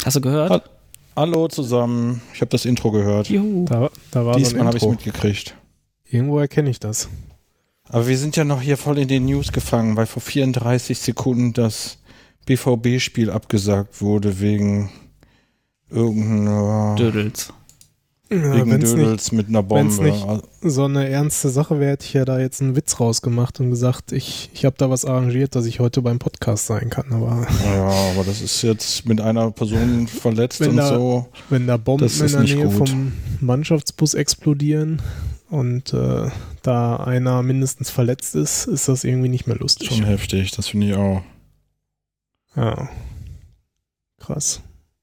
Hast du gehört? Hallo zusammen, ich habe das Intro gehört. Juhu. Da war Diesmal so habe ein ich es Intro. mitgekriegt. Irgendwo erkenne ich das. Aber wir sind ja noch hier voll in den News gefangen, weil vor 34 Sekunden das BVB-Spiel abgesagt wurde wegen irgendeiner Dödels. wegen Wenn's Dödels mit einer Wenn Bombe. es nicht so eine ernste Sache wäre, hätte ich ja da jetzt einen Witz rausgemacht und gesagt, ich habe da was arrangiert, dass ich heute beim Podcast sein kann. Aber Ja, aber das ist jetzt mit einer Person verletzt Wenn und da- so. wenn da Bomben Das in ist der nicht Nähe gut. vom Mannschaftsbus explodieren und da einer mindestens verletzt ist, ist das irgendwie nicht mehr lustig. Schon heftig, das finde ich auch. Ja. Krass.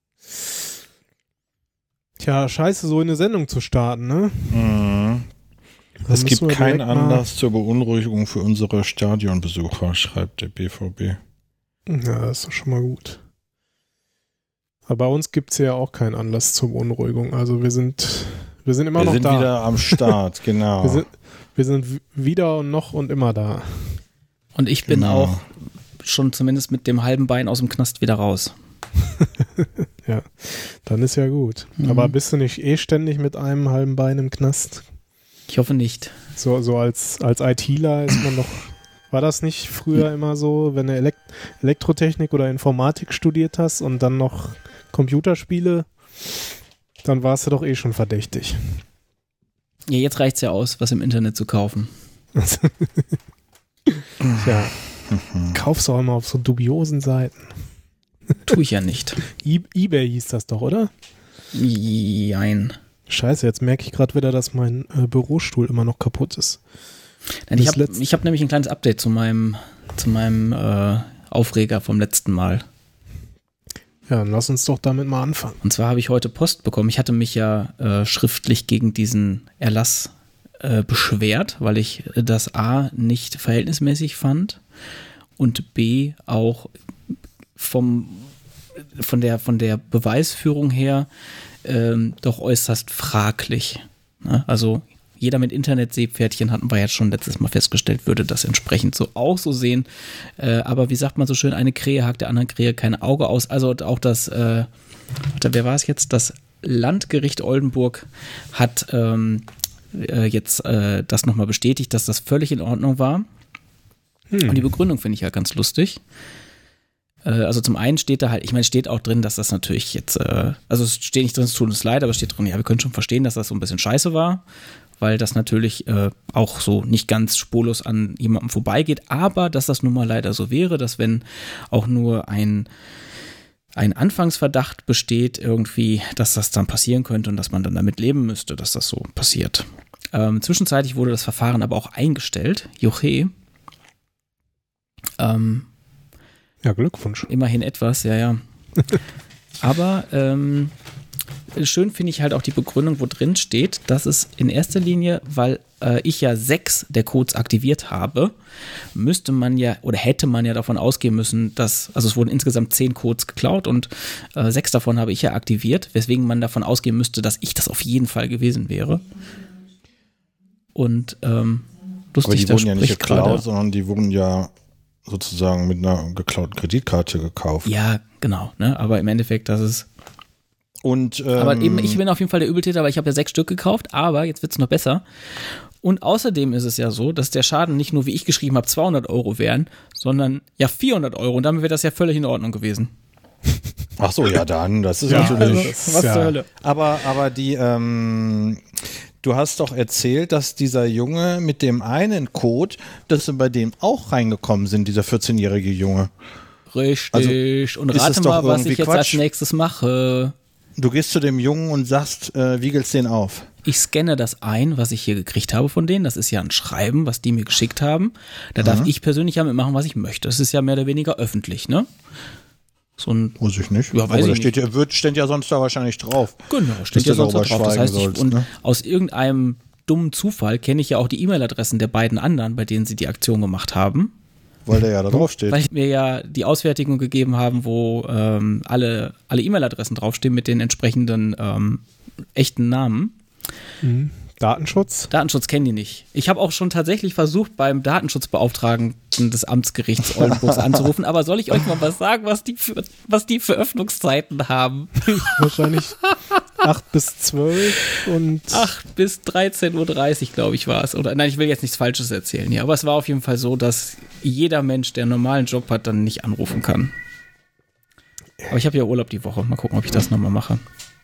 Tja, scheiße, so in eine Sendung zu starten, ne? Mhm. Da Es müssen gibt wir keinen direkt mal- Anlass zur Beunruhigung für unsere Stadionbesucher, schreibt der BVB. Ja, das ist doch schon mal gut. Aber bei uns gibt es ja auch keinen Anlass zur Beunruhigung. Also wir sind immer Wir noch sind da. wieder am Start, genau. Wir sind wieder und noch und immer da. Und ich bin Genau. auch schon zumindest mit dem halben Bein aus dem Knast wieder raus. Ja, dann ist ja gut. Mhm. Aber bist du nicht ständig mit einem halben Bein im Knast? Ich hoffe nicht. So als ITler ist man doch. War das nicht früher immer so, wenn du Elektrotechnik oder Informatik studiert hast und dann noch Computerspiele, dann warst du doch schon verdächtig. Ja, jetzt reicht's ja aus, was im Internet zu kaufen. Tja, kaufst du auch immer auf so dubiosen Seiten. Tue ich ja nicht. eBay hieß das doch, oder? Jein. Scheiße, jetzt merke ich gerade wieder, dass mein Bürostuhl immer noch kaputt ist. Nein, Das ich letzte- hab nämlich ein kleines Update zu meinem Aufreger vom letzten Mal. Ja, dann lass uns doch damit mal anfangen. Und zwar habe ich heute Post bekommen. Ich hatte mich ja schriftlich gegen diesen Erlass beschwert, weil ich das A nicht verhältnismäßig fand und B auch von der Beweisführung her doch äußerst fraglich. Ne? Also jeder mit Internet-Seepferdchen hatten wir jetzt schon letztes Mal festgestellt, würde das entsprechend so auch so sehen. Aber wie sagt man so schön, eine Krähe hakt der anderen Krähe kein Auge aus. Also auch das, wer war es jetzt? Das Landgericht Oldenburg hat jetzt das nochmal bestätigt, dass das völlig in Ordnung war. Und die Begründung finde ich ja ganz lustig. Also zum einen steht da halt, ich meine, steht auch drin, dass das natürlich jetzt, also es steht nicht drin, es tut uns leid, aber es steht drin, ja, wir können schon verstehen, dass das so ein bisschen scheiße war, weil das natürlich auch so nicht ganz spurlos an jemandem vorbeigeht, aber dass das nun mal leider so wäre, dass wenn auch nur ein Anfangsverdacht besteht irgendwie, dass das dann passieren könnte und dass man dann damit leben müsste, dass das so passiert. Zwischenzeitlich wurde das Verfahren aber auch eingestellt. Juche. Ja, Glückwunsch. Immerhin etwas, ja. Aber schön finde ich halt auch die Begründung, wo drin steht, dass es in erster Linie, weil ich ja 6 der Codes aktiviert habe, müsste man ja oder hätte man ja davon ausgehen müssen, dass, also es wurden insgesamt 10 Codes geklaut und 6 davon habe ich ja aktiviert, weswegen man davon ausgehen müsste, dass ich das auf jeden Fall gewesen wäre. Und lustig, Aber die da wurden ja nicht spricht geklaut, gerade- sondern die wurden ja sozusagen mit einer geklauten Kreditkarte gekauft. Ja, genau, ne? Aber im Endeffekt, das ist. Und, Aber eben, ich bin auf jeden Fall der Übeltäter, weil ich habe ja 6 Stück gekauft, aber jetzt wird es noch besser. Und außerdem ist es ja so, dass der Schaden nicht nur, wie ich geschrieben habe, 200 Euro wären, sondern ja 400 Euro. Und damit wäre das ja völlig in Ordnung gewesen. Ach so, ja dann, das ist Ja, natürlich. also- Was Ja. zur Hölle? Aber die, du hast doch erzählt, dass dieser Junge mit dem einen Code, dass sie bei dem auch reingekommen sind, dieser 14-jährige Junge. Richtig. Also, und ist rate es doch mal, was irgendwie ich jetzt als Quatsch? nächstes mache. Du gehst zu dem Jungen und sagst, wiegelst den auf. Ich scanne das ein, was ich hier gekriegt habe von denen. Das ist ja ein Schreiben, was die mir geschickt haben. Da darf ich persönlich ja mitmachen, was ich möchte. Das ist ja mehr oder weniger öffentlich, ne? So ein, Weiß ich nicht. Ja, weiß Aber ich da nicht. steht ja sonst da wahrscheinlich drauf. genau, steht Dass ja du sonst da darüber drauf. Das schweigen heißt, sollst, und ne? aus irgendeinem dummen Zufall kenne ich ja auch die E-Mail-Adressen der beiden anderen, bei denen sie die Aktion gemacht haben. Weil der ja da drauf steht. Weil wir ja die Auswertung gegeben haben, wo alle E-Mail-Adressen draufstehen mit den entsprechenden echten Namen. Datenschutz? Datenschutz kennen die nicht. Ich habe auch schon tatsächlich versucht, beim Datenschutzbeauftragten des Amtsgerichts Oldenburgs anzurufen, aber soll ich euch mal was sagen, was die für Öffnungszeiten haben? Wahrscheinlich 8 bis 12 und 8 bis 13:30 Uhr, glaube ich, war es. Oder nein, ich will jetzt nichts Falsches erzählen hier, aber es war auf jeden Fall so, dass jeder Mensch, der einen normalen Job hat, dann nicht anrufen kann. Aber ich habe ja Urlaub die Woche. Mal gucken, ob ich das nochmal mache.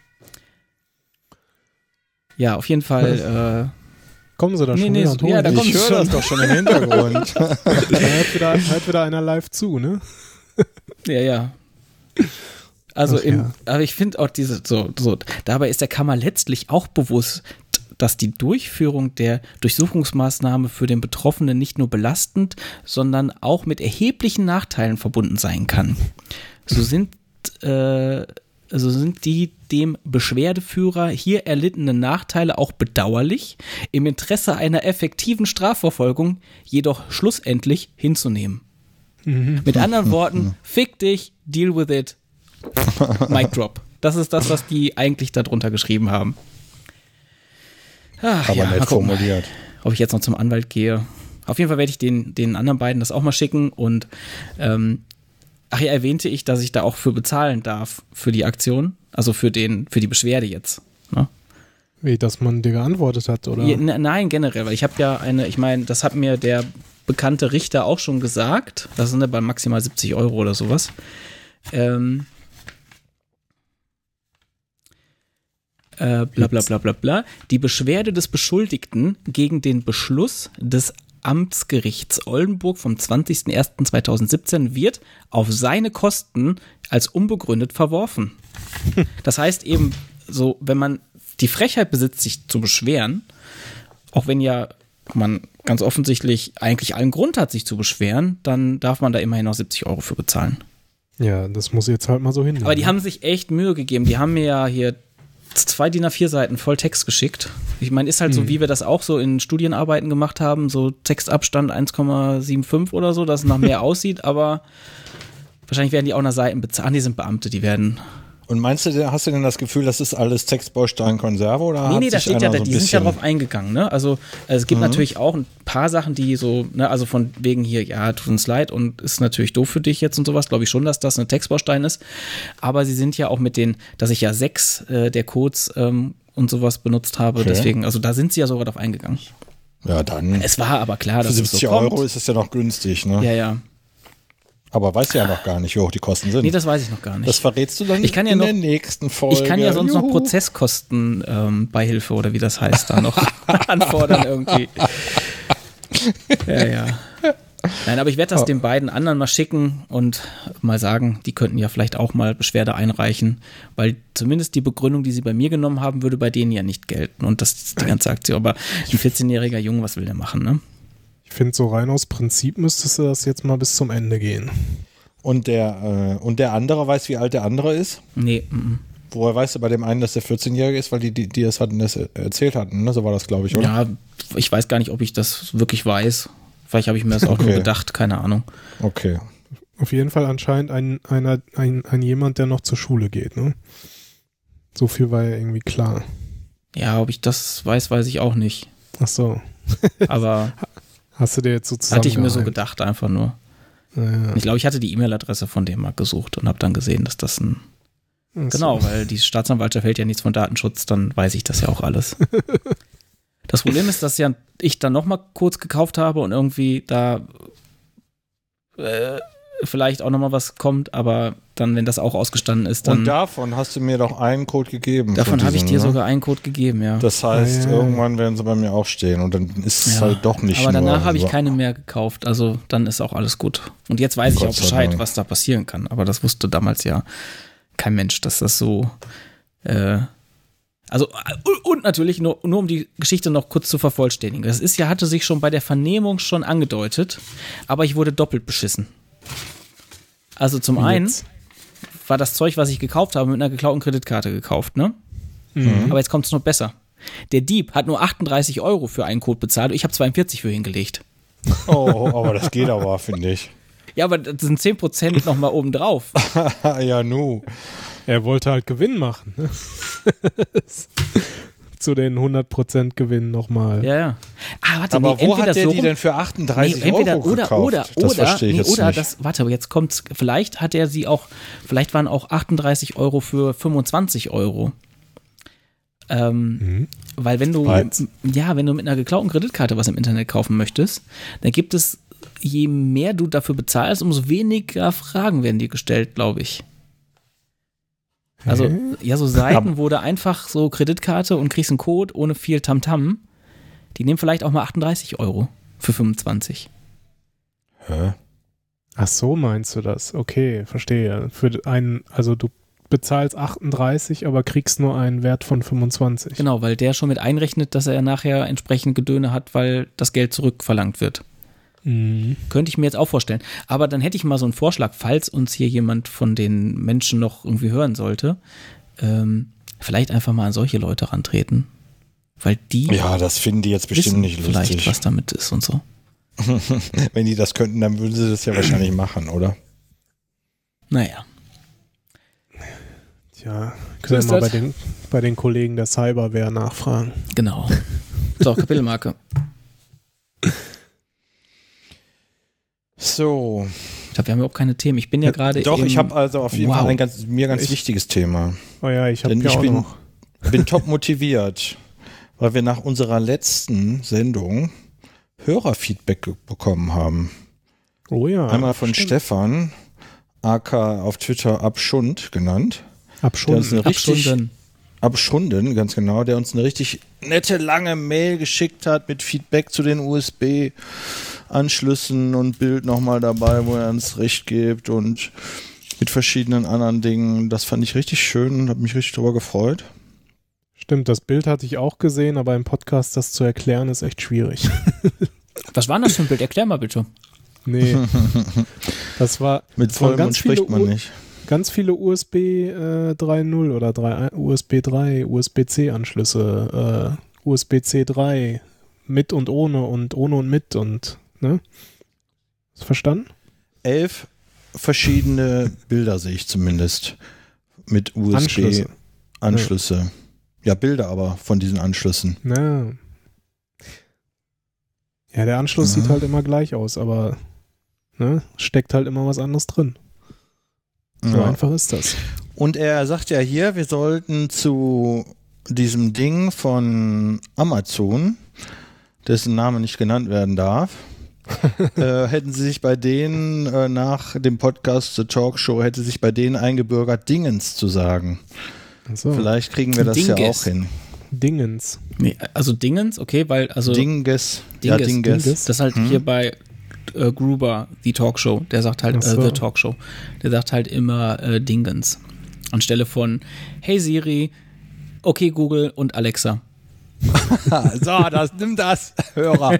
Ja, auf jeden Fall. Kommen sie da schon wieder? Ja, da ich höre das doch schon im Hintergrund. Da hört wieder einer live zu, ne? Ja. Also, aber ich finde auch dabei ist der Kammer letztlich auch bewusst, dass die Durchführung der Durchsuchungsmaßnahme für den Betroffenen nicht nur belastend, sondern auch mit erheblichen Nachteilen verbunden sein kann. So sind die dem Beschwerdeführer hier erlittenen Nachteile auch bedauerlich, im Interesse einer effektiven Strafverfolgung jedoch schlussendlich hinzunehmen. Mit anderen Worten, fick dich, deal with it, mic drop. Das ist das, was die eigentlich darunter geschrieben haben. Aber nett formuliert. Ob ich jetzt noch zum Anwalt gehe. Auf jeden Fall werde ich den anderen beiden das auch mal schicken und erwähnte ich, dass ich da auch für bezahlen darf für die Aktion, also für die Beschwerde jetzt. Ne? Wie, dass man dir geantwortet hat, oder? Ja, nein, generell, weil ich habe ja das hat mir der bekannte Richter auch schon gesagt, das sind ja bei maximal 70 € oder sowas. Bla bla bla bla bla. Die Beschwerde des Beschuldigten gegen den Beschluss des Amtsgerichts Oldenburg vom 20.01.2017 wird auf seine Kosten als unbegründet verworfen. Das heißt eben so, wenn man die Frechheit besitzt, sich zu beschweren, auch wenn ja man ganz offensichtlich eigentlich allen Grund hat, sich zu beschweren, dann darf man da immerhin noch 70 € für bezahlen. Ja, das muss jetzt halt mal so hinnehmen. Aber die haben sich echt Mühe gegeben. Die haben mir ja hier 2 DIN A4 Seiten voll Text geschickt. Ich meine, ist halt so, wie wir das auch so in Studienarbeiten gemacht haben, so Textabstand 1,75 oder so, dass es nach mehr aussieht, aber wahrscheinlich werden die auch nach Seiten bezahlt. Die sind Beamte, die werden. Und meinst du, hast du denn das Gefühl, das ist alles Textbaustein Konserve oder? Nee, da steht ja, die sind ja drauf eingegangen, ne? Also es gibt natürlich auch ein paar Sachen, die so, ne, also von wegen hier, ja, tut uns leid und ist natürlich doof für dich jetzt und sowas, glaube ich schon, dass das ein Textbaustein ist. Aber sie sind ja auch dass ich ja 6 der Codes und sowas benutzt habe, okay. Deswegen, also da sind sie ja sogar drauf eingegangen. Ja, dann. Es war aber klar, dass für 70 es so kommt. € ist es ja noch günstig, ne? Ja. Aber weißt du ja noch gar nicht, wie hoch die Kosten sind. Nee, das weiß ich noch gar nicht. Das verrätst du dann in der nächsten Folge. Ich kann ja sonst noch Prozesskosten Beihilfe oder wie das heißt da noch anfordern irgendwie. Ja. Nein, aber ich werde das den beiden anderen mal schicken und mal sagen, die könnten ja vielleicht auch mal Beschwerde einreichen, weil zumindest die Begründung, die sie bei mir genommen haben, würde bei denen ja nicht gelten. Und das ist die ganze Aktion. Aber ein 14-jähriger Junge, was will der machen, ne? Ich finde, so rein aus Prinzip müsstest du das jetzt mal bis zum Ende gehen. Und der andere weiß, wie alt der andere ist? Nee. Woher weißt du bei dem einen, dass der 14-Jährige ist? Weil die das hatten, das erzählt hatten, ne? So war das, glaube ich, oder? Ja, ich weiß gar nicht, ob ich das wirklich weiß. Vielleicht habe ich mir das auch nur gedacht, keine Ahnung. Okay. Auf jeden Fall anscheinend ein jemand, der noch zur Schule geht, ne? So viel war ja irgendwie klar. Ja, ob ich das weiß ich auch nicht. Ach so. Aber hast du dir jetzt so zusammen hatte ich mir so gedacht, einfach nur. Ja. Ich glaube, ich hatte die E-Mail-Adresse von dem mal gesucht und habe dann gesehen, dass das ein Genau, weil die Staatsanwaltschaft hält ja nichts von Datenschutz, dann weiß ich das ja auch alles. Das Problem ist, dass ich dann nochmal kurz gekauft habe und irgendwie da vielleicht auch nochmal was kommt, aber dann, wenn das auch ausgestanden ist, dann... Und davon hast du mir doch einen Code gegeben. Davon habe ich dir sogar einen Code gegeben, ja. Das heißt, irgendwann werden sie bei mir auch stehen und dann ist es halt doch nicht. Aber danach habe ich keine mehr gekauft, also dann ist auch alles gut. Und jetzt weiß ich auch Bescheid, was da passieren kann, aber das wusste damals ja kein Mensch, dass das so... Also, und natürlich, nur um die Geschichte noch kurz zu vervollständigen. Das hatte sich schon bei der Vernehmung schon angedeutet, aber ich wurde doppelt beschissen. Also zum einen war das Zeug, was ich gekauft habe, mit einer geklauten Kreditkarte gekauft, ne? Mhm. Aber jetzt kommt es noch besser. Der Dieb hat nur 38 € für einen Code bezahlt und ich habe 42 für hingelegt. Oh, aber das geht aber, finde ich. Ja, aber das sind 10% nochmal oben drauf. Ja, nu. Er wollte halt Gewinn machen. Ne? zu den 100% Gewinn nochmal. Ja. Warte, aber wo hat der so die denn für 38 Euro gekauft? Oder, das verstehe ich jetzt nicht. Warte, jetzt kommt's, vielleicht hat er sie auch, vielleicht waren auch 38 Euro für 25 Euro. Weil wenn du mit einer geklauten Kreditkarte was im Internet kaufen möchtest, dann gibt es, je mehr du dafür bezahlst, umso weniger Fragen werden dir gestellt, glaube ich. Also, ja, so Seiten, wo du einfach so Kreditkarte und kriegst einen Code ohne viel Tamtam, die nehmen vielleicht auch mal 38 Euro für 25. Hä? Ach so, meinst du das? Okay, verstehe. Also du bezahlst 38, aber kriegst nur einen Wert von 25. Genau, weil der schon mit einrechnet, dass er nachher entsprechend Gedöne hat, weil das Geld zurückverlangt wird. Könnte ich mir jetzt auch vorstellen. Aber dann hätte ich mal so einen Vorschlag, falls uns hier jemand von den Menschen noch irgendwie hören sollte, vielleicht einfach mal an solche Leute rantreten. Weil die ja, das finden die jetzt bestimmt nicht lustig. Vielleicht, was damit ist und so. Wenn die das könnten, dann würden sie das ja wahrscheinlich machen, oder? Naja. Tja, können wir mal bei den Kollegen der Cyberware nachfragen. Genau. So, Kapitelmarke. So. Ich glaube, wir haben überhaupt keine Themen. Ich bin ja gerade. Doch, ich habe also auf jeden Fall ein ganz wichtiges Thema. Oh ja, ich habe ja auch noch. Bin top motiviert, weil wir nach unserer letzten Sendung Hörerfeedback bekommen haben. Oh ja. Einmal von Stefan, aka auf Twitter Abschund genannt. Abschunden, ganz genau, der uns eine richtig nette, lange Mail geschickt hat mit Feedback zu den USB-Anschlüssen und Bild nochmal dabei, wo er uns recht gibt und mit verschiedenen anderen Dingen. Das fand ich richtig schön und habe mich richtig darüber gefreut. Stimmt, das Bild hatte ich auch gesehen, aber im Podcast das zu erklären ist echt schwierig. Was war denn das für ein Bild? Erklär mal bitte. Nee, das war mit vollem Mund spricht man nicht. Ganz viele USB 3.0 oder USB 3, USB-C Anschlüsse, USB-C 3 mit und ohne und mit und, ne? Hast du verstanden? 11 verschiedene Bilder sehe ich zumindest mit USB-Anschlüsse. Ja, Bilder aber von diesen Anschlüssen. Ja, der Anschluss sieht halt immer gleich aus, aber steckt halt immer was anderes drin. So einfach ist das. Und er sagt ja hier, wir sollten zu diesem Ding von Amazon, dessen Name nicht genannt werden darf, hätten sie sich bei denen nach dem Podcast The Talk Show, hätte sich bei denen eingebürgert, Dingens zu sagen. So. Vielleicht kriegen wir das ja auch hin. Dingens. Nee, also Dingens, okay, weil also Dinges. Ja, Dinges. Das ist halt hier bei Gruber, die Talkshow, der sagt halt The Talkshow, der sagt halt immer Dingens. Anstelle von Hey Siri, okay Google und Alexa. So, nimm das, Hörer.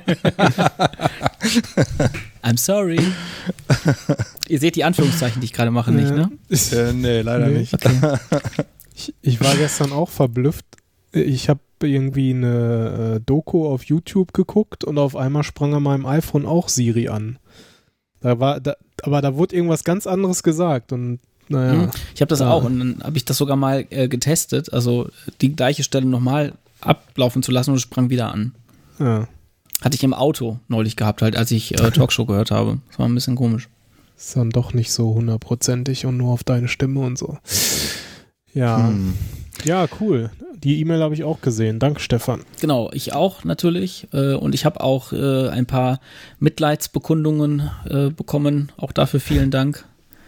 I'm sorry. Ihr seht die Anführungszeichen, die ich gerade mache, nicht, ne? Nee, leider nicht. Okay. Ich war gestern auch verblüfft. Ich habe irgendwie eine Doku auf YouTube geguckt und auf einmal sprang an meinem iPhone auch Siri an. Aber da wurde irgendwas ganz anderes gesagt und naja. Ich habe das auch und dann habe ich das sogar mal getestet, also die gleiche Stelle nochmal ablaufen zu lassen und es sprang wieder an. Ja. Hatte ich im Auto neulich gehabt, halt, als ich Talkshow gehört habe. Das war ein bisschen komisch. Ist dann doch nicht so 100%ig und nur auf deine Stimme und so. Ja. Ja, cool. Die E-Mail habe ich auch gesehen. Danke, Stefan. Genau, ich auch natürlich. Und ich habe auch ein paar Mitleidsbekundungen bekommen. Auch dafür vielen Dank.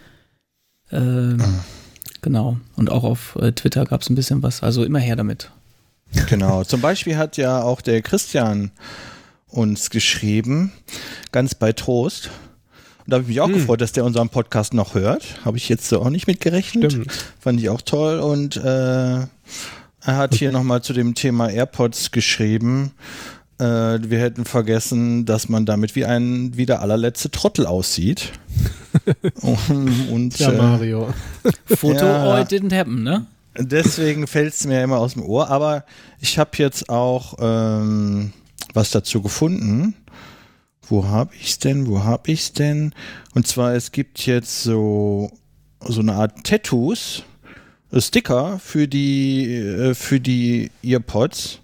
Genau. Und auch auf Twitter gab es ein bisschen was. Also immer her damit. Genau. Zum Beispiel hat ja auch der Christian uns geschrieben, ganz bei Trost. Und da habe ich mich auch gefreut, dass der unseren Podcast noch hört. Habe ich jetzt so auch nicht mitgerechnet. Stimmt. Fand ich auch toll. Und er hat hier nochmal zu dem Thema AirPods geschrieben, wir hätten vergessen, dass man damit wie der allerletzte Trottel aussieht. Ja, Mario. Foto it didn't happen, ne? Deswegen fällt es mir immer aus dem Ohr. Aber ich habe jetzt auch was dazu gefunden. Wo hab ich's denn? Und zwar, es gibt jetzt so eine Art Tattoos, Sticker für die EarPods.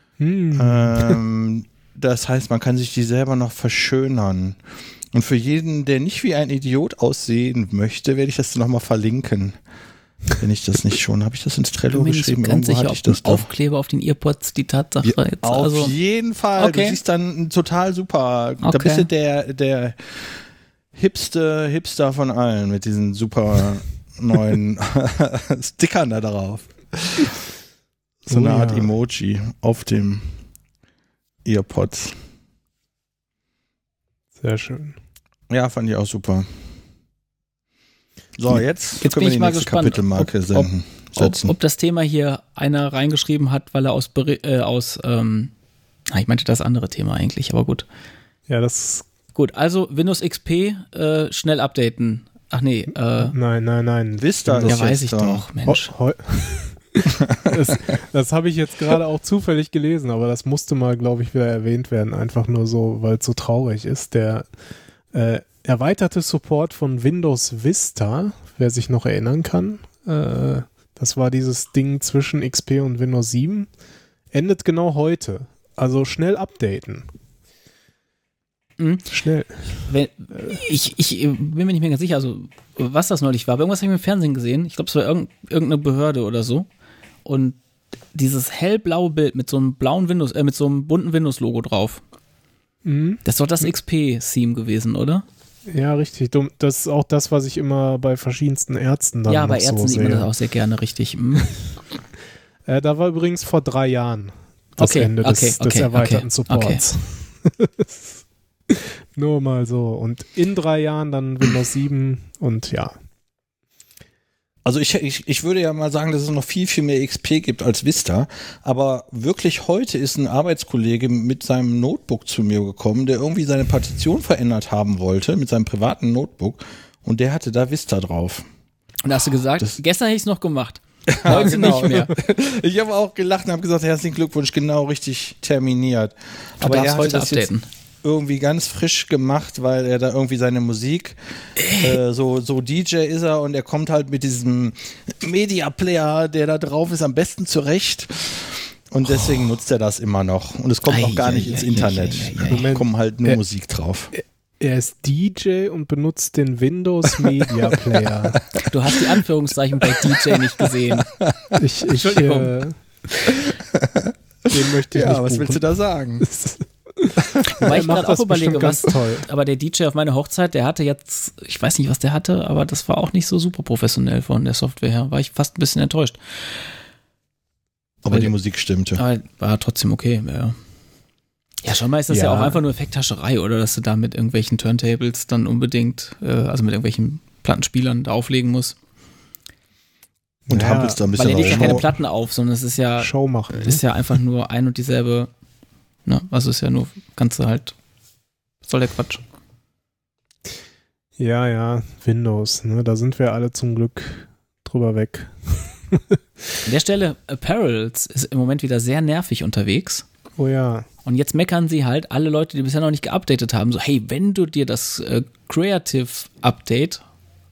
Das heißt, man kann sich die selber noch verschönern. Und für jeden, der nicht wie ein Idiot aussehen möchte, werde ich das nochmal verlinken. Wenn ich das nicht schon, habe ich das ins Trello geschrieben? Ganz sicher, ob das Aufkleber auf den EarPods die Tatsache ja, jetzt. Auf jeden Fall. Okay. Du siehst dann total super. Okay. Da bist du der Hipster von allen mit diesen super neuen Stickern da drauf. So eine Art Emoji auf dem EarPods. Sehr schön. Ja, fand ich auch super. So, jetzt können wir die nächste Kapitelmarke setzen. Ob das Thema hier einer reingeschrieben hat, weil er ich meinte das andere Thema eigentlich, aber gut. Ja, das... Gut, also Windows XP schnell updaten. Ach nee. Nein. Vista ja, weiß ich doch, Mensch. Das habe ich jetzt gerade auch zufällig gelesen, aber das musste mal, glaube ich, wieder erwähnt werden. Einfach nur so, weil es so traurig ist. Der erweiterte Support von Windows Vista, wer sich noch erinnern kann, das war dieses Ding zwischen XP und Windows 7, endet genau heute. Also schnell updaten. Schnell. Ich bin mir nicht mehr ganz sicher, also was das neulich war, aber irgendwas habe ich im Fernsehen gesehen. Ich glaube, es war irgendeine Behörde oder so. Und dieses hellblaue Bild mit so einem blauen Windows, mit so einem bunten Windows-Logo drauf. Das ist doch das XP-Theme gewesen, oder? Ja, richtig. Das ist auch das, was ich immer bei verschiedensten Ärzten dann ja, bei noch Ärzten so sieht man das auch sehr gerne, richtig. Da war übrigens vor 3 Jahren das Ende des erweiterten Supports. Okay. Nur mal so. Und in 3 Jahren dann Windows 7 und ja. Also ich würde ja mal sagen, dass es noch viel, viel mehr XP gibt als Vista, aber wirklich heute ist ein Arbeitskollege mit seinem Notebook zu mir gekommen, der irgendwie seine Partition verändert haben wollte, mit seinem privaten Notebook, und der hatte da Vista drauf. Und da hast du gesagt, gestern hätte ich es noch gemacht, heute genau. Nicht mehr. Ich habe auch gelacht und habe gesagt, herzlichen Glückwunsch, genau richtig terminiert. Aber er hatte heute das updaten. Irgendwie ganz frisch gemacht, weil er da irgendwie seine Musik, so DJ ist er, und er kommt halt mit diesem Media Player, der da drauf ist, am besten zurecht, und deswegen nutzt er das immer noch, und es kommt auch gar nicht ins Internet. Da kommen halt nur Musik drauf. Er ist DJ und benutzt den Windows Media Player. Du hast die Anführungszeichen bei DJ nicht gesehen. Den möchte ich nicht was willst du da sagen? Wobei ich gerade auch überlege, was toll. Aber der DJ auf meiner Hochzeit, der hatte jetzt, ich weiß nicht, was der hatte, aber das war auch nicht so super professionell von der Software her. War ich fast ein bisschen enttäuscht. Aber die Musik stimmte. Aber war trotzdem okay, ja. Ja, schon mal ist das ja auch einfach nur Effekthascherei, oder dass du da mit irgendwelchen Turntables dann unbedingt, also mit irgendwelchen Plattenspielern da auflegen musst. Und hampelst da ein bisschen. Weil er legt ja keine Platten auf, sondern es ist ja Show machen. Ist ja einfach nur ein und dieselbe. Ne? Also ist ja nur Ganze halt, soll der Quatsch. Ja, Windows, ne? Da sind wir alle zum Glück drüber weg. An der Stelle, Apparels ist im Moment wieder sehr nervig unterwegs. Oh ja. Und jetzt meckern sie halt alle Leute, die bisher noch nicht geupdatet haben, so, hey, wenn du dir das Creators Update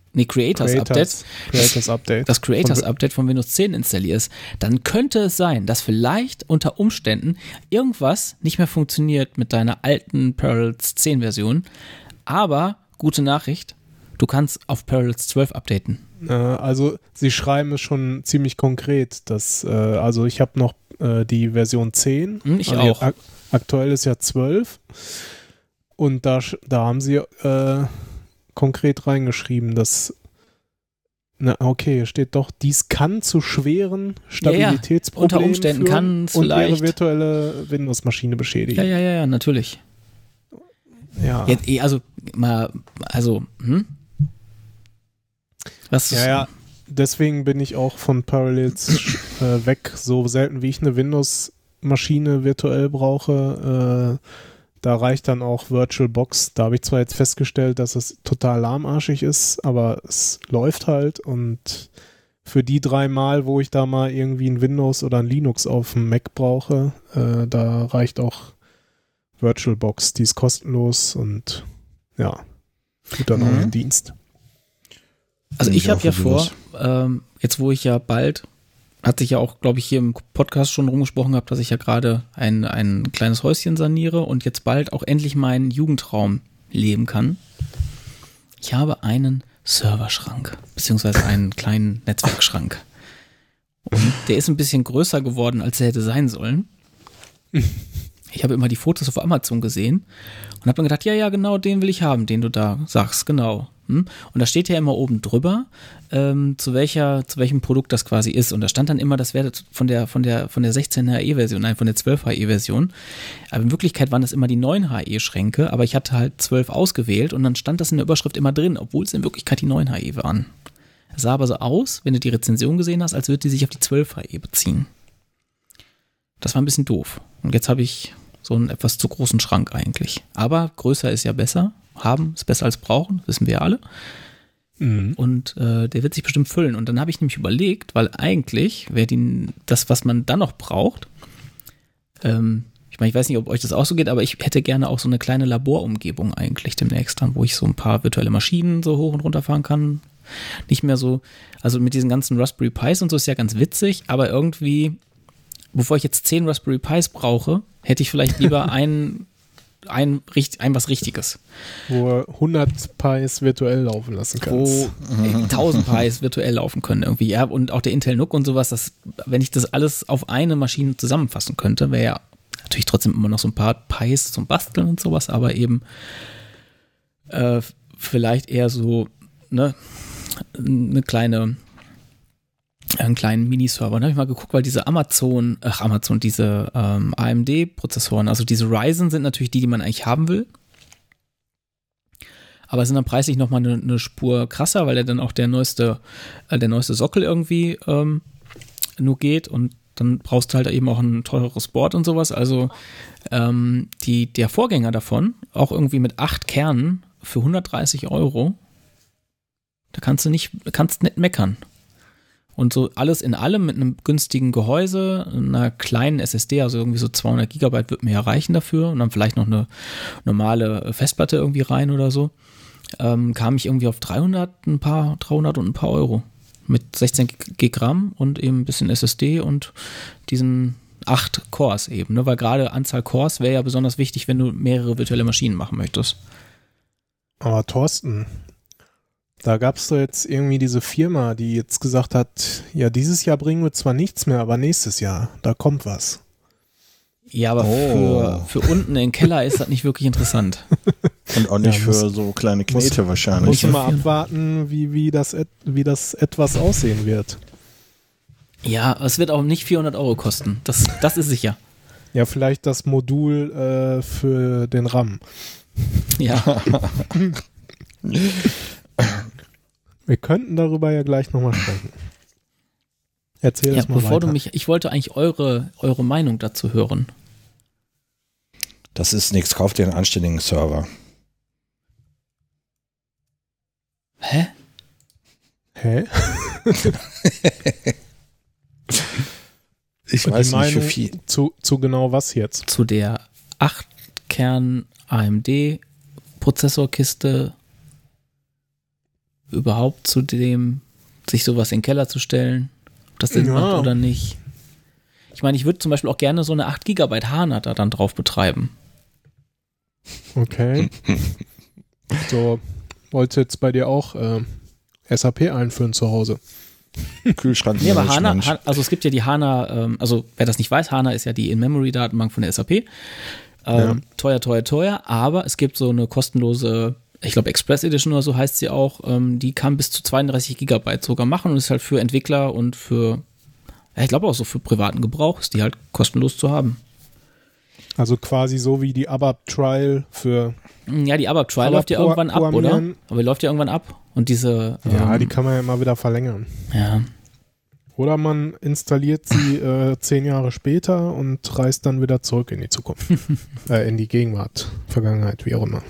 von Windows 10 installierst, dann könnte es sein, dass vielleicht unter Umständen irgendwas nicht mehr funktioniert mit deiner alten Parallels 10 Version. Aber, gute Nachricht, du kannst auf Parallels 12 updaten. Also, sie schreiben es schon ziemlich konkret, dass, also ich habe noch die Version 10. Ich auch. Aktuell ist ja 12. Und da haben sie konkret reingeschrieben, dass hier steht doch, dies kann zu schweren Stabilitätsproblemen unter Umständen kann es vielleicht ihre virtuelle Windows-Maschine beschädigen. Ja, natürlich. Ja. Jetzt, Was? Ja, deswegen bin ich auch von Parallels weg. So selten wie ich eine Windows-Maschine virtuell brauche, da reicht dann auch VirtualBox. Da habe ich zwar jetzt festgestellt, dass es total lahmarschig ist, aber es läuft halt, und für die 3 Mal, wo ich da mal irgendwie ein Windows oder ein Linux auf dem Mac brauche, da reicht auch VirtualBox. Die ist kostenlos und ja, tut dann auch den Dienst. Also ich habe ja vor, sowas. jetzt wo ich ja bald, hat sich ja auch, glaube ich, hier im Podcast schon rumgesprochen gehabt, dass ich ja gerade ein kleines Häuschen saniere und jetzt bald auch endlich meinen Jugendtraum leben kann. Ich habe einen Serverschrank, beziehungsweise einen kleinen Netzwerkschrank. Und der ist ein bisschen größer geworden, als er hätte sein sollen. Ich habe immer die Fotos auf Amazon gesehen und habe dann gedacht, ja, genau, den will ich haben, den du da sagst, genau. Und da steht ja immer oben drüber, zu welchem Produkt das quasi ist. Und da stand dann immer, das wäre von der 16 HE-Version, nein, von der 12 HE-Version. Aber in Wirklichkeit waren das immer die 9 HE-Schränke, aber ich hatte halt 12 ausgewählt und dann stand das in der Überschrift immer drin, obwohl es in Wirklichkeit die 9 HE waren. Es sah aber so aus, wenn du die Rezension gesehen hast, als würde die sich auf die 12 HE beziehen. Das war ein bisschen doof. Und jetzt habe ich so einen etwas zu großen Schrank eigentlich. Aber größer ist ja besser. Haben ist besser als brauchen, wissen wir ja alle. Mhm. Und der wird sich bestimmt füllen. Und dann habe ich nämlich überlegt, weil eigentlich wäre das, was man dann noch braucht, ich weiß nicht, ob euch das auch so geht, aber ich hätte gerne auch so eine kleine Laborumgebung eigentlich demnächst dann, wo ich so ein paar virtuelle Maschinen so hoch und runter fahren kann. Nicht mehr so, also mit diesen ganzen Raspberry Pis und so ist ja ganz witzig, aber irgendwie, bevor ich jetzt 10 Raspberry Pis brauche, hätte ich vielleicht lieber ein was Richtiges. Wo 100 Pis virtuell laufen lassen kannst. Wo 1000 Pis virtuell laufen können irgendwie. Ja, und auch der Intel NUC und sowas, wenn ich das alles auf eine Maschine zusammenfassen könnte, wäre ja natürlich trotzdem immer noch so ein paar Pis zum Basteln und sowas, aber eben vielleicht eher so einen kleinen Miniserver. Und da habe ich mal geguckt, weil diese diese AMD-Prozessoren, also diese Ryzen sind natürlich die man eigentlich haben will. Aber sind dann preislich nochmal eine Spur krasser, weil der auch der neueste Sockel irgendwie nur geht und dann brauchst du halt eben auch ein teureres Board und sowas. Also der Vorgänger davon, auch irgendwie mit 8 Kernen für 130 €, da kannst nicht meckern. Und so alles in allem mit einem günstigen Gehäuse, einer kleinen SSD, also irgendwie so 200 Gigabyte wird mir ja reichen dafür und dann vielleicht noch eine normale Festplatte irgendwie rein oder so, kam ich irgendwie auf 300 und ein paar Euro mit 16 GB RAM und eben ein bisschen SSD und diesen 8 Cores eben, ne? Weil gerade Anzahl Cores wäre ja besonders wichtig, wenn du mehrere virtuelle Maschinen machen möchtest. Aber Thorsten, da gab es doch jetzt irgendwie diese Firma, die jetzt gesagt hat, ja, dieses Jahr bringen wir zwar nichts mehr, aber nächstes Jahr, da kommt was. Ja, aber für unten im Keller ist das nicht wirklich interessant. Und auch nicht für so kleine Knete wahrscheinlich. Muss mal abwarten, wie das etwas aussehen wird. Ja, es wird auch nicht 400 € kosten. Das ist sicher. Ja, vielleicht das Modul für den RAM. Ja. Wir könnten darüber ja gleich nochmal sprechen. Erzähl es mal weiter. Ich wollte eigentlich eure Meinung dazu hören. Das ist nichts, kauf dir einen anständigen Server. Hä? Ich Und weiß die nicht, Meinung für viel. zu genau was jetzt? Zu der 8-Kern AMD Prozessorkiste, überhaupt zu dem, sich sowas in den Keller zu stellen, ob das Sinn macht oder nicht. Ich meine, ich würde zum Beispiel auch gerne so eine 8 GB HANA da dann drauf betreiben. Okay. So, wolltest du jetzt bei dir auch SAP einführen zu Hause? Kühlschrank. Nee, aber HANA, also es gibt ja die HANA, also wer das nicht weiß, HANA ist ja die In-Memory-Datenbank von der SAP. Teuer, aber es gibt so eine kostenlose, ich glaube Express Edition oder so heißt sie auch, die kann bis zu 32 GB sogar machen und ist halt für Entwickler und für, ich glaube auch so für privaten Gebrauch, ist die halt kostenlos zu haben. Also quasi so wie die ABAP Trial für... Ja, die ABAP Trial läuft ja irgendwann ab, oder? Aber die läuft ja irgendwann ab. Und diese... Ja, die kann man ja immer wieder verlängern. Ja. Oder man installiert sie 10 Jahre später und reist dann wieder zurück in die Zukunft. In die Gegenwart, Vergangenheit, wie auch immer.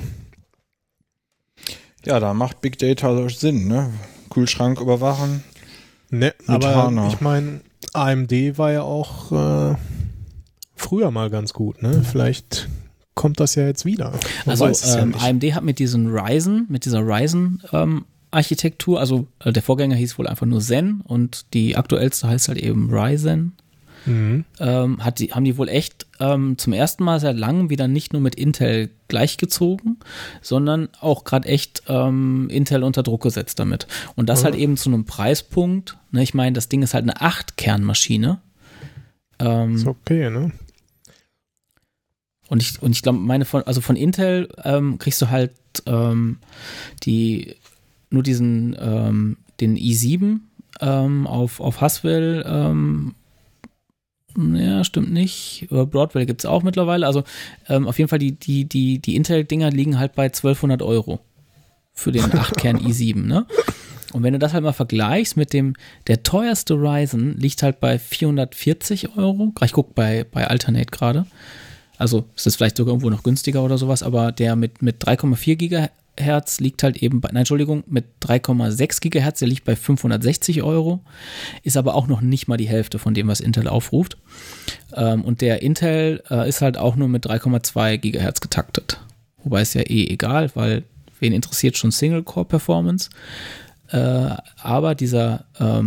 Ja, da macht Big Data Sinn, ne? Kühlschrank überwachen. Ne, aber HANA. Ich meine, AMD war ja auch früher mal ganz gut, ne? Vielleicht kommt das ja jetzt wieder. Also AMD hat mit dieser Ryzen Architektur, also der Vorgänger hieß wohl einfach nur Zen und die aktuellste heißt halt eben Ryzen. Haben die wohl echt zum ersten Mal seit langem wieder nicht nur mit Intel gleichgezogen, sondern auch gerade echt Intel unter Druck gesetzt damit. Und das halt eben zu einem Preispunkt, ne, ich meine, das Ding ist halt eine 8-Kern-Maschine. Ist okay, ne? Und ich glaube, von Intel kriegst du halt den i7 auf Haswell. Ja, stimmt nicht. Broadwell gibt es auch mittlerweile. Also auf jeden Fall die Intel-Dinger liegen halt bei 1.200 € für den 8-Kern i7, ne? Und wenn du das halt mal vergleichst mit der teuerste Ryzen liegt halt bei 440 €. Ich gucke bei Alternate gerade. Also ist das vielleicht sogar irgendwo noch günstiger oder sowas, aber der mit 3,4 Gigahertz liegt halt eben mit 3,6 Gigahertz, der liegt bei 560 €, ist aber auch noch nicht mal die Hälfte von dem, was Intel aufruft. Und der Intel ist halt auch nur mit 3,2 Gigahertz getaktet. Wobei es ja egal, weil wen interessiert schon Single-Core-Performance? Aber dieser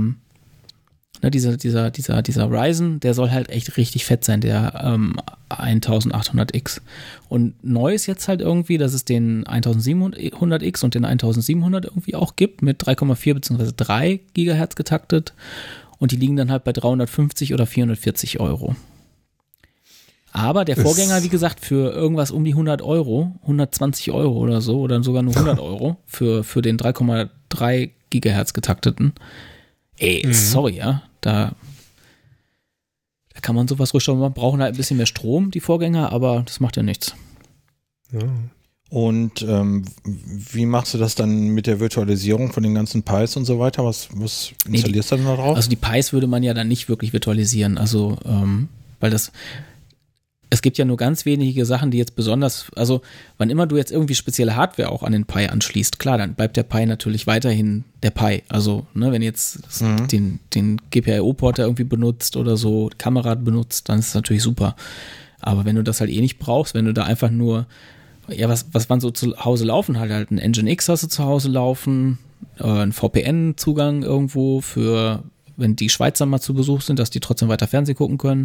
Ryzen, der soll halt echt richtig fett sein, der 1800X. Und neu ist jetzt halt irgendwie, dass es den 1700X und den 1700 irgendwie auch gibt, mit 3,4 bzw. 3 Gigahertz getaktet. Und die liegen dann halt bei 350 oder 440 €. Aber der Vorgänger, wie gesagt, für irgendwas um die 100 €, 120 € oder so, oder sogar nur 100 € für den 3,3 Gigahertz getakteten. Sorry, ja, da kann man sowas ruhig schon mal brauchen, halt ein bisschen mehr Strom, die Vorgänger, aber das macht ja nichts. Ja. Und wie machst du das dann mit der Virtualisierung von den ganzen Pies und so weiter? Was installierst du dann da drauf? Also die Pies würde man ja dann nicht wirklich virtualisieren, also weil es gibt ja nur ganz wenige Sachen, die jetzt besonders, also wann immer du jetzt irgendwie spezielle Hardware auch an den Pi anschließt, klar, dann bleibt der Pi natürlich weiterhin der Pi. Also, ne, wenn jetzt den GPIO-Porter irgendwie benutzt oder so, die Kamera benutzt, dann ist es natürlich super. Aber wenn du das halt nicht brauchst, wenn du da einfach nur, ja, was man so zu Hause laufen hat, halt ein Nginx hast du zu Hause laufen, ein VPN-Zugang irgendwo für, wenn die Schweizer mal zu Besuch sind, dass die trotzdem weiter Fernsehen gucken können.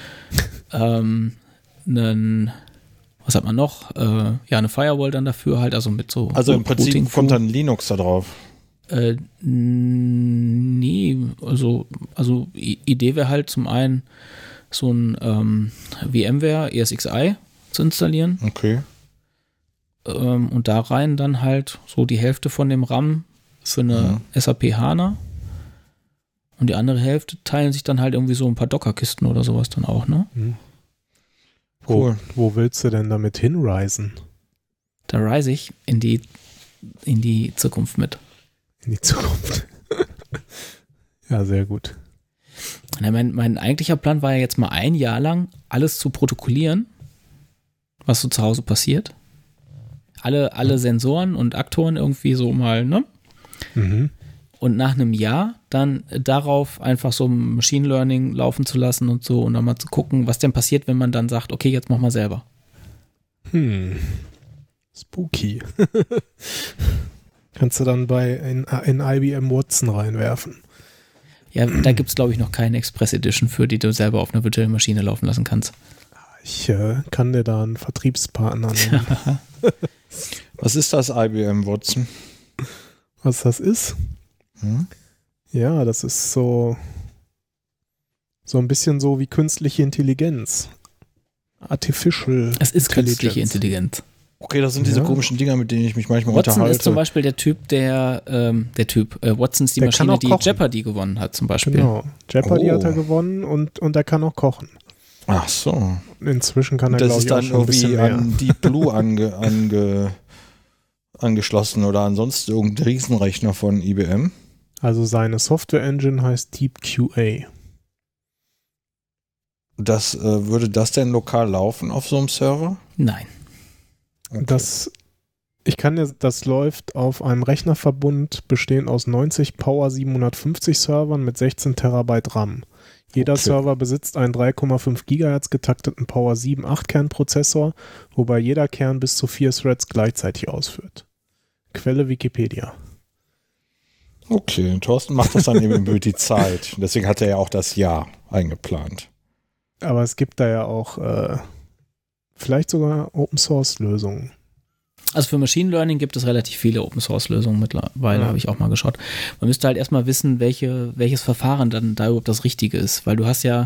Was hat man noch? Eine Firewall dann dafür halt, also mit so. Also im Prinzip kommt dann Linux da drauf. Nee, also Idee wäre halt zum einen so ein VMware ESXi zu installieren. Okay. Und da rein dann halt so die Hälfte von dem RAM für eine SAP HANA. Und die andere Hälfte teilen sich dann halt irgendwie so ein paar Dockerkisten oder sowas dann auch, ne? Cool. Wo willst du denn damit hinreisen? Da reise ich in die Zukunft mit. In die Zukunft. Ja, sehr gut. Mein eigentlicher Plan war ja jetzt mal ein Jahr lang alles zu protokollieren, was so zu Hause passiert. Alle Sensoren und Aktoren irgendwie so mal, ne? Mhm. Und nach einem Jahr dann darauf einfach so Machine Learning laufen zu lassen und so und dann mal zu gucken, was denn passiert, wenn man dann sagt, okay, jetzt mach mal selber. Spooky. Kannst du dann in IBM Watson reinwerfen. Ja, da gibt es, glaube ich, noch keine Express Edition für, die du selber auf einer virtuellen Maschine laufen lassen kannst. Ich kann dir da einen Vertriebspartner nennen. Was ist das IBM Watson? Was das ist? Ja, das ist so ein bisschen so wie künstliche Intelligenz. Artificial Es ist künstliche Intelligenz. Okay, das sind diese komischen Dinger, mit denen ich mich manchmal unterhalte. Watson ist zum Beispiel der Typ, Watson ist die Maschine, die Jeopardy gewonnen hat zum Beispiel. Genau, Jeopardy hat er gewonnen und er kann auch kochen. Ach so. Inzwischen kann er, glaube ich, auch schon ein bisschen mehr. Das ist dann irgendwie an Deep Blue angeschlossen oder ansonsten irgendein Riesenrechner von IBM. Also seine Software-Engine heißt DeepQA. Würde das denn lokal laufen auf so einem Server? Nein. Okay. Das läuft auf einem Rechnerverbund bestehend aus 90 Power 750 Servern mit 16 Terabyte RAM. Jeder Server besitzt einen 3,5 GHz getakteten Power 7 8-Kern-Prozessor, wobei jeder Kern bis zu 4 Threads gleichzeitig ausführt. Quelle Wikipedia. Okay, Thorsten macht das dann eben über die Zeit. Deswegen hat er ja auch das Jahr eingeplant. Aber es gibt da ja auch vielleicht sogar Open-Source-Lösungen. Also für Machine Learning gibt es relativ viele Open-Source-Lösungen mittlerweile, habe ich auch mal geschaut. Man müsste halt erstmal wissen, welches Verfahren dann da überhaupt das Richtige ist, weil du hast ja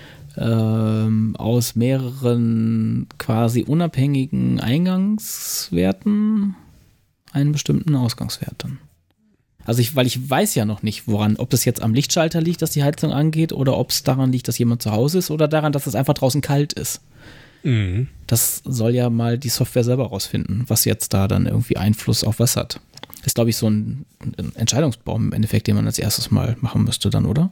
aus mehreren quasi unabhängigen Eingangswerten einen bestimmten Ausgangswert dann. Also weil ich weiß ja noch nicht, ob das jetzt am Lichtschalter liegt, dass die Heizung angeht, oder ob es daran liegt, dass jemand zu Hause ist, oder daran, dass es einfach draußen kalt ist. Mhm. Das soll ja mal die Software selber rausfinden, was jetzt da dann irgendwie Einfluss auf was hat. Das ist, glaube ich, so ein Entscheidungsbaum im Endeffekt, den man als erstes mal machen müsste dann, oder?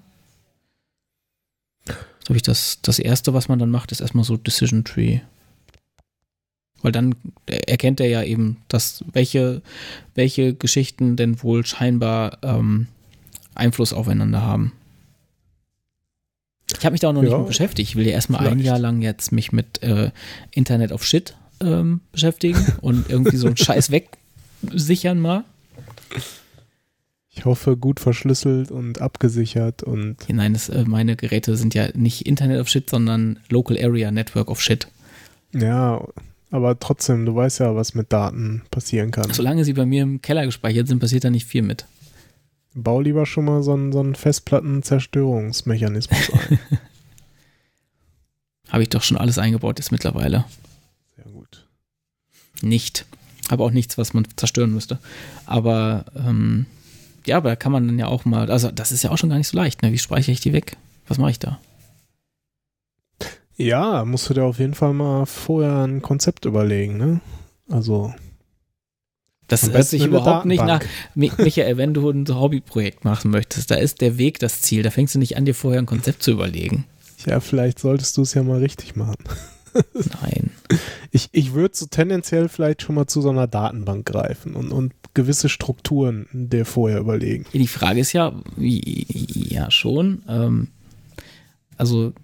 Glaube ich, das Erste, was man dann macht, ist erstmal so Decision Tree. Weil dann erkennt er ja eben, dass welche Geschichten denn wohl scheinbar Einfluss aufeinander haben. Ich habe mich da auch noch nicht mit beschäftigt. Ich will ja erstmal ein Jahr lang jetzt mich mit Internet of Shit beschäftigen und irgendwie so einen Scheiß wegsichern mal. Ich hoffe, gut verschlüsselt und abgesichert und. Nein, meine Geräte sind ja nicht Internet of Shit, sondern Local Area Network of Shit. Ja, aber trotzdem, du weißt ja, was mit Daten passieren kann. Solange sie bei mir im Keller gespeichert sind, passiert da nicht viel mit. Bau lieber schon mal so einen Festplatten-Zerstörungsmechanismus ein. Habe ich doch schon alles eingebaut jetzt mittlerweile. Sehr gut. Nicht. Aber auch nichts, was man zerstören müsste. Aber ja, aber da kann man dann ja auch mal, also das ist ja auch schon gar nicht so leicht, ne? Wie speichere ich die weg? Was mache ich da? Ja, musst du dir auf jeden Fall mal vorher ein Konzept überlegen, ne? Also das hört sich überhaupt nicht nach, Michael, wenn du ein Hobbyprojekt machen möchtest, da ist der Weg das Ziel, da fängst du nicht an, dir vorher ein Konzept zu überlegen. Ja, vielleicht solltest du es ja mal richtig machen. Nein. Ich würde so tendenziell vielleicht schon mal zu so einer Datenbank greifen und gewisse Strukturen dir vorher überlegen. Die Frage ist ja, ja schon, also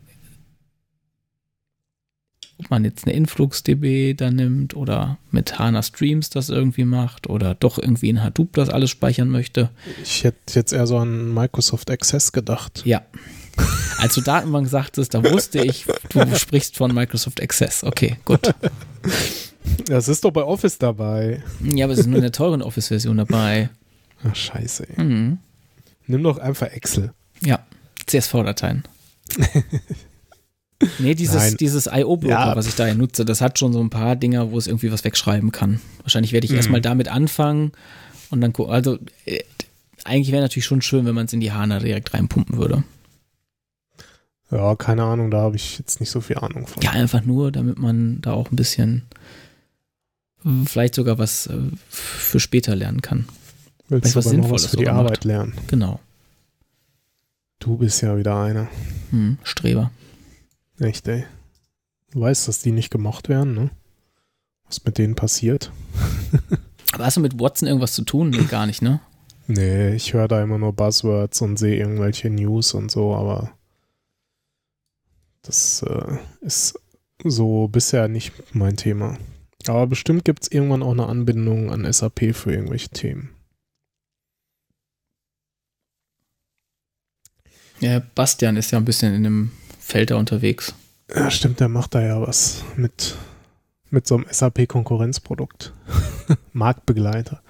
ob man jetzt eine InfluxDB da nimmt oder mit HANA Streams das irgendwie macht oder doch irgendwie in Hadoop das alles speichern möchte. Ich hätte jetzt eher so an Microsoft Access gedacht. Ja. Als du Datenbank sagtest, da wusste ich, du sprichst von Microsoft Access. Okay, gut. Das ist doch bei Office dabei. Ja, aber es ist nur in der teuren Office-Version dabei. Ach, scheiße. Ey. Nimm doch einfach Excel. Ja, CSV-Dateien. Nee, dieses IO-Broker, was ich da nutze, das hat schon so ein paar Dinger, wo es irgendwie was wegschreiben kann. Wahrscheinlich werde ich erstmal damit anfangen und dann gucken. Also eigentlich wäre natürlich schon schön, wenn man es in die HANA direkt reinpumpen würde. Ja, keine Ahnung, da habe ich jetzt nicht so viel Ahnung von. Ja, einfach nur, damit man da auch ein bisschen vielleicht sogar was für später lernen kann. Willst du was Sinnvolles für die Arbeit lernen? Genau. Du bist ja wieder einer. Streber. Echt, ey. Du weißt, dass die nicht gemocht werden, ne? Was mit denen passiert. Aber hast du mit Watson irgendwas zu tun? Nee, gar nicht, ne? Nee, ich höre da immer nur Buzzwords und sehe irgendwelche News und so, aber das ist so bisher nicht mein Thema. Aber bestimmt gibt es irgendwann auch eine Anbindung an SAP für irgendwelche Themen. Ja, Bastian ist ja ein bisschen in dem Feld da unterwegs. Ja, stimmt, der macht da ja was mit so einem SAP-Konkurrenzprodukt. Marktbegleiter.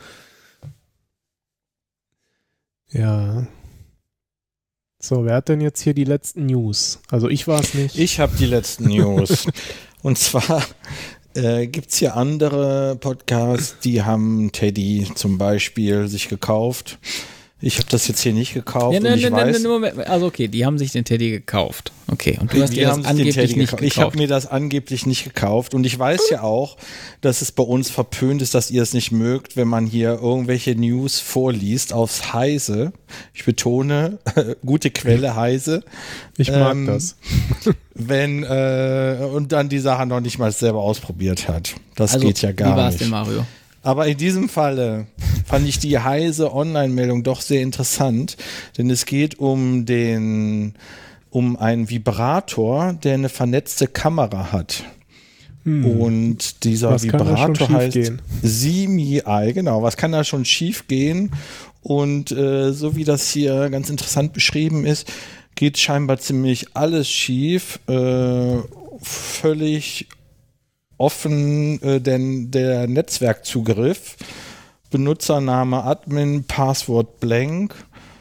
Ja. So, wer hat denn jetzt hier die letzten News? Also ich war es nicht. Ich habe die letzten News. Und zwar gibt es hier andere Podcasts, die haben Teddy zum Beispiel sich gekauft. Ich habe das jetzt hier nicht gekauft. Ja, Moment. Also okay, die haben sich den Teddy gekauft. Okay, und du hast dir das angeblich nicht gekauft. Ich habe mir das angeblich nicht gekauft und ich weiß ja auch, dass es bei uns verpönt ist, dass ihr es nicht mögt, wenn man hier irgendwelche News vorliest aufs Heise. Ich betone, gute Quelle Heise. Ich mag das. Und dann die Sache noch nicht mal selber ausprobiert hat. Das geht ja gar nicht. Wie war es denn, Mario? Aber in diesem Falle fand ich die Heise Online-Meldung doch sehr interessant, denn es geht um einen Vibrator, der eine vernetzte Kamera hat. Und dieser Was kann da schon Vibrator schief heißt gehen? Simi-Eye, genau. Was kann da schon schief gehen? Und so wie das hier ganz interessant beschrieben ist, geht scheinbar ziemlich alles schief. Völlig offen, denn der Netzwerkzugriff, Benutzername Admin, Passwort blank.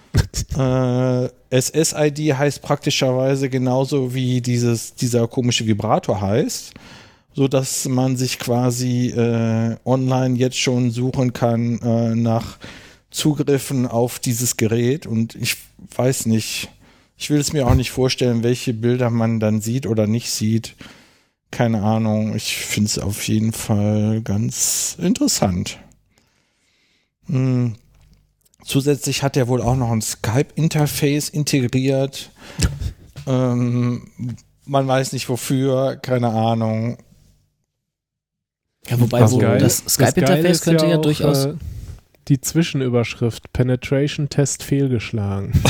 SSID heißt praktischerweise genauso wie dieser komische Vibrator heißt, so dass man sich quasi online jetzt schon suchen kann nach Zugriffen auf dieses Gerät. Und ich weiß nicht, ich will es mir auch nicht vorstellen, welche Bilder man dann sieht oder nicht sieht. Keine Ahnung, ich finde es auf jeden Fall ganz interessant. Zusätzlich hat er wohl auch noch ein Skype-Interface integriert. Man weiß nicht wofür, keine Ahnung. Ja, wobei Also das Skype-Interface könnte ja auch, durchaus. Die Zwischenüberschrift Penetration-Test fehlgeschlagen.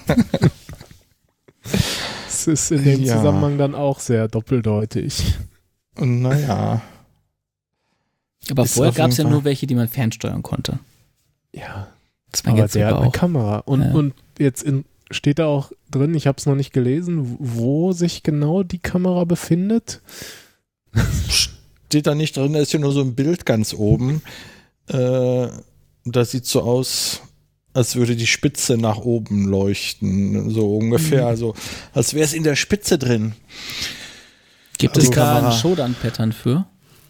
Das ist in dem Zusammenhang dann auch sehr doppeldeutig. Naja. Aber Ist vorher auf gab es ja jeden nur welche, die man fernsteuern konnte. Ja. Das war Aber jetzt der hat sogar eine auch. Kamera. Und, Ja. und jetzt steht da auch drin, ich habe es noch nicht gelesen, wo sich genau die Kamera befindet. Steht da nicht drin, da ist ja nur so ein Bild ganz oben. Das sieht so aus, als würde die Spitze nach oben leuchten, so ungefähr. Also, als wäre es in der Spitze drin. Gibt Also es da Kamera. ein Shodan-Pattern für?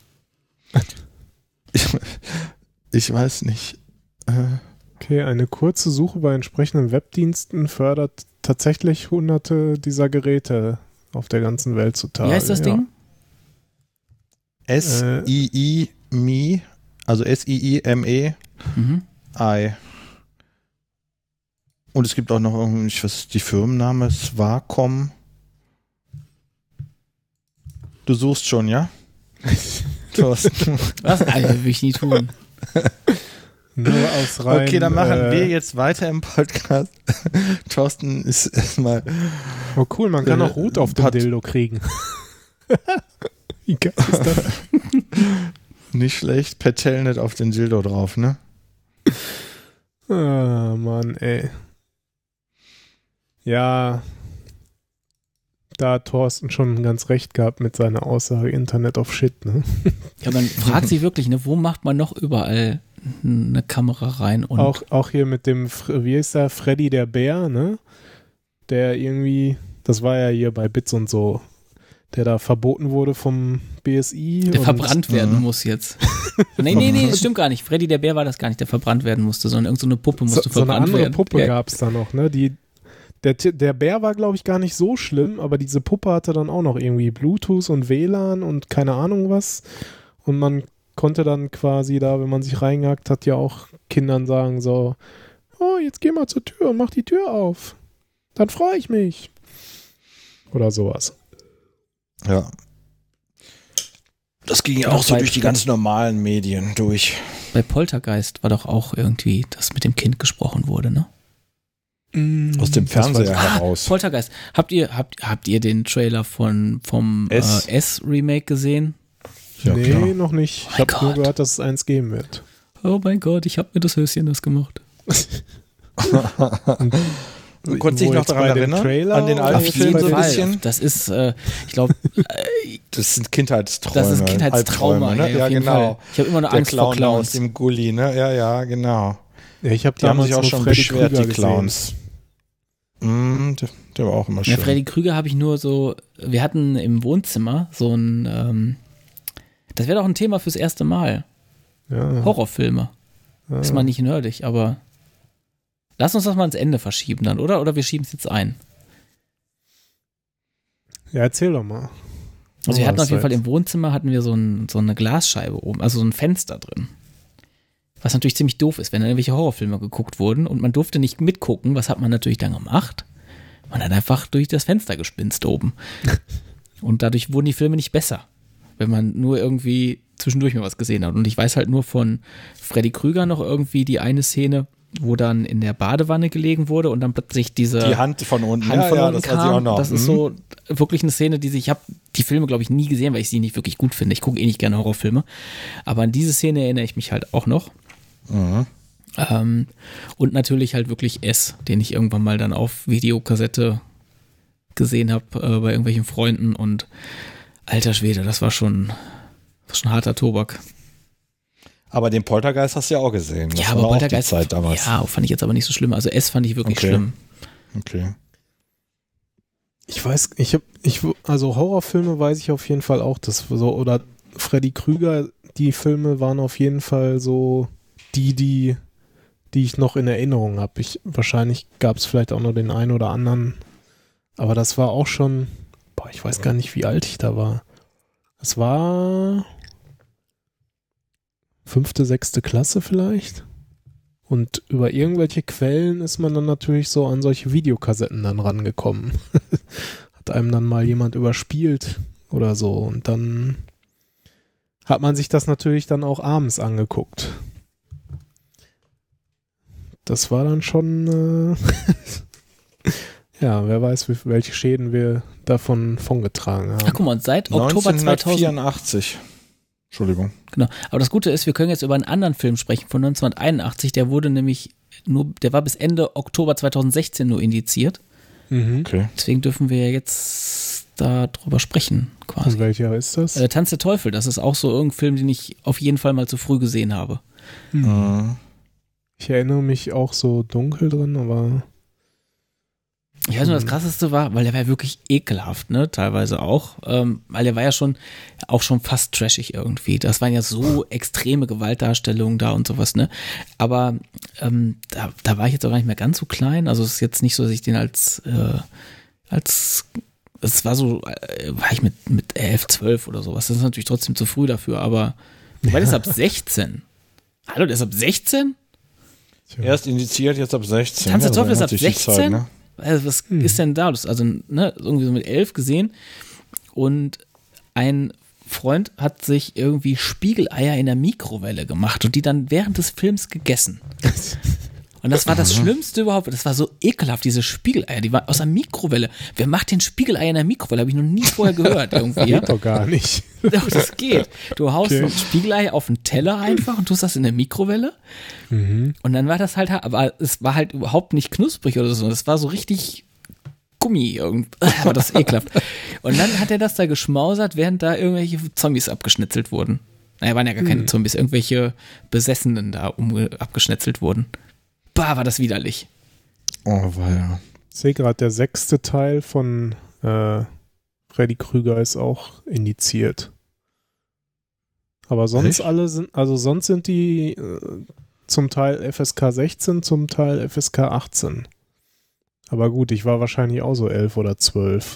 Ich weiß nicht. Okay, eine kurze Suche bei entsprechenden Webdiensten fördert tatsächlich hunderte dieser Geräte auf der ganzen Welt zutage. Wie heißt das Ding? SII-ME, also SII-ME, Mhm. I. Und es gibt auch noch irgendwie, was ist die Firmenname? Swacom. Du suchst schon, ja? Thorsten. Was? Alter, will ich nie tun. Nur aus rein, Okay, dann machen wir jetzt weiter im Podcast. Thorsten ist erstmal. Oh cool, man kann auch Rot auf dem hat- Dildo kriegen. Wie geil ist das? Nicht schlecht, per Telnet auf den Dildo drauf, ne? Ah, Mann, ey. Ja, da hat Thorsten schon ganz recht gehabt mit seiner Aussage Internet of Shit, ne? Ja, man fragt sich wirklich, ne, wo macht man noch überall eine Kamera rein? Und Auch hier mit dem, wie ist der, Freddy der Bär, ne? Der irgendwie, das war ja hier bei Bits und so, der da verboten wurde vom BSI. der und verbrannt werden muss jetzt. Nee, das stimmt gar nicht. Freddy der Bär war das gar nicht, der verbrannt werden musste, sondern irgendeine so eine Puppe musste so eine verbrannt andere werden. Puppe Ja. gab es da noch, ne? Der Bär war, glaube ich, gar nicht so schlimm, aber diese Puppe hatte dann auch noch irgendwie Bluetooth und WLAN und keine Ahnung was. Und man konnte dann quasi da, wenn man sich reingehackt hat, ja auch Kindern sagen so, oh, jetzt geh mal zur Tür und mach die Tür auf. Dann freue ich mich. Oder sowas. Ja. Das ging ja Ja, auch so bei- durch die ganz normalen Medien durch. Bei Poltergeist war doch auch irgendwie, dass mit dem Kind gesprochen wurde, ne? Aus dem Das weiß Fernseher ich. heraus. Poltergeist. Habt ihr den Trailer vom S? S-Remake gesehen? Ja, Nee, klar. noch nicht. Ich Mein habe nur Gott. gehört, dass es eins geben wird. Oh mein Gott, ich habe mir das Höschen das gemacht. Du konntest dich Wo noch jetzt daran bei dem erinnern? Trailer An den oder alten jetzt Film bei so ein dem- bisschen? Das ist, ich glaube, Das sind Kindheitsträume. das ist Kindheitstrauma. Albträume, ne? ey, Ja, auf jeden genau. Fall. Ich habe immer noch Der Angst vor Clown da aus Clowns. dem Gully, ne? Ja, genau. Ja, ich habe Die haben damals sich auch nur schon Freddy beschwert, Krüger die Clowns. Der war auch immer schön. Ja, Freddy Krüger habe ich nur so, wir hatten im Wohnzimmer so ein, das wäre doch ein Thema fürs erste Mal. Ja. Horrorfilme. Ist mal nicht nerdig, aber lass uns das mal ans Ende verschieben dann, oder? Oder wir schieben es jetzt ein. Ja, erzähl doch mal. Also wir hatten was auf jeden Fall jetzt? im Wohnzimmer hatten wir so eine Glasscheibe oben, also so ein Fenster drin. Was natürlich ziemlich doof ist, wenn dann irgendwelche Horrorfilme geguckt wurden und man durfte nicht mitgucken. Was hat man natürlich dann gemacht? Man hat einfach durch das Fenster gespinst oben. Und dadurch wurden die Filme nicht besser, wenn man nur irgendwie zwischendurch mal was gesehen hat. Und ich weiß halt nur von Freddy Krüger noch irgendwie die eine Szene, wo dann in der Badewanne gelegen wurde und dann plötzlich diese Die Hand von unten, Hand von unten das kam. weiß ich auch noch. Das ist so wirklich eine Szene, ich habe die Filme, glaube ich, nie gesehen, weil ich sie nicht wirklich gut finde. Ich gucke eh nicht gerne Horrorfilme. Aber an diese Szene erinnere ich mich halt auch noch. Mhm. Und natürlich halt wirklich S, den ich irgendwann mal dann auf Videokassette gesehen habe bei irgendwelchen Freunden und alter Schwede, das war schon harter Tobak. Aber den Poltergeist hast du ja auch gesehen. Das Ja, war aber auch Poltergeist, die Zeit damals. ja, fand ich jetzt aber nicht so schlimm. Also S fand ich wirklich schlimm. Okay. Ich weiß, also Horrorfilme weiß ich auf jeden Fall auch, das so, oder Freddy Krüger, die Filme waren auf jeden Fall so die ich noch in Erinnerung habe. Wahrscheinlich gab es vielleicht auch noch den einen oder anderen, aber das war auch schon, ich weiß gar nicht, wie alt ich da war. Es war 5., 6. Klasse vielleicht. Und über irgendwelche Quellen ist man dann natürlich so an solche Videokassetten dann rangekommen. Hat einem dann mal jemand überspielt oder so. Und dann hat man sich das natürlich dann auch abends angeguckt. Das war dann schon, ja, wer weiß, welche Schäden wir davon getragen haben. Ach, guck mal, und seit Oktober 1984. Entschuldigung. Genau. Aber das Gute ist, wir können jetzt über einen anderen Film sprechen von 1981. Der wurde nämlich der war bis Ende Oktober 2016 nur indiziert. Mhm. Okay. Deswegen dürfen wir ja jetzt darüber sprechen, quasi. Und welcher ist das? Tanz der Teufel, das ist auch so irgendein Film, den ich auf jeden Fall mal zu früh gesehen habe. Mhm. Ich erinnere mich auch so dunkel drin, aber Ich weiß nur, das Krasseste war, weil der war ja wirklich ekelhaft, ne, teilweise auch, weil der war ja schon fast trashig irgendwie. Das waren ja so extreme Gewaltdarstellungen da und sowas, ne, aber da war ich jetzt auch gar nicht mehr ganz so klein, also es ist jetzt nicht so, dass ich den es war so, war ich mit 11, 12 oder sowas, das ist natürlich trotzdem zu früh dafür, aber weil der ist ab 16. Hallo, der ist ab 16? Erst indiziert, jetzt ab 16. Tanz der Teufel ist ab sich die 16? Zeit, ne? Also was ist denn da? Also, ne, irgendwie so mit 11 gesehen und ein Freund hat sich irgendwie Spiegeleier in der Mikrowelle gemacht und die dann während des Films gegessen. Und das war das Schlimmste überhaupt. Das war so ekelhaft, diese Spiegeleier, die waren aus der Mikrowelle. Wer macht denn Spiegeleier in der Mikrowelle? Habe ich noch nie vorher gehört irgendwie. geht doch gar nicht. Doch, das geht. Du haust ein Spiegelei auf den Teller einfach und tust das in der Mikrowelle. Mhm. Und dann war das halt, aber es war halt überhaupt nicht knusprig oder so. Das war so richtig Gummi irgendwie. Aber das ist ekelhaft. Und dann hat er das da geschmausert, während da irgendwelche Zombies abgeschnitzelt wurden. Naja, waren ja gar keine Zombies, irgendwelche Besessenen da abgeschnetzelt wurden. Bah, war das widerlich. Oh, war ja. Ich sehe gerade, der 6. Teil von Freddy Krüger ist auch indiziert. Aber sonst Echt? sind die zum Teil FSK 16, zum Teil FSK 18. Aber gut, ich war wahrscheinlich auch so 11 oder 12,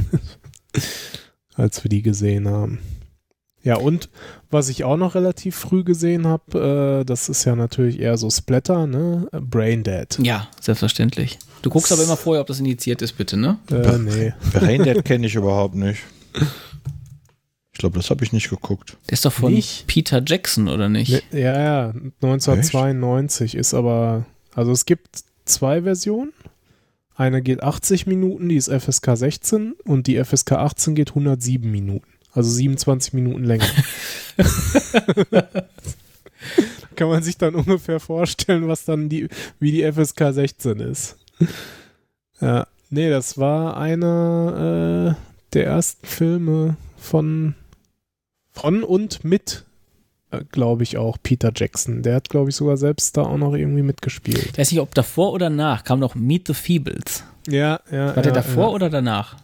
als wir die gesehen haben. Ja, und was ich auch noch relativ früh gesehen habe, das ist ja natürlich eher so Splatter, ne? Braindead. Ja, selbstverständlich. Du guckst aber immer vorher, ob das indiziert ist, bitte, ne? Nee. Braindead kenne ich überhaupt nicht. Ich glaube, das habe ich nicht geguckt. Der ist doch von Peter Jackson, oder nicht? Ja, 1992 ist aber, also es gibt 2 Versionen. Eine geht 80 Minuten, die ist FSK 16 und die FSK 18 geht 107 Minuten. Also 27 Minuten länger. Kann man sich dann ungefähr vorstellen, was dann wie die FSK 16 ist. Ja, nee, das war einer der ersten Filme von und mit, glaube ich, auch Peter Jackson. Der hat, glaube ich, sogar selbst da auch noch irgendwie mitgespielt. Ich weiß nicht, ob davor oder danach kam noch Meet the Feebles. Ja. War der davor oder danach?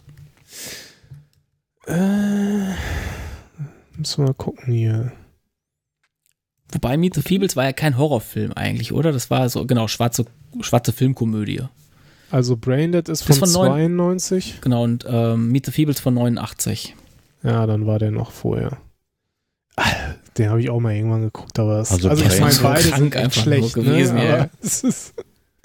Müssen wir mal gucken hier. Wobei Meet the Feebles war ja kein Horrorfilm eigentlich, oder? Das war so, genau, schwarze Filmkomödie. Also Braindead ist von 92. Genau, und Meet the Feebles von 89. Ja, dann war der noch vorher. Den habe ich auch mal irgendwann geguckt, aber Also ich meine, so beide krank sind einfach schlecht nur gewesen, ne? ja. Aber es ist,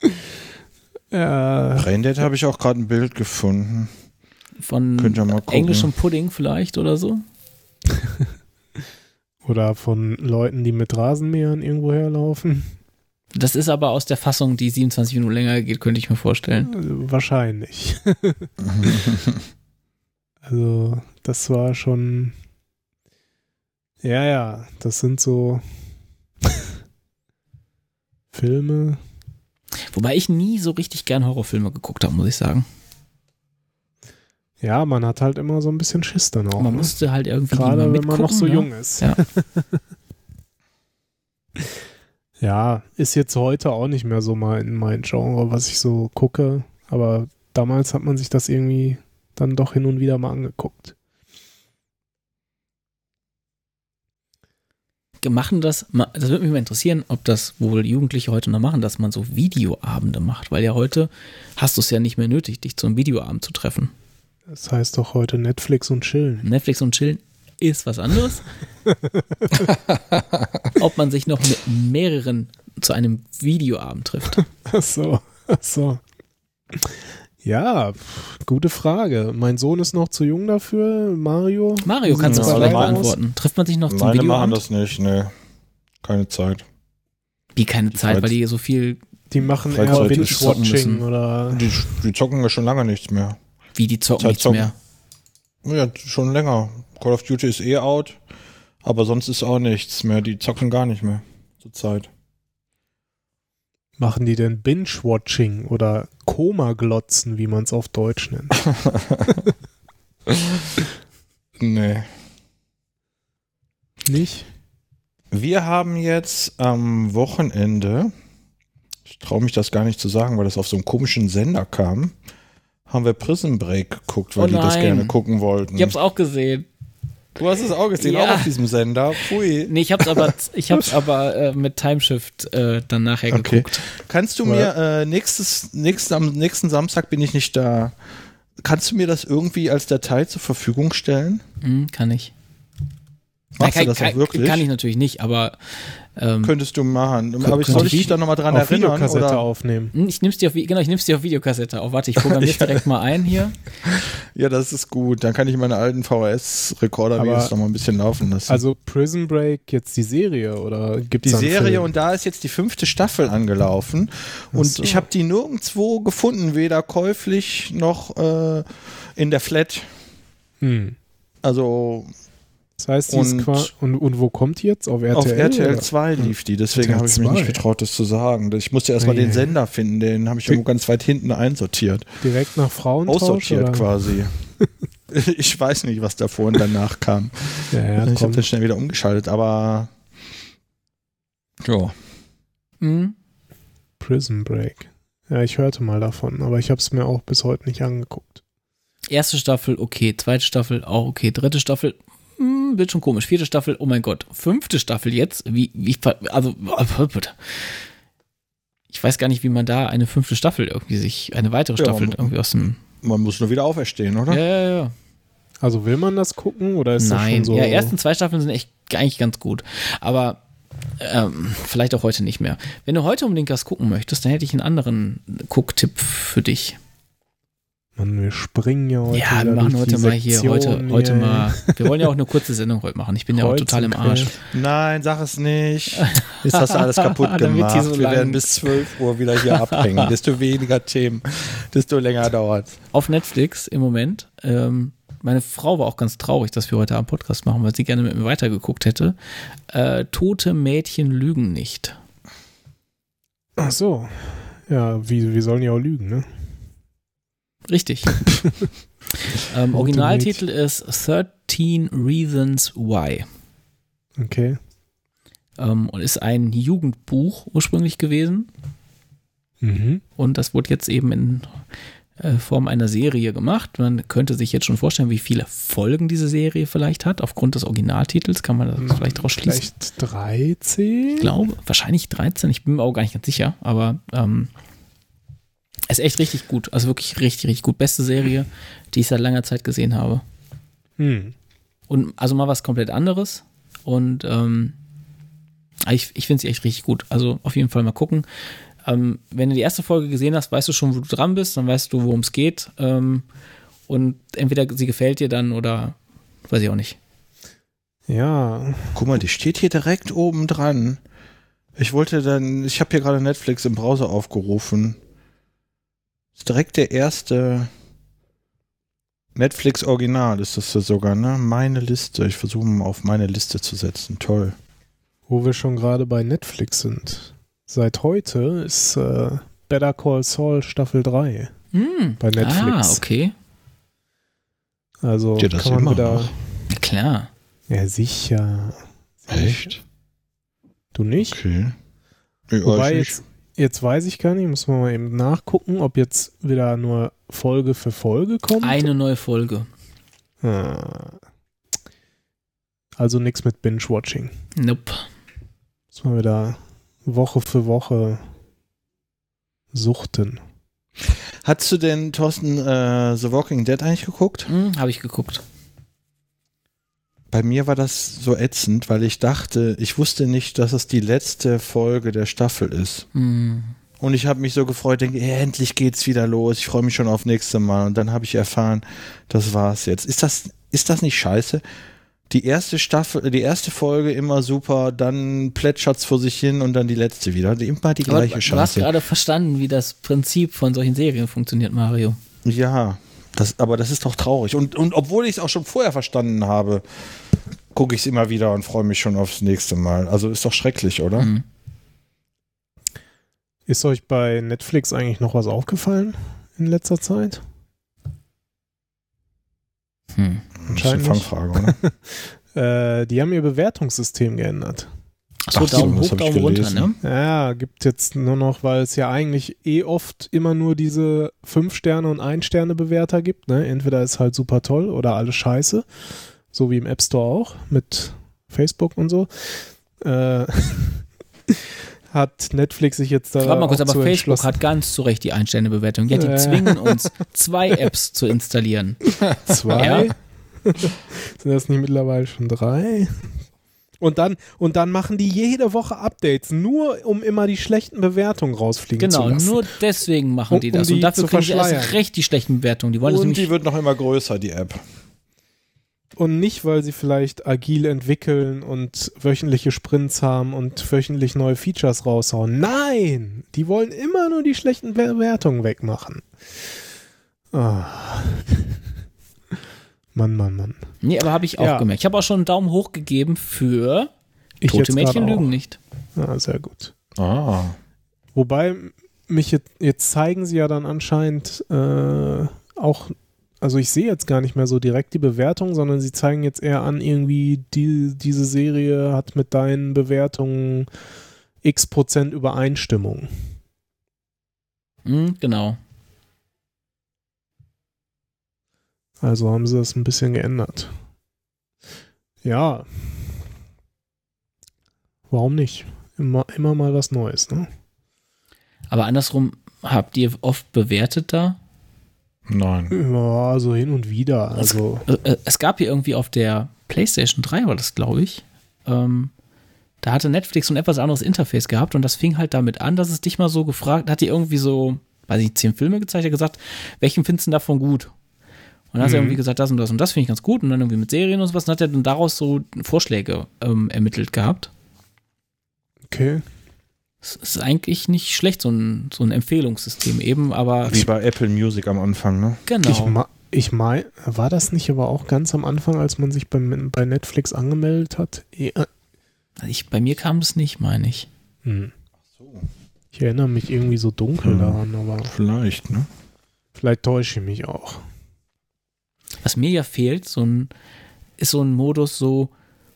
ja. Braindead habe ich auch gerade ein Bild gefunden. Von Könnt ihr mal gucken. englischem Pudding vielleicht oder so? Oder von Leuten, die mit Rasenmähern irgendwo herlaufen. Das ist aber aus der Fassung, die 27 Minuten länger geht, könnte ich mir vorstellen. Wahrscheinlich. Also, das war schon. Ja, das sind so Filme. Wobei ich nie so richtig gern Horrorfilme geguckt habe, muss ich sagen. Ja, man hat halt immer so ein bisschen Schiss dann auch. Man musste halt irgendwie gerade mal wenn man noch so ne? jung ist. Ja. Ja, ist jetzt heute auch nicht mehr so mein Genre, was ich so gucke. Aber damals hat man sich das irgendwie dann doch hin und wieder mal angeguckt. Machen das würde mich mal interessieren, ob das wohl Jugendliche heute noch machen, dass man so Videoabende macht, weil ja heute hast du es ja nicht mehr nötig, dich zu einem Videoabend zu treffen. Das heißt doch heute Netflix und Chillen. Netflix und Chillen ist was anderes. Ob man sich noch mit mehreren zu einem Videoabend trifft. Ach so. Ja, gute Frage. Mein Sohn ist noch zu jung dafür. Mario Kannst du das vielleicht beantworten? Trifft man sich noch zum Videoabend? Meine machen das nicht, ne. Keine Zeit. Wie keine Zeit, weil die so viel die machen eher Freizeit Binge-Watching oder... Die zocken ja schon lange nichts mehr. Wie, die zocken nichts mehr? Ja, schon länger. Call of Duty ist out, aber sonst ist auch nichts mehr. Die zocken gar nicht mehr zur Zeit. Machen die denn Binge-Watching oder Koma-Glotzen, wie man es auf Deutsch nennt? Nee. Nicht? Wir haben jetzt am Wochenende, ich traue mich das gar nicht zu sagen, weil das auf so einem komischen Sender kam, haben wir Prison Break geguckt, weil die das gerne gucken wollten. Ich hab's auch gesehen. Du hast es auch gesehen, Ja. auch auf diesem Sender. Pfui. Nee, ich hab's aber mit Timeshift dann nachher geguckt. Kannst du mir am nächsten Samstag bin ich nicht da. Kannst du mir das irgendwie als Datei zur Verfügung stellen? Kann ich. Machst du das auch wirklich? Kann ich natürlich nicht, aber könntest du machen. Aber soll ich dich da nochmal dran auf erinnern? Videokassette Oder? aufnehmen. ich nimm's dir auf Videokassette auf. Warte, ich programmiere es direkt mal ein hier. Ja, das ist gut. Dann kann ich meine alten VHS-Rekorder noch mal ein bisschen laufen lassen. Also Prison Break, jetzt die Serie oder gibt's die da einen Serie Film? und da ist jetzt die 5. Staffel angelaufen und ich habe die nirgendwo gefunden, weder käuflich noch in der Flat. Also das heißt, die ist und wo kommt die jetzt? Auf RTL? Auf RTL 2 lief die, deswegen habe ich mich nicht getraut, das zu sagen. Ich musste erstmal den Sender finden, den habe ich irgendwo ganz weit hinten einsortiert. Direkt nach Frauentausch? Aussortiert oder? quasi. Ich weiß nicht, was davor und danach kam. Ja, ich habe das schnell wieder umgeschaltet, aber ja. Prison Break. Ja, ich hörte mal davon, aber ich habe es mir auch bis heute nicht angeguckt. Erste Staffel, okay. Zweite Staffel, auch okay. Dritte Staffel, wird schon komisch. Vierte Staffel, oh mein Gott. 5. Staffel jetzt? Also, ich weiß gar nicht, wie man da eine 5. Staffel eine weitere Staffel irgendwie aus dem... Man muss nur wieder auferstehen, oder? Ja. Also will man das gucken oder ist das Nein, schon so? Ja, ersten 2 Staffeln sind eigentlich ganz gut. Aber vielleicht auch heute nicht mehr. Wenn du heute unbedingt was gucken möchtest, dann hätte ich einen anderen Gucktipp für dich. Mann, wir springen ja heute. Ja, wir machen heute mal hier, heute mal. Wir wollen ja auch eine kurze Sendung heute machen. Ich bin ja auch total im Arsch. Nein, sag es nicht. Jetzt hast du alles kaputt gemacht. Wir werden bis 12 Uhr wieder hier abhängen. Desto weniger Themen, desto länger dauert. Auf Netflix im Moment. Meine Frau war auch ganz traurig, dass wir heute Abend Podcast machen, weil sie gerne mit mir weitergeguckt hätte. Tote Mädchen lügen nicht. Ach so. Ja, wie sollen die auch lügen, ne? Richtig. Originaltitel ist 13 Reasons Why. Okay. Und ist ein Jugendbuch ursprünglich gewesen. Und das wurde jetzt eben in Form einer Serie gemacht. Man könnte sich jetzt schon vorstellen, wie viele Folgen diese Serie vielleicht hat. Aufgrund des Originaltitels kann man das vielleicht daraus schließen. Vielleicht 13? Ich glaube, wahrscheinlich 13. Ich bin mir auch gar nicht ganz sicher. Aber ist echt richtig gut. Also wirklich richtig, richtig gut. Beste Serie, die ich seit langer Zeit gesehen habe. Und also mal was komplett anderes. Und ich finde sie echt richtig gut. Also auf jeden Fall mal gucken. Wenn du die erste Folge gesehen hast, weißt du schon, wo du dran bist. Dann weißt du, worum es geht. Und entweder sie gefällt dir dann oder weiß ich auch nicht. Ja. Guck mal, die steht hier direkt oben dran. Ich habe hier gerade Netflix im Browser aufgerufen. Ist direkt der erste Netflix Original ist das sogar, ne? Meine Liste. Ich versuche mal auf meine Liste zu setzen. Toll. Wo wir schon gerade bei Netflix sind. Seit heute ist Better Call Saul Staffel 3 bei Netflix. Ah, okay. Also Ja, das kann man immer wieder... noch. Klar. Ja, sicher. Echt? Du nicht? Okay. Ja, Wobei, ich nicht. jetzt weiß ich gar nicht, muss man mal eben nachgucken, ob jetzt wieder nur Folge für Folge kommt. Eine neue Folge. Also nichts mit Binge-Watching. Nope. Muss man wieder Woche für Woche suchten. Hast du denn, Thorsten, The Walking Dead eigentlich geguckt? Habe ich geguckt. Bei mir war das so ätzend, weil ich wusste nicht, dass es die letzte Folge der Staffel ist. Und ich habe mich so gefreut, denke, endlich geht's wieder los. Ich freue mich schon auf nächste Mal. Und dann habe ich erfahren, das war's jetzt. Ist das nicht scheiße? Die erste Folge immer super, dann plätschert's vor sich hin und dann die letzte wieder. Immer die gleiche Scheiße. Du hast gerade verstanden, wie das Prinzip von solchen Serien funktioniert, Mario. Ja, aber das ist doch traurig. Und obwohl ich es auch schon vorher verstanden habe, gucke ich es immer wieder und freue mich schon aufs nächste Mal. Also ist doch schrecklich, oder? Ist euch bei Netflix eigentlich noch was aufgefallen in letzter Zeit? Das ist eine Anscheinend nicht. Fangfrage, oder? Die haben ihr Bewertungssystem geändert. Achso, Ach so, Daumen das hoch, hab ich Daumen runter, gelesen. ne? Ja, gibt jetzt nur noch, weil es ja eigentlich oft immer nur diese 5-Sterne- und 1-Sterne-Bewerter gibt. Ne? Entweder ist halt super toll oder alles scheiße. So wie im App Store auch mit Facebook und so. Hat Netflix sich jetzt da Warte mal kurz, auch aber zu Facebook entschlossen. hat ganz zu Recht die Ein-Sterne-Bewertung. Ja, die zwingen uns, 2 Apps zu installieren. 2? Ja. Sind das nicht mittlerweile schon 3? Und dann machen die jede Woche Updates, nur um immer die schlechten Bewertungen rausfliegen zu Genau, lassen. nur deswegen machen die Um das. die Und dafür zu kriegen sie erst verschleiern. recht die schlechten Bewertungen. Die wollen das Und nämlich die wird noch immer größer, die App. Und nicht, weil sie vielleicht agil entwickeln und wöchentliche Sprints haben und wöchentlich neue Features raushauen. Nein! Die wollen immer nur die schlechten Bewertungen wegmachen. Ah. Mann. Nee, aber habe ich auch Ja. gemerkt. Ich habe auch schon einen Daumen hoch gegeben für Ich Tote jetzt Mädchen gerade lügen auch. nicht. Ah, sehr gut. Ah. Wobei jetzt zeigen sie ja dann anscheinend auch, also ich sehe jetzt gar nicht mehr so direkt die Bewertung, sondern sie zeigen jetzt eher an, irgendwie diese Serie hat mit deinen Bewertungen x% Übereinstimmung. Genau. Also haben sie das ein bisschen geändert. Ja. Warum nicht? Immer mal was Neues, ne? Aber andersrum, habt ihr oft bewertet da? Nein. Ja, so hin und wieder. Also Es gab hier irgendwie auf der PlayStation 3, war das, glaube ich, da hatte Netflix ein etwas anderes Interface gehabt und das fing halt damit an, dass es dich mal so gefragt hat, die irgendwie so, weiß ich, 10 Filme gezeigt, hat gesagt, welchen findest du davon gut? Und dann hat er irgendwie gesagt, das und das und das finde ich ganz gut und dann irgendwie mit Serien und sowas und hat er dann daraus so Vorschläge ermittelt gehabt. okay. Es ist eigentlich nicht schlecht, so ein Empfehlungssystem eben, aber Wie bei Apple Music am Anfang, ne? genau. Ich meine, war das nicht aber auch ganz am Anfang, als man sich bei Netflix angemeldet hat? Ja. Bei mir kam es nicht, meine ich. Ich erinnere mich irgendwie so dunkel daran, aber Vielleicht, ne? vielleicht täusche ich mich auch. Was mir ja fehlt, ist so ein Modus so,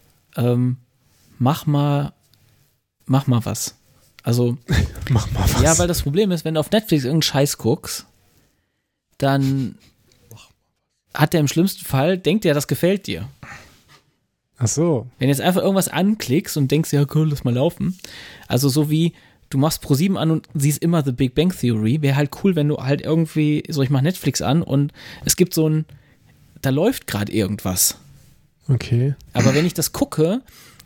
mach mal was. Also, Mach mal was. ja, weil das Problem ist, wenn du auf Netflix irgendeinen Scheiß guckst, dann hat der im schlimmsten Fall, denkt der, das gefällt dir. Ach so. Wenn du jetzt einfach irgendwas anklickst und denkst, ja cool, lass mal laufen. Also so wie, du machst Pro7 an und siehst immer The Big Bang Theory, wäre halt cool, wenn du halt irgendwie, so ich mach Netflix an und es gibt da läuft gerade irgendwas. Okay. Aber wenn ich das gucke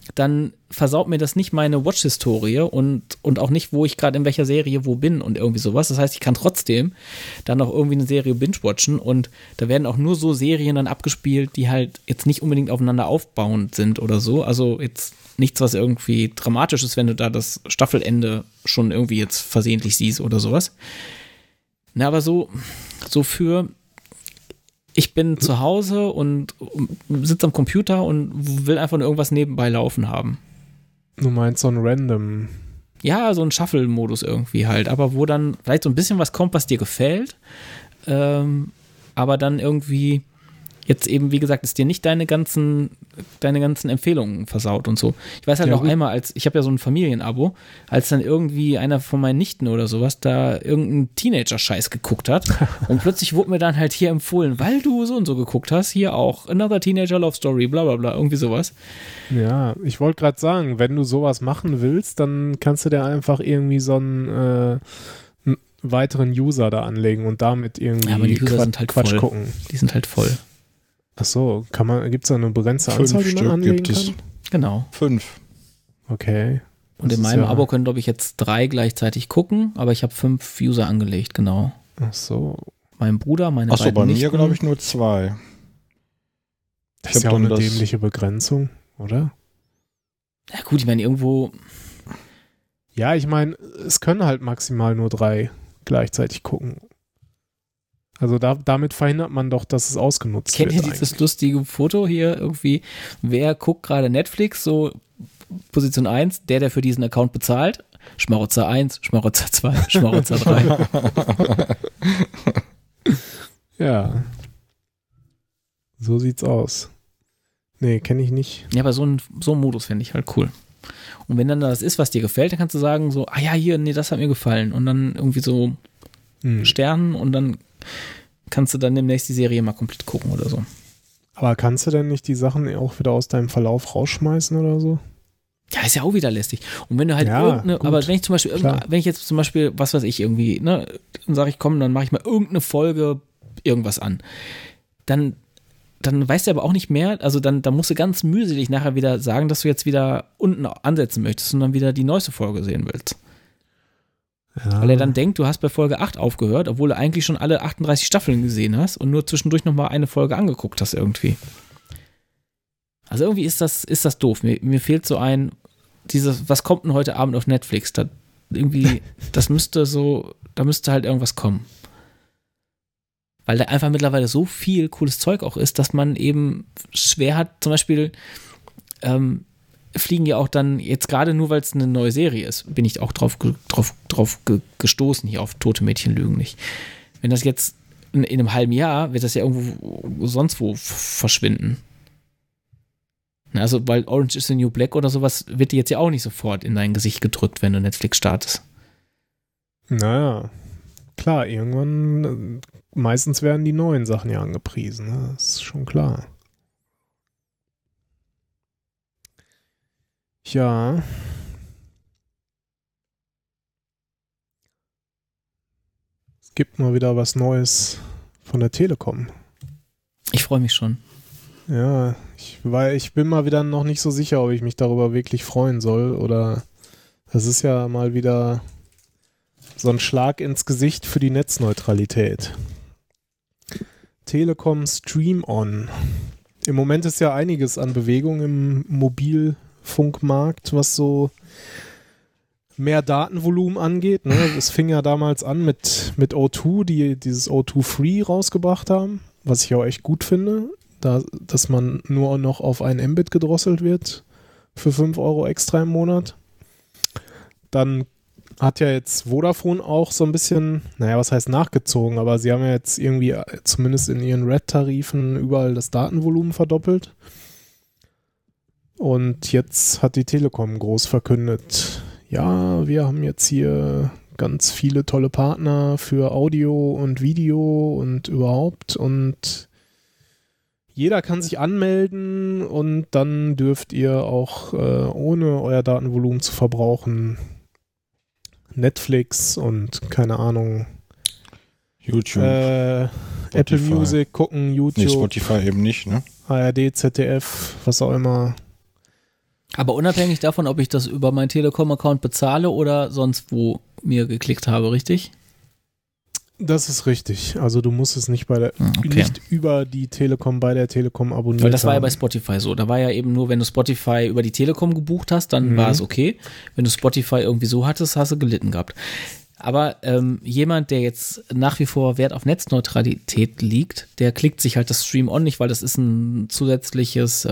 dann versaut mir das nicht meine Watch-Historie und auch nicht, wo ich gerade in welcher Serie wo bin und irgendwie sowas. Das heißt, ich kann trotzdem dann auch irgendwie eine Serie binge-watchen und da werden auch nur so Serien dann abgespielt, die halt jetzt nicht unbedingt aufeinander aufbauend sind oder so. Also jetzt nichts, was irgendwie dramatisch ist, wenn du da das Staffelende schon irgendwie jetzt versehentlich siehst oder sowas. Na, aber so für ich bin zu Hause und sitze am Computer und will einfach nur irgendwas nebenbei laufen haben. Du meinst so ein Random? Ja, so ein Shuffle-Modus irgendwie halt, aber wo dann vielleicht so ein bisschen was kommt, was dir gefällt, aber dann irgendwie jetzt eben, wie gesagt, ist dir nicht deine ganzen Empfehlungen versaut und so. Ich weiß halt noch einmal, ich habe ja so ein Familienabo, als dann irgendwie einer von meinen Nichten oder sowas da irgendeinen Teenager-Scheiß geguckt hat und plötzlich wurde mir dann halt hier empfohlen, weil du so und so geguckt hast, hier auch Another Teenager Love Story, bla bla bla, irgendwie sowas. Ja, ich wollte gerade sagen, wenn du sowas machen willst, dann kannst du dir einfach irgendwie so einen weiteren User da anlegen und damit irgendwie aber die User sind halt Quatsch voll. gucken. Die sind halt voll. Ach so, gibt es da eine begrenzte Anzahl, die man anlegen gibt es. kann? Genau. 5. Okay. Und in meinem Abo können, glaube ich, jetzt 3 gleichzeitig gucken, aber ich habe 5 User angelegt, genau. Ach so. Mein Bruder, meine Achso, beiden bei Nichten. mir glaube ich nur 2. Das ist ja auch eine dämliche Begrenzung, oder? Ja gut, ich meine, irgendwo... Ja, ich meine, es können halt maximal nur 3 gleichzeitig gucken. Also damit verhindert man doch, dass es ausgenutzt wird. Kennt ihr dieses lustige Foto hier irgendwie? Wer guckt gerade Netflix? So Position 1, der für diesen Account bezahlt. Schmarotzer 1, Schmarotzer 2, Schmarotzer 3. Ja. So sieht's aus. Nee, kenne ich nicht. Ja, aber so ein Modus fände ich halt cool. Und wenn dann das ist, was dir gefällt, dann kannst du sagen so, ah ja, hier, nee, das hat mir gefallen. Und dann irgendwie so Sternen und dann kannst du dann demnächst die Serie mal komplett gucken oder so. Aber kannst du denn nicht die Sachen auch wieder aus deinem Verlauf rausschmeißen oder so? Ja, ist ja auch wieder lästig. Und wenn du halt aber wenn ich zum Beispiel wenn ich jetzt zum Beispiel, was weiß ich, irgendwie, ne, dann sage ich, komm, dann mache ich mal irgendeine Folge irgendwas an. Dann weißt du aber auch nicht mehr, also dann musst du ganz mühselig nachher wieder sagen, dass du jetzt wieder unten ansetzen möchtest und dann wieder die neueste Folge sehen willst. Ja. Weil er dann denkt, du hast bei Folge 8 aufgehört, obwohl du eigentlich schon alle 38 Staffeln gesehen hast und nur zwischendurch nochmal eine Folge angeguckt hast irgendwie. Also irgendwie ist das doof. Mir fehlt so was kommt denn heute Abend auf Netflix? Da müsste halt irgendwas kommen. Weil da einfach mittlerweile so viel cooles Zeug auch ist, dass man eben schwer hat, zum Beispiel fliegen ja auch dann, jetzt gerade nur, weil es eine neue Serie ist, bin ich auch drauf gestoßen, hier auf Tote Mädchen lügen nicht. Wenn das jetzt in einem halben Jahr, wird das ja irgendwo sonst wo verschwinden. Also, weil Orange is the New Black oder sowas wird dir jetzt ja auch nicht sofort in dein Gesicht gedrückt, wenn du Netflix startest. Naja, klar, irgendwann, meistens werden die neuen Sachen ja angepriesen, ne? Das ist schon klar. Ja. Es gibt mal wieder was Neues von der Telekom. Ich freue mich schon. Ja, ich bin mal wieder noch nicht so sicher, ob ich mich darüber wirklich freuen soll oder das ist ja mal wieder so ein Schlag ins Gesicht für die Netzneutralität. Telekom Stream On. Im Moment ist ja einiges an Bewegung im Mobilfunkmarkt, was so mehr Datenvolumen angeht. Ne? Es fing ja damals an mit O2, die dieses O2 Free rausgebracht haben, was ich auch echt gut finde, dass man nur noch auf 1 Mbit gedrosselt wird für 5 € extra im Monat. Dann hat ja jetzt Vodafone auch so ein bisschen, naja, was heißt nachgezogen, aber sie haben ja jetzt irgendwie zumindest in ihren Red-Tarifen überall das Datenvolumen verdoppelt. Und jetzt hat die Telekom groß verkündet, ja, wir haben jetzt hier ganz viele tolle Partner für Audio und Video und überhaupt und jeder kann sich anmelden und dann dürft ihr auch ohne euer Datenvolumen zu verbrauchen Netflix und keine Ahnung YouTube, Apple Music gucken, YouTube. Nee, Spotify eben nicht, ne? ARD, ZDF, was auch immer. Aber unabhängig davon, ob ich das über meinen Telekom-Account bezahle oder sonst wo mir geklickt habe, richtig? Das ist richtig. Also du musst es nicht nicht über die Telekom bei der Telekom abonnieren. Weil das war ja bei Spotify so. Da war ja eben nur, wenn du Spotify über die Telekom gebucht hast, dann war es okay. Wenn du Spotify irgendwie so hattest, hast du gelitten gehabt. Aber jemand, der jetzt nach wie vor Wert auf Netzneutralität liegt, der klickt sich halt das Stream On nicht, weil das ist ein zusätzliches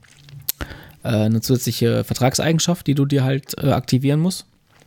eine zusätzliche Vertragseigenschaft, die du dir halt aktivieren musst.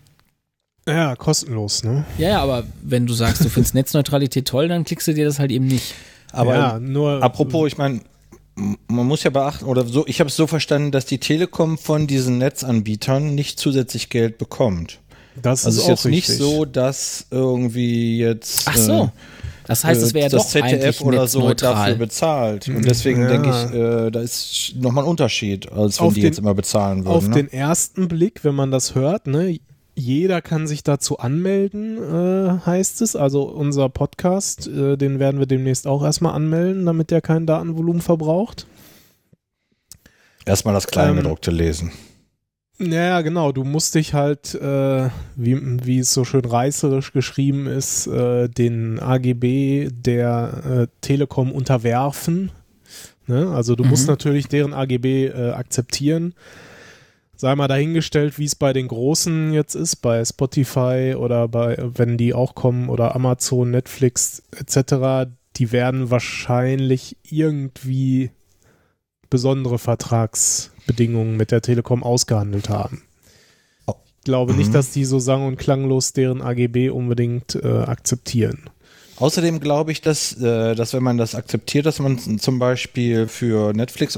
Ja, kostenlos, ne? Ja, aber wenn du sagst, du findest Netzneutralität toll, dann klickst du dir das halt eben nicht. Aber ja, nur apropos, ich meine, man muss ja beachten, oder so, ich habe es so verstanden, dass die Telekom von diesen Netzanbietern nicht zusätzlich Geld bekommt. das Also ist es ist auch jetzt nicht richtig. so, dass irgendwie jetzt Ach so. Das heißt, es wäre ja das doch ZDF eigentlich oder so netzneutral. dafür bezahlt. Und deswegen Ja. denke ich, da ist nochmal ein Unterschied, als wenn Auf die den- jetzt immer bezahlen würden. Auf Ne? den ersten Blick, wenn man das hört, ne, jeder kann sich dazu anmelden, heißt es. Also unser Podcast, den werden wir demnächst auch erstmal anmelden, damit der kein Datenvolumen verbraucht. Erstmal das Kleingedruckte lesen. Ja, genau. Du musst dich halt, wie es so schön reißerisch geschrieben ist, den AGB der Telekom unterwerfen. Ne? Also du musst natürlich deren AGB akzeptieren. Sei mal dahingestellt, wie es bei den Großen jetzt ist, bei Spotify oder wenn die auch kommen, oder Amazon, Netflix etc., die werden wahrscheinlich irgendwie besondere Vertragsbedingungen mit der Telekom ausgehandelt haben. Ich glaube nicht, dass die so sang- und klanglos deren AGB unbedingt akzeptieren. Außerdem glaube ich, dass wenn man das akzeptiert, dass man zum Beispiel für Netflix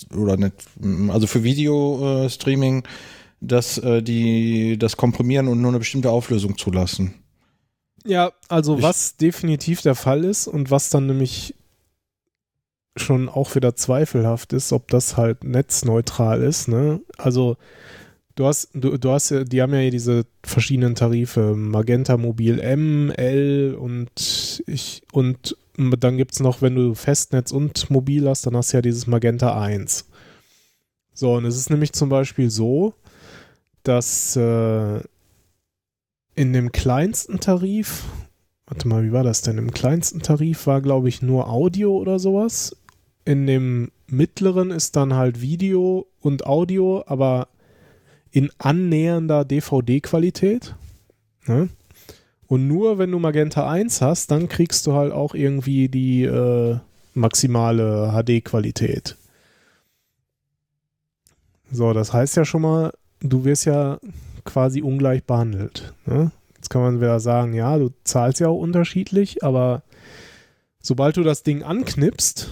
also für Videostreaming, dass die das komprimieren und nur eine bestimmte Auflösung zulassen. Ja, also was definitiv der Fall ist und was dann nämlich schon auch wieder zweifelhaft ist, ob das halt netzneutral ist, ne? Also du hast ja, die haben ja diese verschiedenen Tarife, Magenta Mobil M, L und dann gibt es noch, wenn du Festnetz und Mobil hast, dann hast du ja dieses Magenta 1. So, und es ist nämlich zum Beispiel so, dass in dem kleinsten Tarif, warte mal, wie war das denn? Im kleinsten Tarif war, glaube ich, nur Audio oder sowas. In dem mittleren ist dann halt Video und Audio, aber in annähernder DVD-Qualität. Ne? Und nur wenn du Magenta 1 hast, dann kriegst du halt auch irgendwie die maximale HD-Qualität. So, das heißt ja schon mal, du wirst ja quasi ungleich behandelt. Ne? Jetzt kann man wieder sagen, ja, du zahlst ja auch unterschiedlich, aber sobald du das Ding anknipst,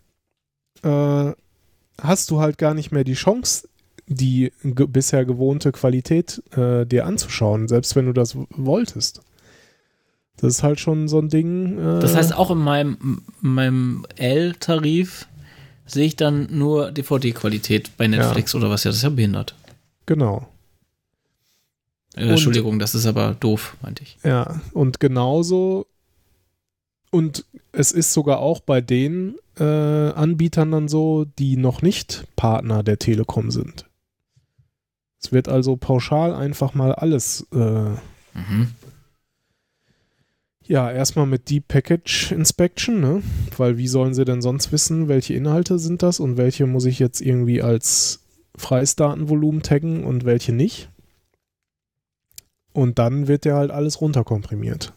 hast du halt gar nicht mehr die Chance, die bisher gewohnte Qualität dir anzuschauen, selbst wenn du das wolltest. Das ist halt schon so ein Ding. Das heißt, auch in meinem L-Tarif sehe ich dann nur DVD-Qualität bei Netflix oder was? Ja, das ist ja behindert. Genau. Entschuldigung, das ist aber doof, meinte ich. Ja, und genauso, und es ist sogar auch bei den Anbietern dann so, die noch nicht Partner der Telekom sind. Es wird also pauschal einfach mal alles ja, erstmal mit Deep Package Inspection, ne? Weil wie sollen sie denn sonst wissen, welche Inhalte sind das und welche muss ich jetzt irgendwie als freies Datenvolumen taggen und welche nicht? Und dann wird ja halt alles runterkomprimiert.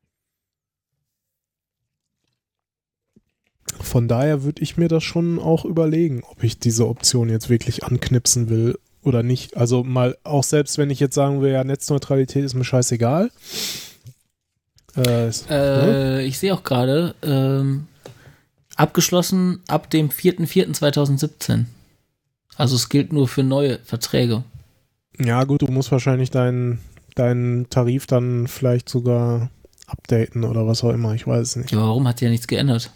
Von daher würde ich mir das schon auch überlegen, ob ich diese Option jetzt wirklich anknipsen will oder nicht. Also mal auch selbst, wenn ich jetzt sagen will, ja, Netzneutralität ist mir scheißegal. Ich sehe auch gerade, abgeschlossen ab dem 4.4.2017. Also es gilt nur für neue Verträge. Ja gut, du musst wahrscheinlich deinen Tarif dann vielleicht sogar updaten oder was auch immer, ich weiß es nicht. Ja, warum hat sich ja nichts geändert?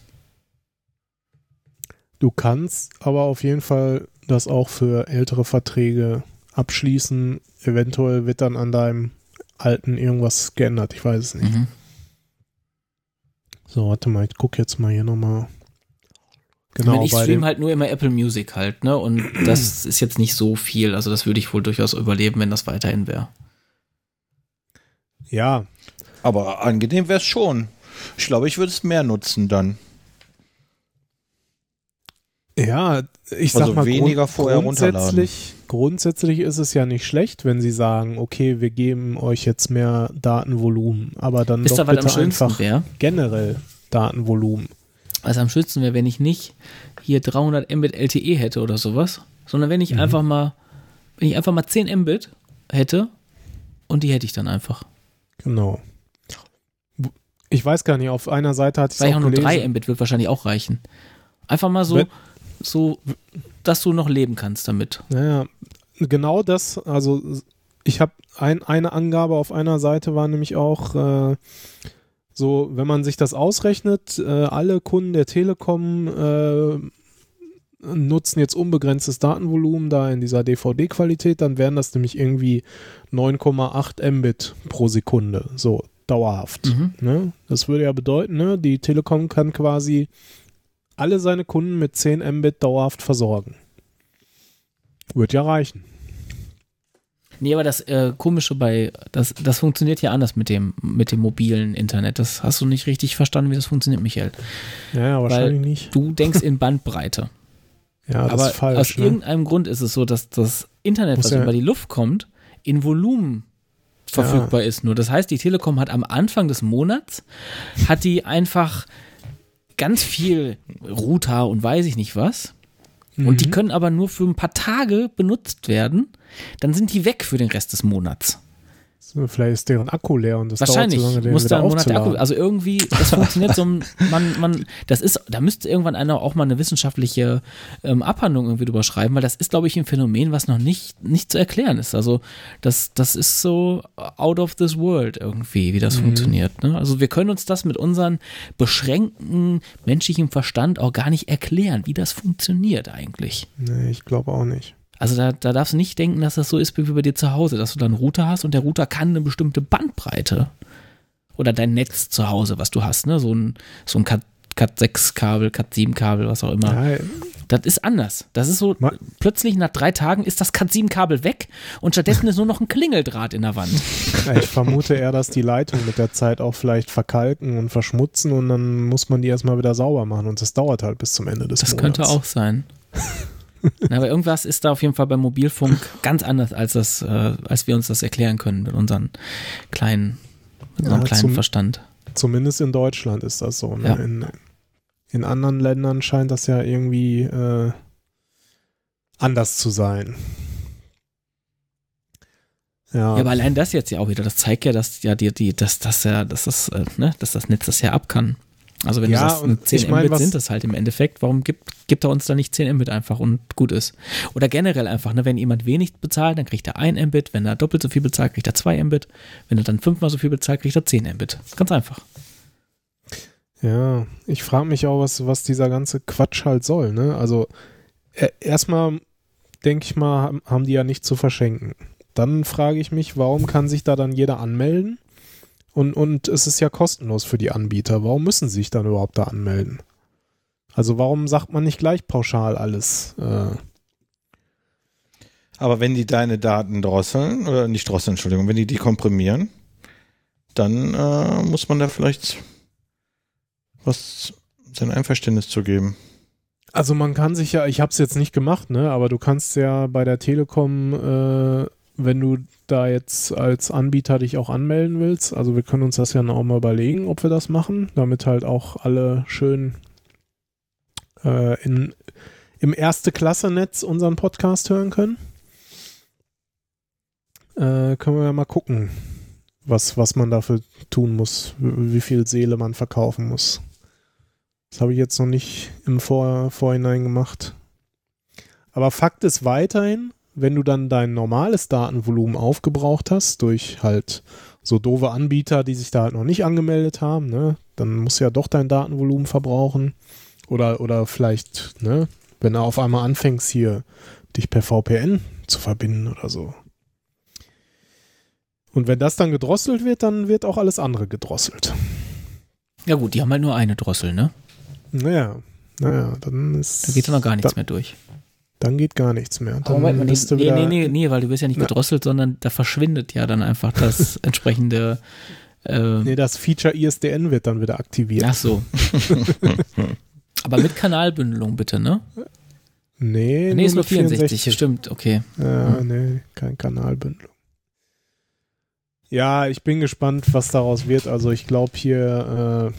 Du kannst aber auf jeden Fall das auch für ältere Verträge abschließen. Eventuell wird dann an deinem alten irgendwas geändert, ich weiß es nicht. So, warte mal, ich gucke jetzt mal hier nochmal Genau, wenn ich streame halt nur immer Apple Music halt, ne? Und das ist jetzt nicht so viel. Also das würde ich wohl durchaus überleben, wenn das weiterhin wäre. Ja. Aber angenehm wäre es schon. Ich glaube, ich würde es mehr nutzen dann. Ja, ich Also sag mal, weniger vorher runterladen. Grundsätzlich ist es ja nicht schlecht, wenn sie sagen, okay, wir geben euch jetzt mehr Datenvolumen, aber dann Wisst doch ihr, was bitte am schönsten einfach wäre? generell Datenvolumen. Also am schönsten wäre, wenn ich nicht hier 300 Mbit LTE hätte oder sowas, sondern wenn ich einfach mal 10 Mbit hätte und die hätte ich dann einfach. Genau. Ich weiß gar nicht, auf einer Seite hatte ich es Vielleicht auch auch nur gelesen. 3 Mbit wird wahrscheinlich auch reichen. Einfach mal so, dass du noch leben kannst damit. Naja, genau das, also ich habe eine Angabe auf einer Seite war nämlich auch so, wenn man sich das ausrechnet, alle Kunden der Telekom nutzen jetzt unbegrenztes Datenvolumen da in dieser DVD-Qualität, dann wären das nämlich irgendwie 9,8 Mbit pro Sekunde, so dauerhaft. Ne? Das würde ja bedeuten, ne, die Telekom kann quasi alle seine Kunden mit 10 Mbit dauerhaft versorgen. Wird ja reichen. Nee, aber das Komische das funktioniert ja anders mit dem mobilen Internet. Das hast du nicht richtig verstanden, wie das funktioniert, Michael. Ja, wahrscheinlich Weil nicht. Du denkst in Bandbreite. Ja, das aber ist falsch. aus irgendeinem Grund ist es so, dass das Internet, was über die Luft kommt, in Volumen verfügbar ist. Nur das heißt, die Telekom hat am Anfang des Monats, hat die einfach ganz viel Router und weiß ich nicht was. Und die können aber nur für ein paar Tage benutzt werden. Dann sind die weg für den Rest des Monats. So, vielleicht ist deren Akku leer und das wahrscheinlich dauert so lange, den muss wieder da ein Monat der aufzuladen. Akku. Also irgendwie, das funktioniert so, da müsste irgendwann einer auch mal eine wissenschaftliche Abhandlung irgendwie drüber schreiben, weil das ist, glaube ich, ein Phänomen, was noch nicht zu erklären ist. Also das ist so out of this world irgendwie, wie das funktioniert. Ne? Also wir können uns das mit unseren beschränkten menschlichen Verstand auch gar nicht erklären, wie das funktioniert eigentlich. Nee, ich glaube auch nicht. Also da darfst du nicht denken, dass das so ist wie bei dir zu Hause, dass du da einen Router hast und der Router kann eine bestimmte Bandbreite. Oder dein Netz zu Hause, was du hast, ne? So ein Cat6-Kabel, Cat7-Kabel, was auch immer. Ja, das ist anders. Das ist so, plötzlich nach 3 Tagen ist das Cat7-Kabel weg und stattdessen ist nur noch ein Klingeldraht in der Wand. ja, ich vermute eher, dass die Leitungen mit der Zeit auch vielleicht verkalken und verschmutzen und dann muss man die erstmal wieder sauber machen und das dauert halt bis zum Ende des Monats. Das könnte auch sein. Na, aber irgendwas ist da auf jeden Fall beim Mobilfunk ganz anders, als wir uns das erklären können mit unserem kleinen Verstand. Zumindest in Deutschland ist das so. Ne? Ja. In anderen Ländern scheint das ja irgendwie anders zu sein. Ja, aber allein das jetzt ja auch wieder, das zeigt ja, dass das Netz das ja ab kann. Also wenn du sagst, 10 Mbit sind das halt im Endeffekt, warum gibt er uns da nicht 10 Mbit einfach und gut ist? Oder generell einfach, ne, wenn jemand wenig bezahlt, dann kriegt er 1 Mbit, wenn er doppelt so viel bezahlt, kriegt er 2 Mbit, wenn er dann 5-mal so viel bezahlt, kriegt er 10 Mbit. Ganz einfach. Ja, ich frage mich auch, was dieser ganze Quatsch halt soll, ne? Also erstmal denke ich mal, haben die ja nichts zu verschenken. Dann frage ich mich, warum kann sich da dann jeder anmelden? Und es ist ja kostenlos für die Anbieter. Warum müssen sie sich dann überhaupt da anmelden? Also warum sagt man nicht gleich pauschal alles? Aber wenn die deine Daten drosseln, oder nicht drosseln, Entschuldigung, wenn die komprimieren, dann muss man da vielleicht sein Einverständnis zu geben. Also man kann sich ja, ich habe es jetzt nicht gemacht, ne, aber du kannst ja bei der Telekom, wenn du da jetzt als Anbieter dich auch anmelden willst, also wir können uns das ja auch mal überlegen, ob wir das machen, damit halt auch alle schön im Erste-Klasse-Netz unseren Podcast hören können. Können wir ja mal gucken, was man dafür tun muss, wie viel Seele man verkaufen muss. Das habe ich jetzt noch nicht im Vorhinein gemacht. Aber Fakt ist weiterhin, wenn du dann dein normales Datenvolumen aufgebraucht hast, durch halt so doofe Anbieter, die sich da halt noch nicht angemeldet haben, ne, dann musst du ja doch dein Datenvolumen verbrauchen. Oder vielleicht, ne, wenn du auf einmal anfängst, hier dich per VPN zu verbinden oder so. Und wenn das dann gedrosselt wird, dann wird auch alles andere gedrosselt. Ja gut, die haben halt nur eine Drossel, ne? Naja, Naja, dann ist... Da geht dann noch gar nichts mehr durch. Dann geht gar nichts mehr. Aber Moment mal, nee, weil du wirst ja nicht gedrosselt, sondern da verschwindet ja dann einfach das entsprechende... Nee, das Feature ISDN wird dann wieder aktiviert. Ach so. Aber mit Kanalbündelung bitte, ne? Nee, ist nur 64, stimmt, okay. Ja, nee, kein Kanalbündelung. Ja, ich bin gespannt, was daraus wird. Also ich glaube hier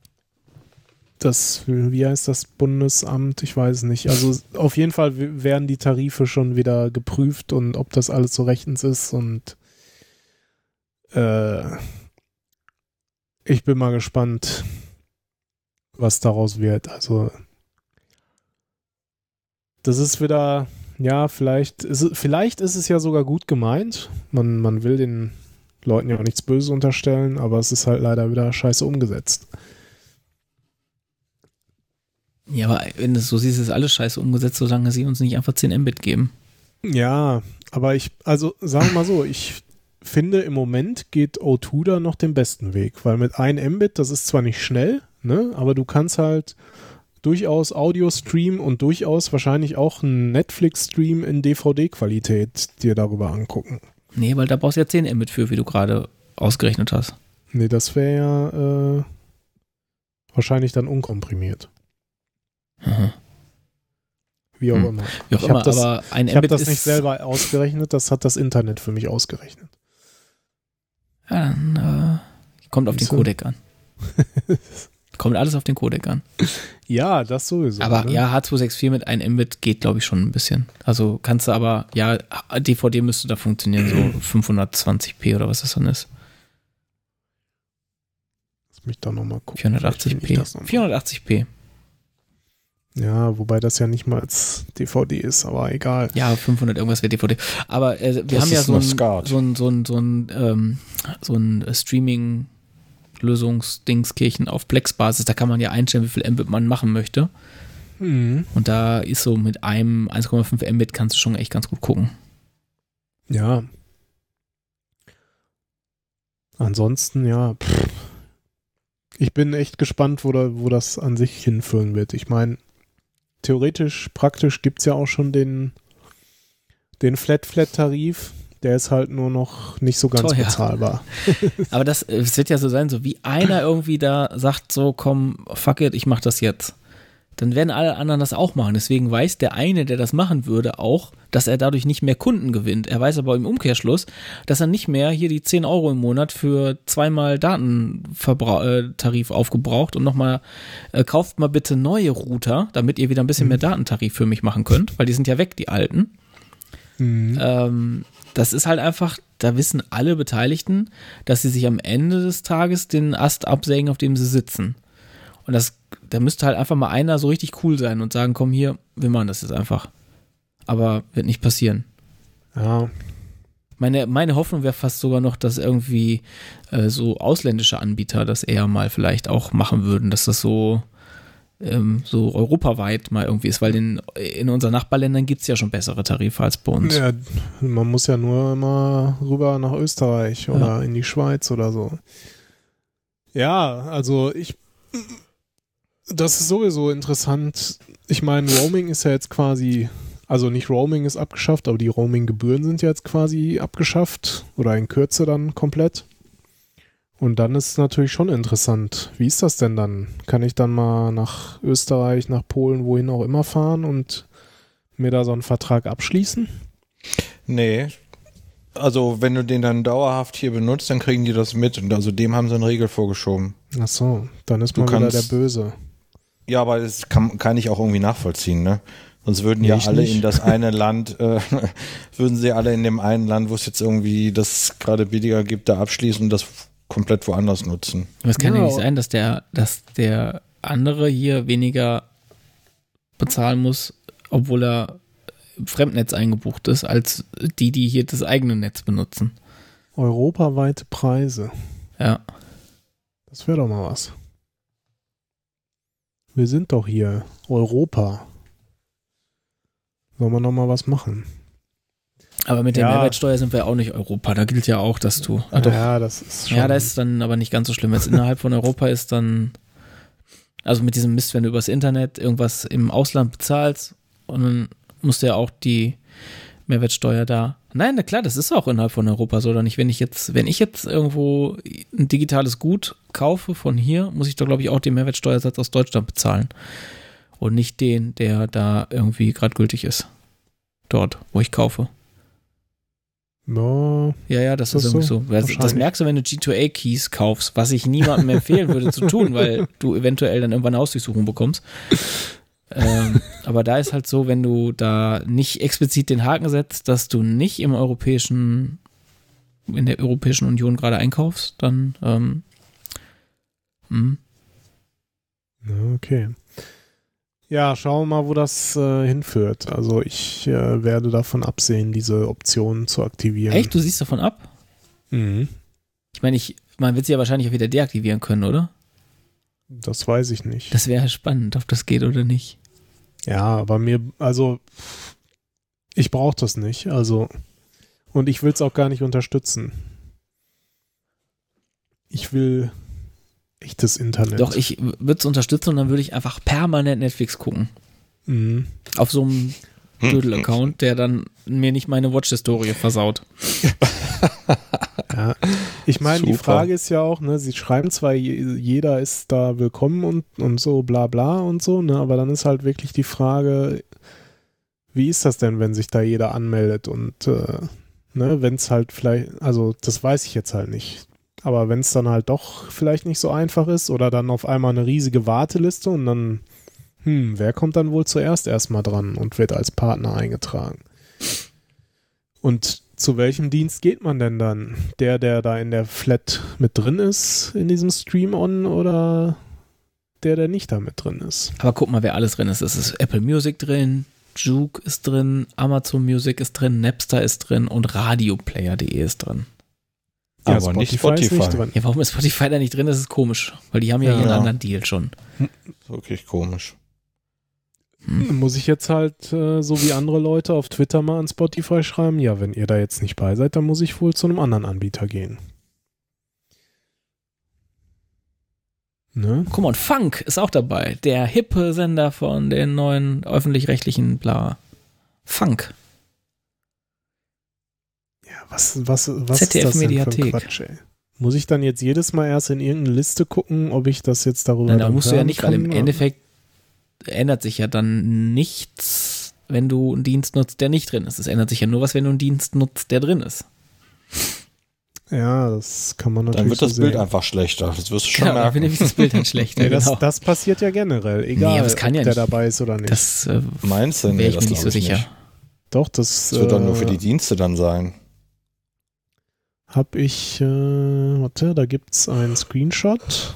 wie heißt das Bundesamt? Ich weiß nicht. Also auf jeden Fall werden die Tarife schon wieder geprüft und ob das alles so rechtens ist und ich bin mal gespannt, was daraus wird. Also das ist wieder, ja, vielleicht ist es ja sogar gut gemeint. Man will den Leuten ja auch nichts Böses unterstellen, aber es ist halt leider wieder scheiße umgesetzt. Ja, aber wenn du es so siehst, ist alles scheiße umgesetzt, solange sie uns nicht einfach 10 Mbit geben. Ja, aber also sagen wir mal so, ich finde, im Moment geht O2 da noch den besten Weg, weil mit 1 Mbit, das ist zwar nicht schnell, ne, aber du kannst halt durchaus Audio streamen und durchaus wahrscheinlich auch einen Netflix-Stream in DVD-Qualität dir darüber angucken. Nee, weil da brauchst du ja 10 Mbit für, wie du gerade ausgerechnet hast. Nee, das wäre ja wahrscheinlich dann unkomprimiert. Aha. Wie auch immer. Wie auch immer, aber ein Ich habe Mbit das ist nicht selber ausgerechnet, das hat das Internet für mich ausgerechnet. Ja, dann kommt auf den Codec an. Kommt alles auf den Codec an. Ja, das sowieso. Aber ne? ja, H264 mit 1 Mbit geht, glaube ich, schon ein bisschen. Also kannst du aber, ja, DVD müsste da funktionieren, so 520p oder was das dann ist. Lass mich da nochmal gucken. 480p. 480p. Ja, wobei das ja nicht mal als DVD ist, aber egal. Ja, 500 irgendwas wäre DVD. Aber wir haben ja so ein Streaming-Lösungsdingskirchen auf Plex-Basis. Da kann man ja einstellen, wie viel Mbit man machen möchte. Mhm. Und da ist so mit einem 1,5 Mbit kannst du schon echt ganz gut gucken. Ja. Ansonsten, ja, ich bin echt gespannt, wo das an sich hinführen wird. Ich meine, theoretisch, praktisch gibt es ja auch schon den Flat-Tarif. Der ist halt nur noch nicht so ganz bezahlbar. Aber es wird ja so sein, so wie einer irgendwie da sagt, so komm, fuck it, ich mach das jetzt. Dann werden alle anderen das auch machen. Deswegen weiß der eine, der das machen würde, auch, dass er dadurch nicht mehr Kunden gewinnt. Er weiß aber im Umkehrschluss, dass er nicht mehr hier die 10 Euro im Monat für 2-mal Datentarif aufgebraucht und nochmal kauft mal bitte neue Router, damit ihr wieder ein bisschen mehr Datentarif für mich machen könnt, weil die sind ja weg, die alten. Das ist halt einfach, da wissen alle Beteiligten, dass sie sich am Ende des Tages den Ast absägen, auf dem sie sitzen. Und da müsste halt einfach mal einer so richtig cool sein und sagen, komm hier, wir machen das jetzt einfach. Aber wird nicht passieren. Ja. Meine Hoffnung wäre fast sogar noch, dass irgendwie so ausländische Anbieter das eher mal vielleicht auch machen würden, dass das so europaweit mal irgendwie ist, weil in unseren Nachbarländern gibt es ja schon bessere Tarife als bei uns. Ja, man muss ja nur mal rüber nach Österreich oder in die Schweiz oder so. Ja, also das ist sowieso interessant. Ich meine, Roaming ist ja jetzt quasi, also nicht Roaming ist abgeschafft, aber die Roaming-Gebühren sind ja jetzt quasi abgeschafft oder in Kürze dann komplett. Und dann ist es natürlich schon interessant. Wie ist das denn dann? Kann ich dann mal nach Österreich, nach Polen, wohin auch immer fahren und mir da so einen Vertrag abschließen? Nee. Also wenn du den dann dauerhaft hier benutzt, dann kriegen die das mit. Und also dem haben sie eine Regel vorgeschoben. Ach so, dann ist man wieder der Böse. Ja, aber das kann ich auch irgendwie nachvollziehen, ne? Sonst würden ja alle in das eine Land, würden sie alle in dem einen Land, wo es jetzt irgendwie das gerade billiger gibt, da abschließen und das komplett woanders nutzen. Aber es kann ja nicht sein, dass der andere hier weniger bezahlen muss, obwohl er im Fremdnetz eingebucht ist, als die hier das eigene Netz benutzen. Europaweite Preise. Ja. Das wäre doch mal was. Wir sind doch hier Europa. Sollen wir noch mal was machen? Aber mit der Mehrwertsteuer sind wir auch nicht Europa. Da gilt ja auch, dass du... Ja, das ist schon... Ja, das ist dann aber nicht ganz so schlimm. Wenn es innerhalb von Europa ist, dann Also mit diesem Mist, wenn du übers Internet irgendwas im Ausland bezahlst und dann musst du ja auch die Mehrwertsteuer da. Nein, na klar, das ist auch innerhalb von Europa so, oder nicht? Wenn ich jetzt irgendwo ein digitales Gut kaufe von hier, muss ich da, glaube ich, auch den Mehrwertsteuersatz aus Deutschland bezahlen. Und nicht den, der da irgendwie gerade gültig ist. Dort, wo ich kaufe. No, Ja, das ist irgendwie so. Das merkst du, wenn du G2A-Keys kaufst, was ich niemandem empfehlen würde zu tun, weil du eventuell dann irgendwann eine Hausdurchsuchung bekommst. Aber da ist halt so, wenn du da nicht explizit den Haken setzt, dass du nicht in der Europäischen Union gerade einkaufst, dann okay. Ja, schauen wir mal, wo das hinführt. Also ich werde davon absehen, diese Option zu aktivieren. Echt? Du siehst davon ab? Mhm. Ich meine, man wird sie ja wahrscheinlich auch wieder deaktivieren können, oder? Das weiß ich nicht. Das wäre spannend, ob das geht oder nicht. Ja, aber ich brauche das nicht. Also, und ich will es auch gar nicht unterstützen. Ich will echtes Internet. Doch, ich würde es unterstützen und dann würde ich einfach permanent Netflix gucken. Mhm. Auf so einem Dödel-Account, der dann mir nicht meine Watch-Historie versaut. Ja, ich meine, die Frage ist ja auch, ne, sie schreiben zwar, jeder ist da willkommen und so bla bla und so, ne, aber dann ist halt wirklich die Frage, wie ist das denn, wenn sich da jeder anmeldet und ne, wenn es halt vielleicht, also das weiß ich jetzt halt nicht, aber wenn es dann halt doch vielleicht nicht so einfach ist oder dann auf einmal eine riesige Warteliste und dann, wer kommt dann wohl zuerst erstmal dran und wird als Partner eingetragen? Und zu welchem Dienst geht man denn dann? Der da in der Flat mit drin ist, in diesem Stream-On, oder der nicht da mit drin ist? Aber guck mal, wer alles drin ist. Es ist Apple Music drin, Juke ist drin, Amazon Music ist drin, Napster ist drin und Radioplayer.de ist drin. Ja, aber nicht Spotify. ist nicht drin. Ja, warum ist Spotify da nicht drin? Das ist komisch, weil die haben ja ihren anderen Deal schon. Wirklich komisch. Muss ich jetzt halt, so wie andere Leute auf Twitter mal an Spotify schreiben, ja, wenn ihr da jetzt nicht bei seid, dann muss ich wohl zu einem anderen Anbieter gehen. Ne? Guck mal, und Funk ist auch dabei. Der hippe Sender von den neuen öffentlich-rechtlichen Bla. Funk. Ja, was ist das ZDF denn für ein Mediathek. Quatsch, ey? Muss ich dann jetzt jedes Mal erst in irgendeine Liste gucken, ob ich das jetzt darüber Nein, da musst du ja nicht, weil im kann, Endeffekt ändert sich ja dann nichts, wenn du einen Dienst nutzt, der nicht drin ist. Es ändert sich ja nur was, wenn du einen Dienst nutzt, der drin ist. Ja, das kann man natürlich Dann wird das so Bild sehen. einfach schlechter. Das wirst du schon Ja, dann merken. finde ich das Bild dann schlechter. Nee, Genau. das passiert ja generell, egal, Nee, aber es kann ja ob der nicht. dabei ist oder nicht. Das Meinst du? wäre Nee, ich das mir nicht so glaub ich sicher. nicht. Doch, das Das wird dann nur für die Dienste dann sein. habe ich, warte, da gibt es einen Screenshot.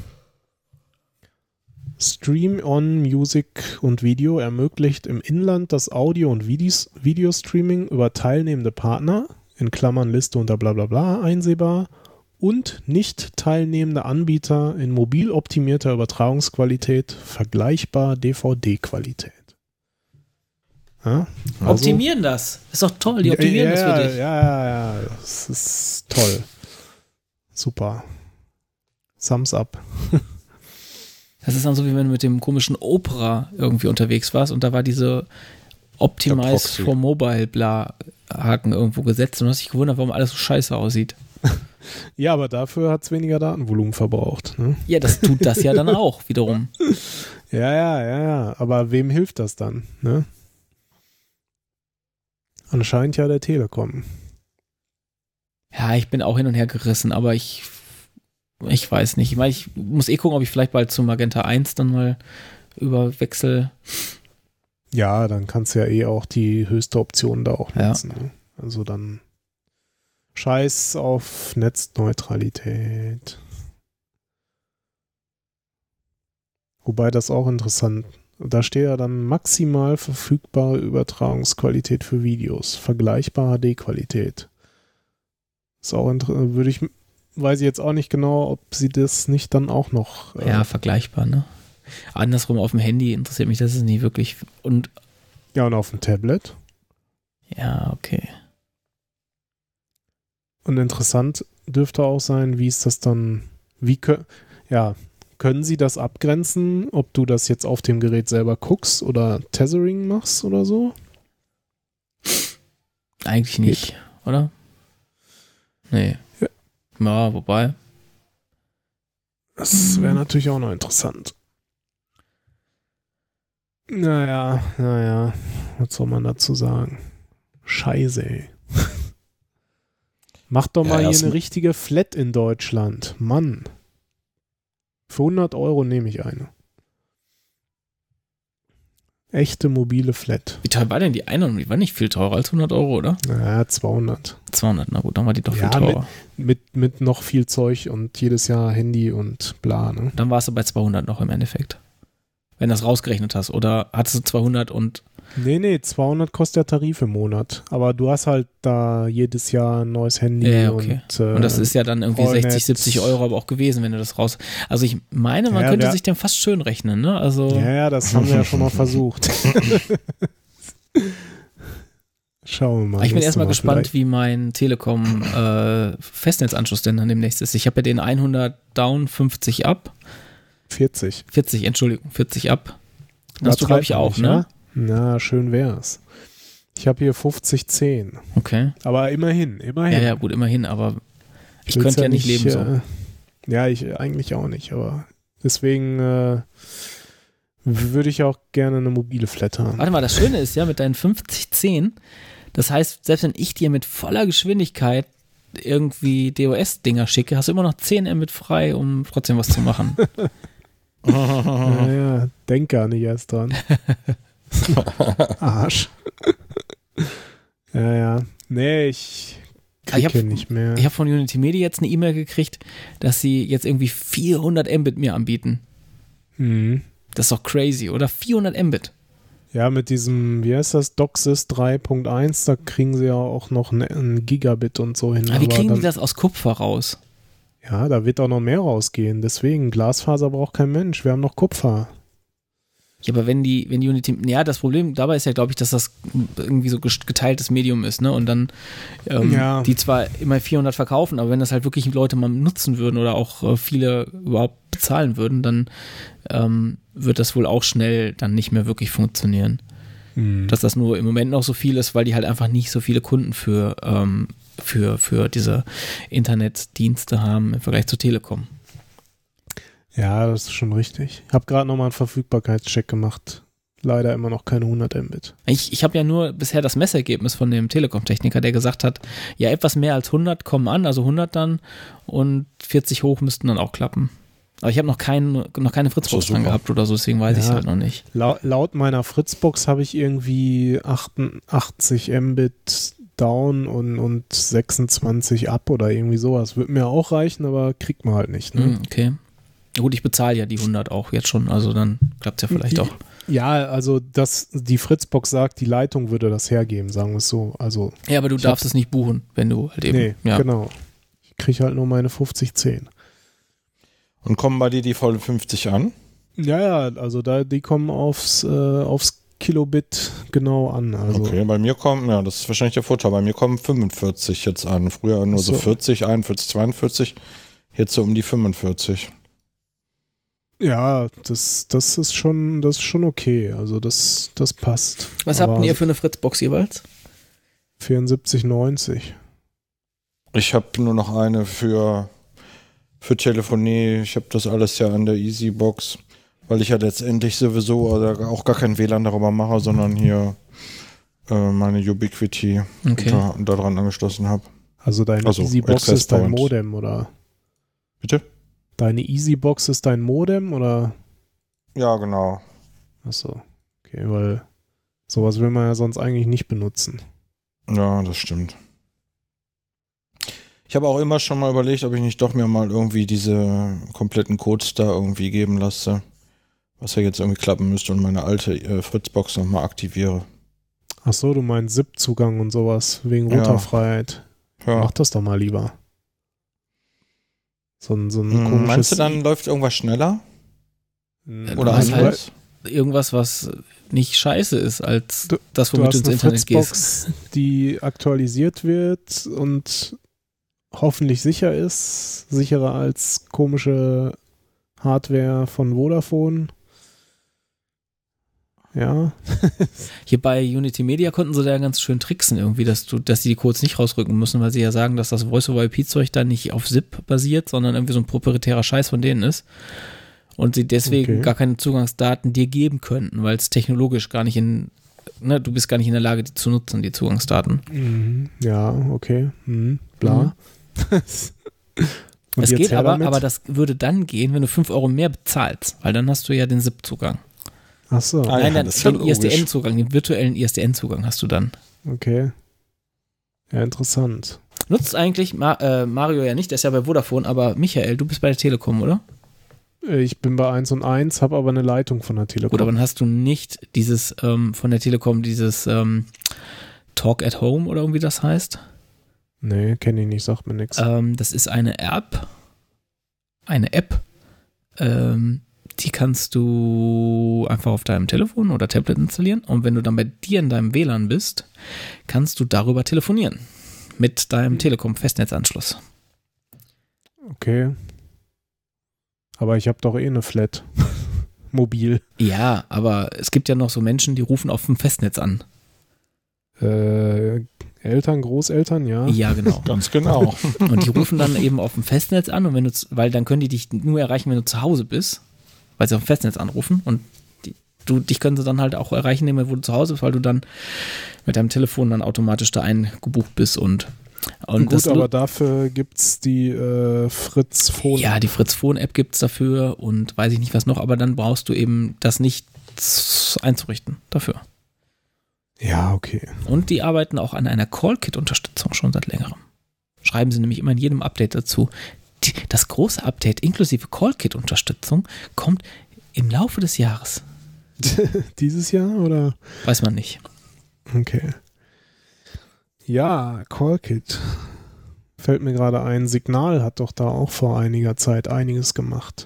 Stream-On Music und Video ermöglicht im Inland das Audio- und Videostreaming über teilnehmende Partner, in Klammern Liste unter bla bla bla einsehbar, und nicht teilnehmende Anbieter in mobil optimierter Übertragungsqualität, vergleichbar DVD-Qualität. Ja, also, Optimieren das. Ist doch toll, die optimieren das für dich. Ja, das ist toll. Super. Thumbs up. Das ist dann so, wie wenn du mit dem komischen Opera irgendwie unterwegs warst und da war diese Optimize Proxy. for Mobile bla Haken irgendwo gesetzt und du hast dich gewundert, warum alles so scheiße aussieht. Ja, aber dafür hat es weniger Datenvolumen verbraucht. Ne? Ja, das tut das ja dann auch wiederum. Ja. Aber wem hilft das dann? Ne? Anscheinend ja der Telekom. Ja, ich bin auch hin und her gerissen, aber ich weiß nicht. Ich meine, ich muss gucken, ob ich vielleicht bald zu Magenta 1 dann mal überwechsel. Ja, dann kannst du ja auch die höchste Option da auch Ja. nutzen. Ne? Also dann Scheiß auf Netzneutralität. Wobei das auch interessant. Da steht ja dann maximal verfügbare Übertragungsqualität für Videos. Vergleichbare HD-Qualität. Ist auch weiß ich jetzt auch nicht genau, ob sie das nicht dann auch noch. Ja, vergleichbar, ne? Andersrum auf dem Handy interessiert mich das ist nicht wirklich. Und Ja, und auf dem Tablet. ja, okay. Und interessant dürfte auch sein, wie ist das dann, können sie das abgrenzen, ob du das jetzt auf dem Gerät selber guckst oder Tethering machst oder so? Eigentlich nicht, oder? Nee. Ja, wobei. Das wäre natürlich auch noch interessant. Naja, was soll man dazu sagen? Scheiße, ey. Mach doch mal hier eine richtige Flat in Deutschland. Mann. Für 100 € nehme ich eine. Echte mobile Flat. Wie teuer war denn die eine? Die war nicht viel teurer als 100 €, oder? Naja, 200. 200, na gut, dann war die doch viel teurer. Mit noch viel Zeug und jedes Jahr Handy und bla, ne? Dann warst du bei 200 noch im Endeffekt. Wenn du das rausgerechnet hast. Oder hattest du 200 und... Nee, 200 kostet der Tarif im Monat. Aber du hast halt da jedes Jahr ein neues Handy. Ja, okay. Und das ist ja dann irgendwie 60, 70 € aber auch gewesen, wenn du das raus... Also ich meine, man könnte sich dem fast schön rechnen, ne? Also ja, das haben wir ja schon mal versucht. Schauen wir mal. Ich bin erstmal gespannt, wie mein Telekom Festnetzanschluss denn dann demnächst ist. Ich habe ja den 100 down, 50 up. 40 up. Das hast du, glaube ich, auch, ne? Ja? Na, schön wär's. Ich habe hier 50-10. Okay. Aber immerhin. Ja, gut, immerhin, aber ich könnte ja nicht leben so. Ja, ich eigentlich auch nicht, aber deswegen würde ich auch gerne eine mobile Flat haben. Warte mal, das Schöne ist ja mit deinen 50-10, das heißt, selbst wenn ich dir mit voller Geschwindigkeit irgendwie DOS-Dinger schicke, hast du immer noch 10 Mbit frei, um trotzdem was zu machen. Naja, denk gar nicht erst dran. Arsch. Ja. Nee, ich kriege nicht mehr. Ich habe von Unity Media jetzt eine E-Mail gekriegt, dass sie jetzt irgendwie 400 Mbit mir anbieten. Mhm. Das ist doch crazy, oder? 400 Mbit. Ja, mit diesem, wie heißt das, DOCSIS 3.1, da kriegen sie ja auch noch ein Gigabit und so hin. Aber wie kriegen die das aus Kupfer raus? Ja, da wird auch noch mehr rausgehen. Deswegen, Glasfaser braucht kein Mensch. Wir haben noch Kupfer. Ja, aber wenn Unity, ja, das Problem dabei ist ja, glaube ich, dass das irgendwie so geteiltes Medium ist, ne? Und dann die zwar immer 400 verkaufen, aber wenn das halt wirklich Leute mal nutzen würden oder auch viele überhaupt bezahlen würden, dann wird das wohl auch schnell dann nicht mehr wirklich funktionieren. Mhm. Dass das nur im Moment noch so viel ist, weil die halt einfach nicht so viele Kunden für diese Internetdienste haben im Vergleich zur Telekom. Ja, das ist schon richtig. Ich habe gerade nochmal einen Verfügbarkeitscheck gemacht. Leider immer noch keine 100 Mbit. Ich habe ja nur bisher das Messergebnis von dem Telekom-Techniker, der gesagt hat, ja, etwas mehr als 100 kommen an, also 100 dann und 40 hoch müssten dann auch klappen. Aber ich habe noch keine Fritzbox dran gehabt oder so, deswegen weiß ich es halt noch nicht. Laut meiner Fritzbox habe ich irgendwie 88 Mbit down und 26 up oder irgendwie sowas. Würde mir auch reichen, aber kriegt man halt nicht. Ne? Okay. Gut, ich bezahle ja die 100 auch jetzt schon, also dann klappt es ja vielleicht auch. Ja, also die Fritzbox sagt, die Leitung würde das hergeben, sagen wir es so. Also, ja, aber du darfst es nicht buchen, wenn du halt eben... Nee, genau. Ich kriege halt nur meine 50-10. Und kommen bei dir die vollen 50 an? Ja, also die kommen aufs Kilobit genau an. Also. Okay, bei mir kommen, ja, das ist wahrscheinlich der Vorteil, bei mir kommen 45 jetzt an. Früher nur so 40, 41, 42, jetzt so um die 45. Ja, das ist schon okay. Also das passt. Was habt ihr für eine Fritzbox jeweils? 74,90. Ich habe nur noch eine für Telefonie. Ich habe das alles ja an der Easybox, weil ich ja letztendlich sowieso auch gar kein WLAN darüber mache, sondern hier meine Ubiquiti da dran angeschlossen habe. Also deine Easybox ist dein Modem, oder? Bitte? Deine Easybox ist dein Modem, oder? Ja, genau. Achso. Okay, weil sowas will man ja sonst eigentlich nicht benutzen. Ja, das stimmt. Ich habe auch immer schon mal überlegt, ob ich nicht doch mir mal irgendwie diese kompletten Codes da irgendwie geben lasse, was ja jetzt irgendwie klappen müsste und meine alte Fritzbox nochmal aktiviere. Achso, du meinst ZIP-Zugang und sowas, wegen Routerfreiheit. Ja. Mach das doch mal lieber. So ein komisches... Meinst du, dann läuft irgendwas schneller? Oder halt irgendwas, was nicht scheiße ist, als das, womit du ins Internet Fritzbox, gehst. Die aktualisiert wird und hoffentlich sicher ist. Sicherer als komische Hardware von Vodafone. Ja. Hier bei Unity Media konnten sie da ganz schön tricksen irgendwie, dass sie die Codes nicht rausrücken müssen, weil sie ja sagen, dass das Voice-over-IP-Zeug dann nicht auf ZIP basiert, sondern irgendwie so ein proprietärer Scheiß von denen ist. Und sie deswegen gar keine Zugangsdaten dir geben könnten, weil es technologisch gar nicht du bist gar nicht in der Lage, die zu nutzen, die Zugangsdaten. Ja, okay. Bla. Es geht aber das würde dann gehen, wenn du 5 Euro mehr bezahlst, weil dann hast du ja den ZIP-Zugang. Ach so. Nein, den ISDN-Zugang, den virtuellen ISDN-Zugang hast du dann. Okay. Ja, interessant. Nutzt eigentlich Mario ja nicht, der ist ja bei Vodafone, aber Michael, du bist bei der Telekom, oder? Ich bin bei 1&1, habe aber eine Leitung von der Telekom. Gut, aber dann hast du nicht dieses von der Telekom, dieses Talk at Home oder irgendwie das heißt? Nee, kenne ich nicht, sagt mir nichts. Das ist eine App, die kannst du einfach auf deinem Telefon oder Tablet installieren und wenn du dann bei dir in deinem WLAN bist, kannst du darüber telefonieren mit deinem Telekom-Festnetzanschluss. Okay. Aber ich habe doch eine Flat. Mobil. Ja, aber es gibt ja noch so Menschen, die rufen auf dem Festnetz an. Eltern, Großeltern, ja. Ja, genau. Ganz genau. Und die rufen dann eben auf dem Festnetz an und weil dann können die dich nur erreichen, wenn du zu Hause bist, weil sie auf dem Festnetz anrufen und dich können sie dann halt auch erreichen, wo du zu Hause bist, weil du dann mit deinem Telefon dann automatisch da eingebucht bist und gut, aber dafür gibt es die Fritz Phone. Ja, die Fritz Phone App gibt es dafür und weiß ich nicht was noch, aber dann brauchst du eben das nicht einzurichten dafür. Ja, okay. Und die arbeiten auch an einer Call-Kit-Unterstützung schon seit längerem. Schreiben sie nämlich immer in jedem Update dazu. Das große Update inklusive Call-Kit-Unterstützung kommt im Laufe des Jahres. Dieses Jahr oder? Weiß man nicht. Okay. Ja, Call-Kit. Fällt mir gerade ein, Signal hat doch da auch vor einiger Zeit einiges gemacht.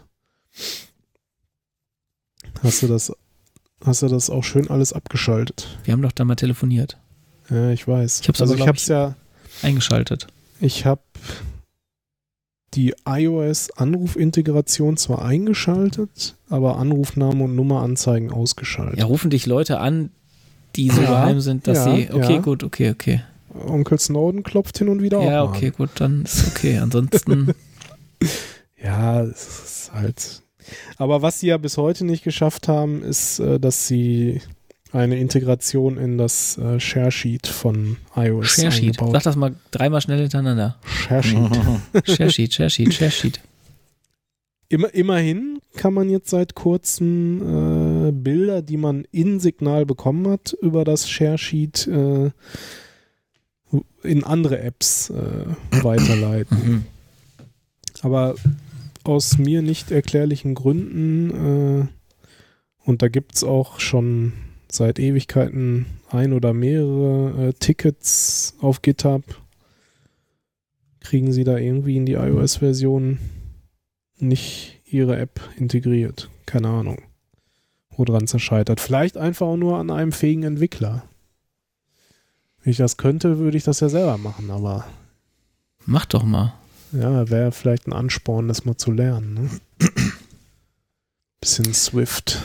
Hast du das auch schön alles abgeschaltet? Wir haben doch da mal telefoniert. Ja, ich weiß. Ich habe es ja eingeschaltet. Ich habe die iOS-Anrufintegration zwar eingeschaltet, aber Anrufname und Nummeranzeigen ausgeschaltet. Ja, rufen dich Leute an, die so geheim sind, dass sie... Okay, gut, okay. Onkel Snowden klopft hin und wieder ja, auch. Ja, okay, gut, dann ist okay. Ansonsten... Ja, es ist halt... Aber was sie ja bis heute nicht geschafft haben, ist, dass sie eine Integration in das Share-Sheet von iOS eingebaut haben. Sag das mal 3-mal schnell hintereinander. Share-Sheet. Immerhin kann man jetzt seit kurzem Bilder, die man in Signal bekommen hat, über das Share-Sheet in andere Apps weiterleiten. Aber aus mir nicht erklärlichen Gründen und da gibt es auch schon seit Ewigkeiten ein oder mehrere Tickets auf GitHub, kriegen sie da irgendwie in die iOS-Version nicht ihre App integriert. Keine Ahnung, woran es scheitert. Vielleicht einfach auch nur an einem fähigen Entwickler. Wenn ich das könnte, würde ich das ja selber machen, aber... Mach doch mal. Ja, wäre vielleicht ein Ansporn, das mal zu lernen. Ne? Bisschen Swift.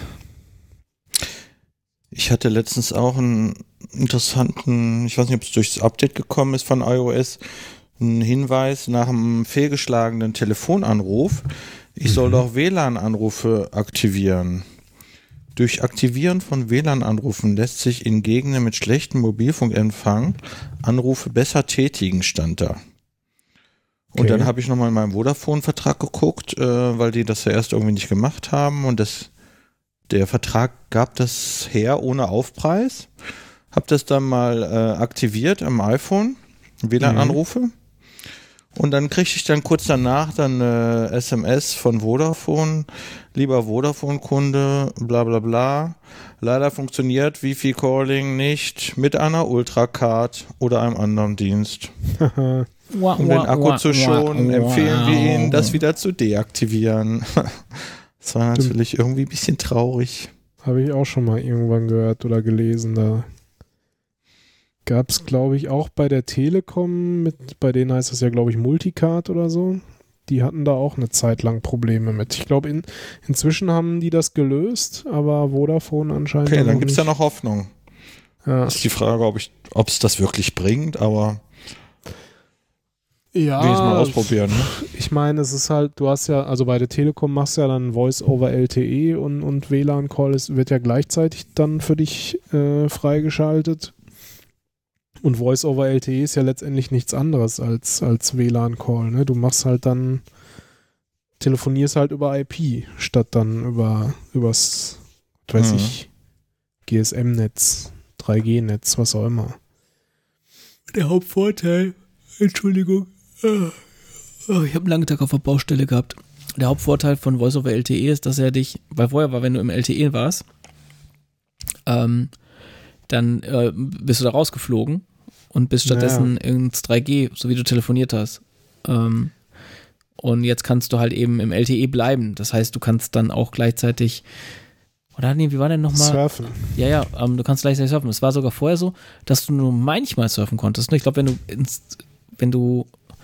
Ich hatte letztens auch einen interessanten, ich weiß nicht, ob es durchs Update gekommen ist von iOS, einen Hinweis nach einem fehlgeschlagenen Telefonanruf. Ich soll doch WLAN-Anrufe aktivieren. Durch Aktivieren von WLAN-Anrufen lässt sich in Gegenden mit schlechtem Mobilfunkempfang Anrufe besser tätigen, stand da. Und dann habe ich nochmal in meinem Vodafone-Vertrag geguckt, weil die das ja erst irgendwie nicht gemacht haben und der Vertrag gab das her ohne Aufpreis. Hab das dann mal aktiviert am iPhone, WLAN-Anrufe. Und dann kriegte ich dann kurz danach dann eine SMS von Vodafone. Lieber Vodafone-Kunde, bla bla bla. Leider funktioniert Wi-Fi-Calling nicht mit einer Ultracard oder einem anderen Dienst. Um den Akku zu schonen, empfehlen wir Ihnen, das wieder zu deaktivieren. Das war natürlich irgendwie ein bisschen traurig. Habe ich auch schon mal irgendwann gehört oder gelesen. Da gab es, glaube ich, auch bei der Telekom, bei denen heißt das ja, glaube ich, Multicard oder so. die hatten da auch eine Zeit lang Probleme mit. Ich glaube, inzwischen haben die das gelöst, aber Vodafone anscheinend. Okay, dann gibt es ja noch Hoffnung. Ja. Das ist die Frage, ob es das wirklich bringt, aber Ja, will ich mal ausprobieren. Ne? Ich meine, es ist halt, du hast ja, also bei der Telekom machst du ja dann Voice over LTE und WLAN-Call wird ja gleichzeitig dann für dich freigeschaltet. Und Voice over LTE ist ja letztendlich nichts anderes als WLAN-Call. Ne? Du machst halt dann, telefonierst halt über IP, statt dann übers, weiß ich, GSM-Netz, 3G-Netz, was auch immer. Der Hauptvorteil, Entschuldigung, ich habe einen langen Tag auf der Baustelle gehabt. Der Hauptvorteil von Voice over LTE ist, dass er dich, weil vorher war, wenn du im LTE warst, dann bist du da rausgeflogen und bist stattdessen ins 3G, so wie du telefoniert hast. Und jetzt kannst du halt eben im LTE bleiben. Das heißt, du kannst dann auch gleichzeitig, oder nee, wie war denn nochmal? Surfen. Ja, du kannst gleichzeitig surfen. Es war sogar vorher so, dass du nur manchmal surfen konntest. Ich glaube, wenn du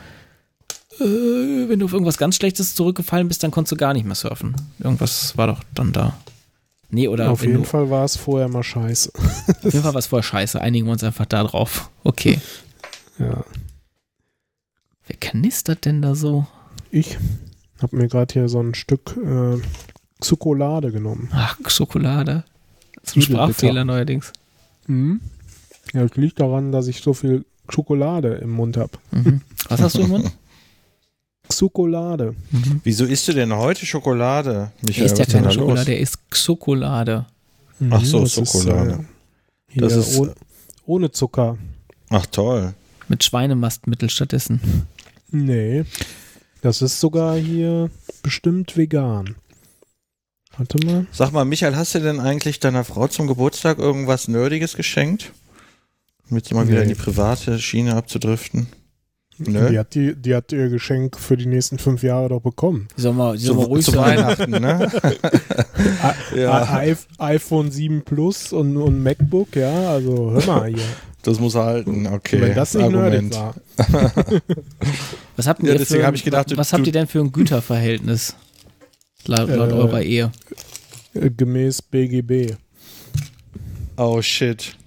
auf irgendwas ganz Schlechtes zurückgefallen bist, dann konntest du gar nicht mehr surfen. Irgendwas war doch dann da. Nee, oder auf jeden Fall war es vorher mal scheiße. Auf jeden Fall war es vorher scheiße. Einigen wir uns einfach da drauf. Okay. Ja. Wer knistert denn da so? Ich habe mir gerade hier so ein Stück Schokolade genommen. Ach, Schokolade. Das ist ein Sprachfehler neuerdings. Mhm. Ja, das liegt daran, dass ich so viel Schokolade im Mund habe. Mhm. Was hast du im Mund? Schokolade. Mhm. Wieso isst du denn heute Schokolade? Der isst ja keine Schokolade, der isst Schokolade. Ach so, das Schokolade. Ist, das ist ohne Zucker. Ach toll. Mit Schweinemastmittel stattdessen. Nee. Das ist sogar hier bestimmt vegan. Warte mal. Sag mal, Michael, hast du denn eigentlich deiner Frau zum Geburtstag irgendwas Nerdiges geschenkt? Um jetzt mal wieder in die private Schiene abzudriften. Nö. Die hat ihr Geschenk für die nächsten 5 Jahre doch bekommen. Soll mal ruhig zu sein. Weihnachten, ne? Ja. iPhone 7 Plus und MacBook, ja, also hör mal hier. Das muss halten, okay. Wenn das nicht nerdig war. Was habt ihr denn für ein Güterverhältnis laut eurer Ehe? Gemäß BGB. Oh shit.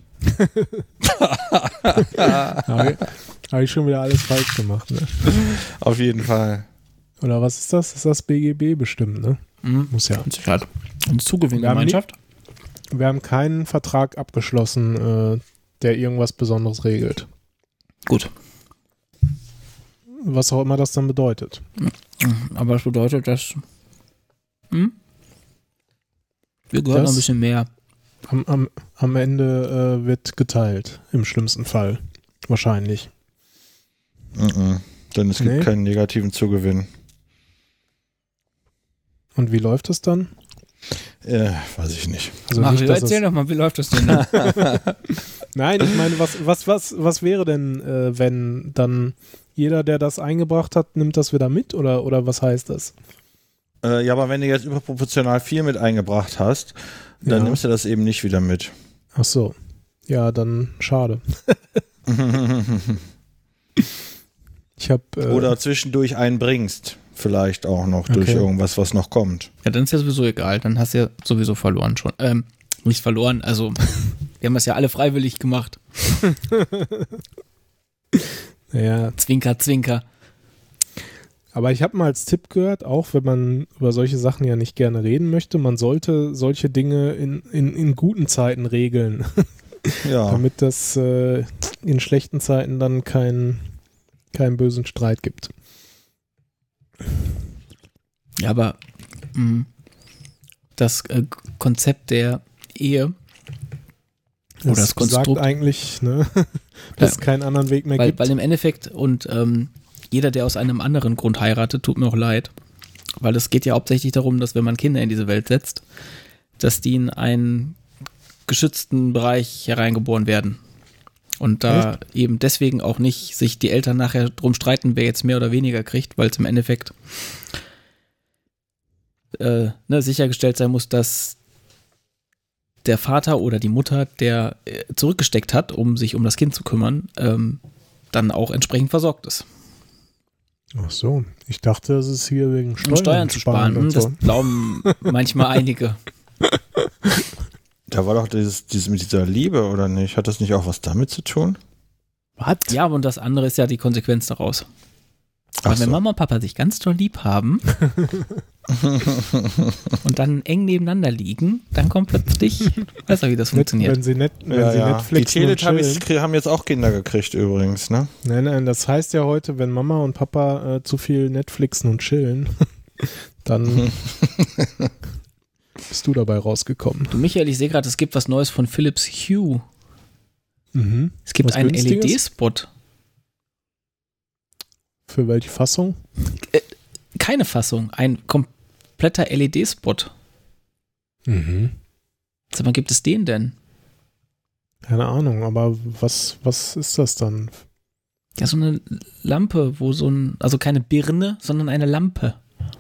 Habe ich schon wieder alles falsch gemacht, ne? Auf jeden Fall. Oder was ist das? Ist das BGB bestimmt, ne? Mhm. Muss ja. Sicherheit. Eine Zugewinngemeinschaft? Wir haben keinen Vertrag abgeschlossen, der irgendwas Besonderes regelt. Gut. Was auch immer das dann bedeutet. Aber das bedeutet, dass wir gehören noch ein bisschen mehr. Am Ende wird geteilt, im schlimmsten Fall. Wahrscheinlich. Denn es gibt keinen negativen Zugewinn. Und wie läuft das dann? Weiß ich nicht. Also Erzähl doch mal, wie läuft das denn? Nein, ich meine, was wäre denn, wenn dann jeder, der das eingebracht hat, nimmt das wieder mit? Oder was heißt das? Ja, aber wenn du jetzt überproportional viel mit eingebracht hast, dann nimmst du das eben nicht wieder mit. Ach so. Ja, dann schade. Oder zwischendurch einbringst. Vielleicht auch noch durch irgendwas, was noch kommt. Ja, dann ist ja sowieso egal. Dann hast du ja sowieso verloren schon. Nicht verloren, also wir haben das ja alle freiwillig gemacht. Ja. Zwinker, Zwinker. Aber ich habe mal als Tipp gehört, auch wenn man über solche Sachen ja nicht gerne reden möchte, man sollte solche Dinge in guten Zeiten regeln. Ja. Damit das in schlechten Zeiten dann keinen bösen Streit gibt. Ja, aber das Konzept der Ehe oder das Konstrukt sagt eigentlich, ne, dass es keinen anderen Weg mehr gibt. Weil im Endeffekt und jeder, der aus einem anderen Grund heiratet, tut mir auch leid, weil es geht ja hauptsächlich darum, dass wenn man Kinder in diese Welt setzt, dass die in einen geschützten Bereich hereingeboren werden. Und da eben deswegen auch nicht sich die Eltern nachher drum streiten, wer jetzt mehr oder weniger kriegt, weil es im Endeffekt sichergestellt sein muss, dass der Vater oder die Mutter, der zurückgesteckt hat, um sich um das Kind zu kümmern, dann auch entsprechend versorgt ist. Ach so, ich dachte, das ist hier wegen Um Steuern zu sparen. und Das so. glauben manchmal einige. Da war doch dieses mit dieser Liebe, oder nicht? Hat das nicht auch was damit zu tun? Was? Ja, und das andere ist ja die Konsequenz daraus. Weil Ach wenn so. Mama und Papa sich ganz toll lieb haben und dann eng nebeneinander liegen, dann kommt plötzlich, weißt du, wie das funktioniert. Wenn sie, wenn Ja, sie ja. Die Netflix und chillen. Teletubbies haben jetzt auch Kinder gekriegt übrigens, ne? Nein, das heißt ja heute, wenn Mama und Papa zu viel Netflixen und chillen, dann bist du dabei rausgekommen. Du, Michael, ich sehe gerade, es gibt was Neues von Philips Hue. Mhm. Es gibt Was einen Günstiges? LED-Spot. Für welche Fassung? Keine Fassung, ein kompletter LED-Spot. Mhm. Sag mal, gibt es den denn? Keine Ahnung, aber was ist das dann? Ja, so eine Lampe, wo also keine Birne, sondern eine Lampe.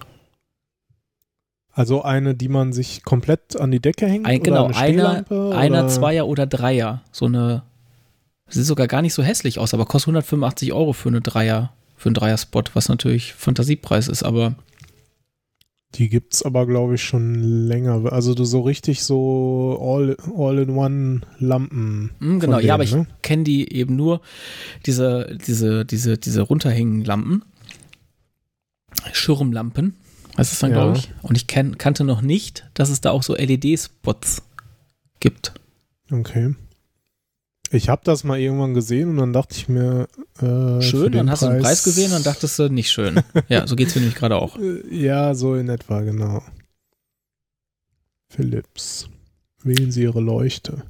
Also eine, die man sich komplett an die Decke hängt? Genau, oder eine Stehlampe? einer, oder? Zweier oder Dreier. So eine, sieht sogar gar nicht so hässlich aus, aber kostet 185 € für einen Dreier-Spot, was natürlich Fantasiepreis ist, aber Die gibt's aber, glaube ich, schon länger. Also so richtig so All-in-One-Lampen. genau, von ja, denen, aber ich ne? kenne die eben nur, diese runterhängenden Lampen. Schirmlampen, heißt es dann, Ja. glaube ich. Und ich kannte noch nicht, dass es da auch so LED-Spots gibt. Okay. Ich habe das mal irgendwann gesehen und dann dachte ich mir, für Schön, den dann hast du den Preis gesehen und dachtest du, nicht schön. Ja, so geht's mir nämlich gerade auch. Ja, so in etwa, genau. Philips. Wählen Sie Ihre Leuchte.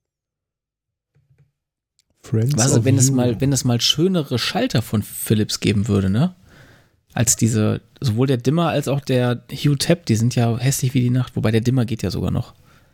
Friends Also, of wenn es You. mal schönere Schalter von Philips geben würde, ne? Als sowohl der Dimmer als auch der Hue Tab, die sind ja hässlich wie die Nacht, wobei der Dimmer geht ja sogar noch.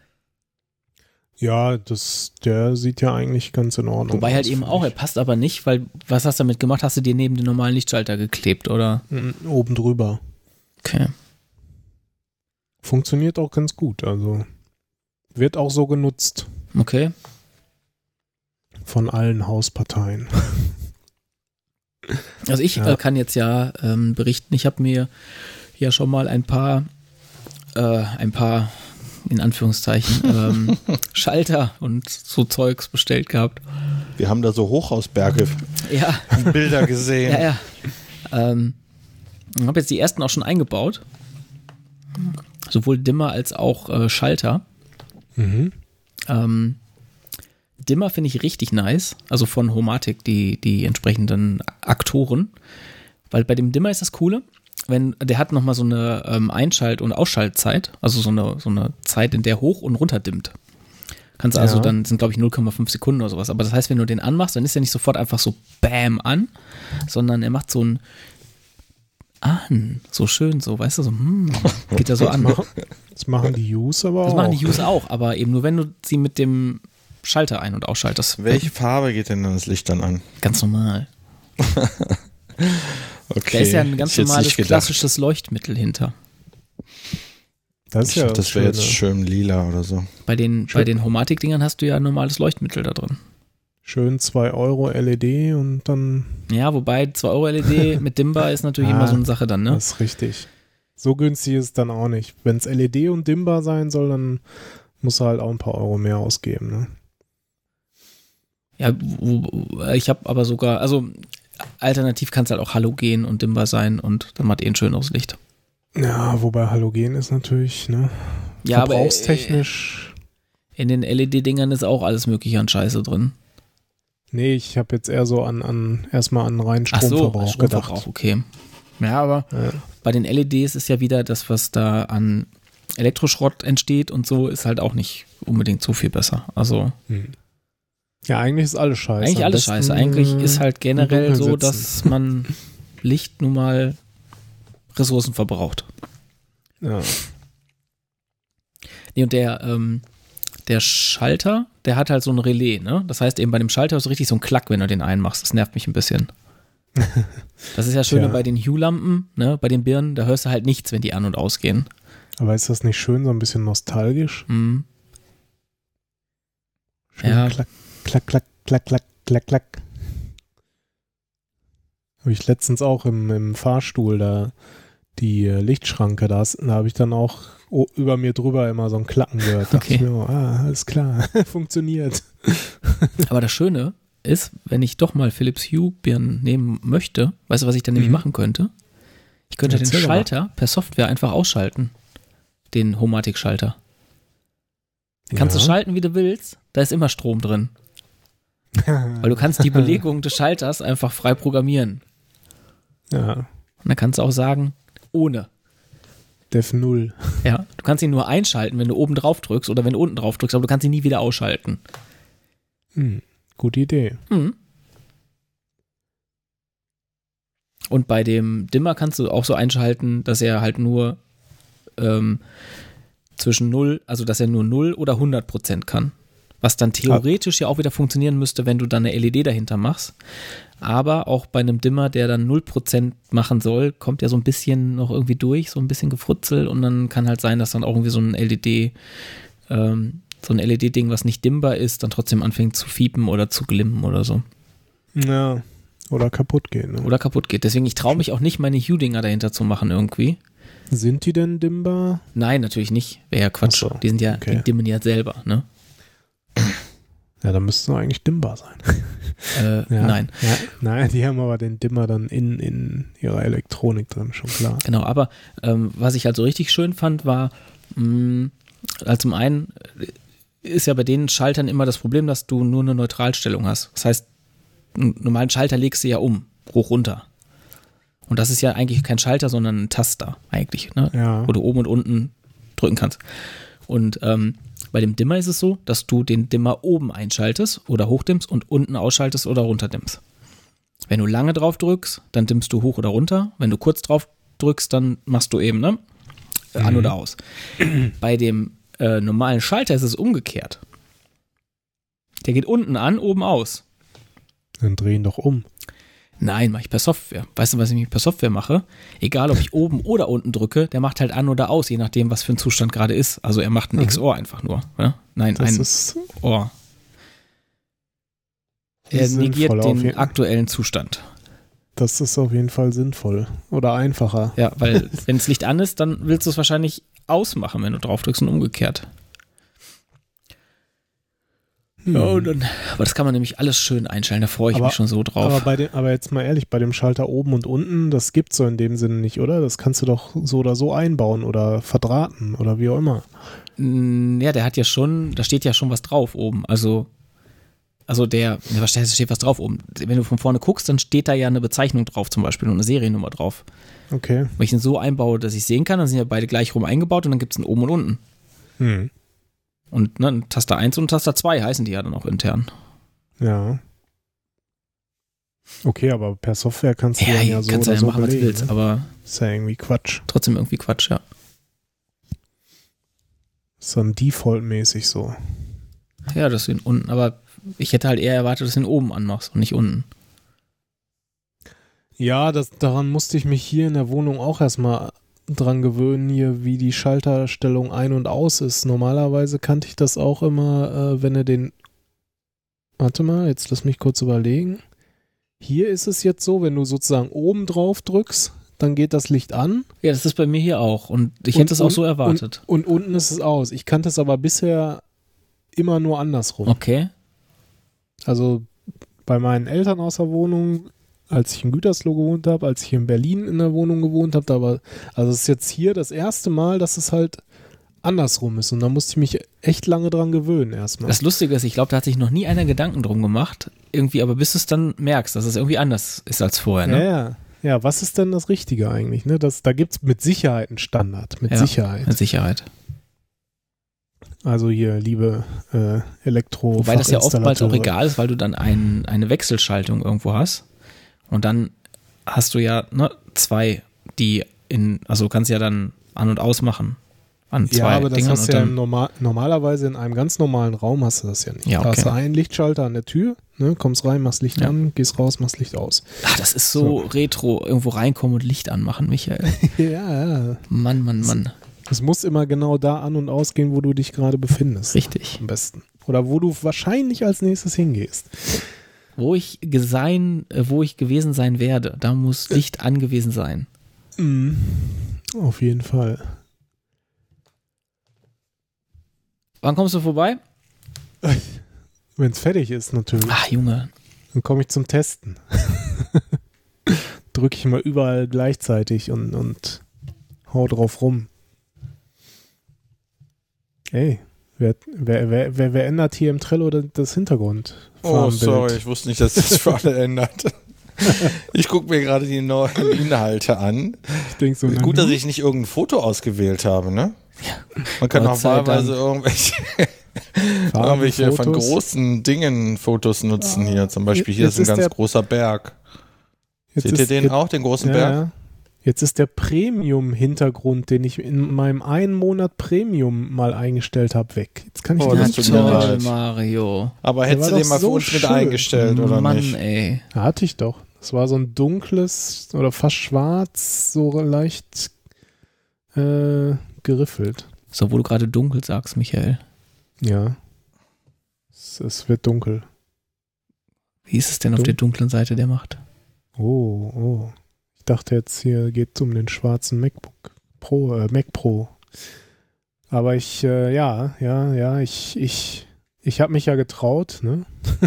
Ja, der sieht ja eigentlich ganz in Ordnung Wobei halt aus, eben finde auch, er ich. passt aber nicht, weil, was hast du damit gemacht? Hast du dir neben den normalen Lichtschalter geklebt, oder? Oben drüber. Okay. Funktioniert auch ganz gut, also wird auch so genutzt Okay. von allen Hausparteien. Also ich Ja. kann jetzt ja berichten, ich habe mir ja schon mal ein paar in Anführungszeichen Schalter und so Zeugs bestellt gehabt. Wir haben da so Hochhausberge Ja, Bilder gesehen. ja. Ich habe jetzt die ersten auch schon eingebaut. Sowohl Dimmer als auch Schalter. Mhm. Dimmer finde ich richtig nice, also von Homatic, die entsprechenden Aktoren, weil bei dem Dimmer ist das Coole, der hat nochmal so eine Einschalt- und Ausschaltzeit, also so eine Zeit, in der hoch und runter dimmt. Kannst also Ja. dann, sind glaube ich 0,5 Sekunden oder sowas, aber das heißt, wenn du den anmachst, dann ist er nicht sofort einfach so BAM an, sondern er macht so ein so schön, so, weißt du, so, geht er so an. Das machen die Use aber Das auch. machen die User auch, aber eben nur, wenn du sie mit dem Schalter ein- und ausschaltest. Welche Farbe geht denn das Licht dann an? Ganz normal. Okay. Da ist ja ein ganz Hätte ich jetzt normales, nicht gedacht. klassisches Leuchtmittel hinter. Das ist Ich ja dachte, das wäre jetzt Schöne. schön lila oder so. Bei den Homatic-Dingern hast du ja ein normales Leuchtmittel da drin. Schön 2 € LED und dann Ja, wobei 2 € LED mit Dimbar ist natürlich immer so eine Sache dann, ne? das ist richtig. So günstig ist es dann auch nicht. Wenn es LED und dimmbar sein soll, dann musst du halt auch ein paar Euro mehr ausgeben. Ne? Ja, ich habe aber sogar, also alternativ kann es halt auch Halogen und Dimbar sein und dann macht ein schöneres Licht. Ja, wobei Halogen ist natürlich, ne? Ja, aber verbrauchstechnisch. in den LED-Dingern ist auch alles mögliche an Scheiße drin. Nee, ich habe jetzt eher so erstmal an reinen Stromverbrauch gedacht. Okay. Ja, aber Ja. bei den LEDs ist ja wieder das, was da an Elektroschrott entsteht und so, ist halt auch nicht unbedingt so viel besser. Also Ja, eigentlich ist alles scheiße. eigentlich Am alles besten, scheiße. Eigentlich ist halt generell im so, Dunkeln dass man Licht nun mal Ressourcen verbraucht. Ja. Nee, und der Schalter, der hat halt so ein Relais, ne? Das heißt eben bei dem Schalter ist richtig so ein Klack, wenn du den einmachst. Das nervt mich ein bisschen. Das ist ja schön Tja. bei den Hue-Lampen, ne? Bei den Birnen, da hörst du halt nichts, wenn die an- und ausgehen. Aber ist das nicht schön, so ein bisschen nostalgisch? Mhm. Schön Ja. klack, klack, klack, klack, klack, klack, klack. Habe ich letztens auch im Fahrstuhl da die Lichtschranke, da habe ich dann auch über mir drüber immer so ein Klacken gehört. Da dachte ich mir, alles klar, funktioniert. Aber das Schöne ist, wenn ich doch mal Philips Hue Birnen nehmen möchte, weißt du, was ich dann nämlich machen könnte? Ich könnte den Schalter per Software einfach ausschalten. Den Homatic-Schalter. Kannst du schalten, wie du willst, da ist immer Strom drin. Weil du kannst die Belegung des Schalters einfach frei programmieren. Ja. Und dann kannst du auch sagen, ohne. Def 0. Ja, du kannst ihn nur einschalten, wenn du oben drauf drückst oder wenn du unten drauf drückst, aber du kannst ihn nie wieder ausschalten. Gute Idee. Und bei dem Dimmer kannst du auch so einschalten, dass er halt nur zwischen 0, also dass er nur 0 oder 100% kann. Was dann theoretisch ja auch wieder funktionieren müsste, wenn du dann eine LED dahinter machst. Aber auch bei einem Dimmer, der dann 0% machen soll, kommt ja so ein bisschen noch irgendwie durch, so ein bisschen gefrutzelt und dann kann halt sein, dass dann auch irgendwie so ein LED, so ein LED-Ding, was nicht dimmbar ist, dann trotzdem anfängt zu fiepen oder zu glimmen oder so. Ja, oder kaputt geht. Ne? Oder kaputt geht. Deswegen, ich traue mich auch nicht, meine Hue-Dinger dahinter zu machen irgendwie. Sind die denn dimmbar? Nein, natürlich nicht. Wäre ja Quatsch. So, die sind ja, die dimmen ja selber, ne? Ja, dann müssten sie eigentlich dimmbar sein. Nein. Ja, nein, die haben aber den Dimmer dann in ihrer Elektronik drin, schon klar. Genau, aber was ich halt so richtig schön fand, war, also zum einen ist ja bei den Schaltern immer das Problem, dass du nur eine Neutralstellung hast. Das heißt, einen normalen Schalter legst du ja um, hoch, runter. Und das ist ja eigentlich kein Schalter, sondern ein Taster eigentlich, ne? Ja. Wo du oben und unten drücken kannst. Und bei dem Dimmer ist es so, dass du den Dimmer oben einschaltest oder hochdimmst und unten ausschaltest oder runterdimmst. Wenn du lange drauf drückst, dann dimmst du hoch oder runter. Wenn du kurz drauf drückst, dann machst du eben, ne? An oder aus. Bei dem normalen Schalter ist es umgekehrt. Der geht unten an, oben aus. Dann drehen doch um. Nein, mache ich per Software. Weißt du, was ich per Software mache? Egal, ob ich oben oder unten drücke, der macht halt an oder aus, je nachdem, was für ein Zustand gerade ist. Also er macht ein XOR einfach nur. Ne? Nein, das ein ist Ohr. Er negiert den aktuellen Zustand. Das ist auf jeden Fall sinnvoll. Oder einfacher. Ja, weil wenn das Licht an ist, dann willst du es wahrscheinlich ausmachen, wenn du drauf drückst und umgekehrt. Ja, und dann, aber das kann man nämlich alles schön einstellen, da freue ich mich schon so drauf. Aber jetzt mal ehrlich, bei dem Schalter oben und unten, das gibt's so in dem Sinne nicht, oder? Das kannst du doch so oder so einbauen oder verdrahten oder wie auch immer. Ja, der hat ja schon, da steht ja schon was drauf oben. Also da steht was drauf oben. Wenn du von vorne guckst, dann steht da ja eine Bezeichnung drauf zum Beispiel und eine Seriennummer drauf. Okay. Wenn ich den so einbaue, dass ich sehen kann, dann sind ja beide gleich rum eingebaut und dann gibt es einen oben und unten. Und ne, Taster 1 und Taster 2 heißen die ja dann auch intern. Ja. Okay, aber per Software kannst du ja so kannst oder ja so machen, belegen, was du willst, ne? aber ist ja irgendwie Quatsch. Trotzdem irgendwie Quatsch, ja. Ist dann defaultmäßig so. Ja, dass du ihn unten, aber ich hätte halt eher erwartet, dass du ihn oben anmachst und nicht unten. Ja, daran musste ich mich hier in der Wohnung auch erstmal dran gewöhnen, hier wie die Schalterstellung ein- und aus ist. Normalerweise kannte ich das auch immer, wenn er den... Warte mal, jetzt lass mich kurz überlegen. Hier ist es jetzt so, wenn du sozusagen oben drauf drückst, dann geht das Licht an. Ja, das ist bei mir hier auch und ich hätte es auch so erwartet. Und unten ist es aus. Ich kannte es aber bisher immer nur andersrum. Okay. Also bei meinen Eltern aus der Wohnung, als ich in Gütersloh gewohnt habe, als ich in Berlin in der Wohnung gewohnt habe, also es ist jetzt hier das erste Mal, dass es halt andersrum ist und da musste ich mich echt lange dran gewöhnen erstmal. Das Lustige ist, ich glaube, da hat sich noch nie einer Gedanken drum gemacht, irgendwie, aber bis du es dann merkst, dass es irgendwie anders ist als vorher, ne? Ja, was ist denn das Richtige eigentlich, ne? Da gibt es mit Sicherheit einen Standard, mit Sicherheit. Also hier, liebe Elektro-Fachinstallateure. Wobei das ja oftmals auch egal ist, weil du dann eine Wechselschaltung irgendwo hast. Und dann hast du ja zwei, die also kannst ja dann an- und ausmachen. An zwei ja, aber das Dingern hast du ja normalerweise in einem ganz normalen Raum hast du das ja nicht. Ja, okay. Da hast du einen Lichtschalter an der Tür, ne, kommst rein, machst Licht an, gehst raus, machst Licht aus. Ach, das ist so retro, irgendwo reinkommen und Licht anmachen, Michael. Ja. Mann. Es muss immer genau da an- und ausgehen, wo du dich gerade befindest. Richtig. Am besten. Oder wo du wahrscheinlich als nächstes hingehst. wo ich gewesen sein werde. Da muss Licht angewiesen sein. Auf jeden Fall. Wann kommst du vorbei? Wenn es fertig ist, natürlich. Ach, Junge. Dann komme ich zum Testen. Drücke ich mal überall gleichzeitig und hau drauf rum. Ey, wer ändert hier im Trello das Hintergrund? Oh, sorry, ich wusste nicht, dass das für alle ändert. Ich gucke mir gerade die neuen Inhalte an. Ich denk so, gut, dass ich nicht irgendein Foto ausgewählt habe, ne? Man kann auch wahlweise irgendwelche von großen Dingen Fotos nutzen hier. Zum Beispiel hier ist ein ganz großer Berg. Seht ihr den auch, den großen Berg? Ja. Jetzt ist der Premium-Hintergrund, den ich in meinem 1 Monat Premium mal eingestellt habe, weg. Jetzt kann ich das nicht tut mir leid. Mario. Aber hättest du den mal für uns mit eingestellt, oder Mann, nicht? Ey. Hatte ich doch. Das war so ein dunkles oder fast schwarz, so leicht geriffelt. So, wo du gerade dunkel sagst, Michael. Ja. Es wird dunkel. Wie ist es denn auf der dunklen Seite der Macht? Oh. Ich dachte jetzt, hier geht es um den schwarzen Mac Pro. Aber ich habe mich ja getraut, ne?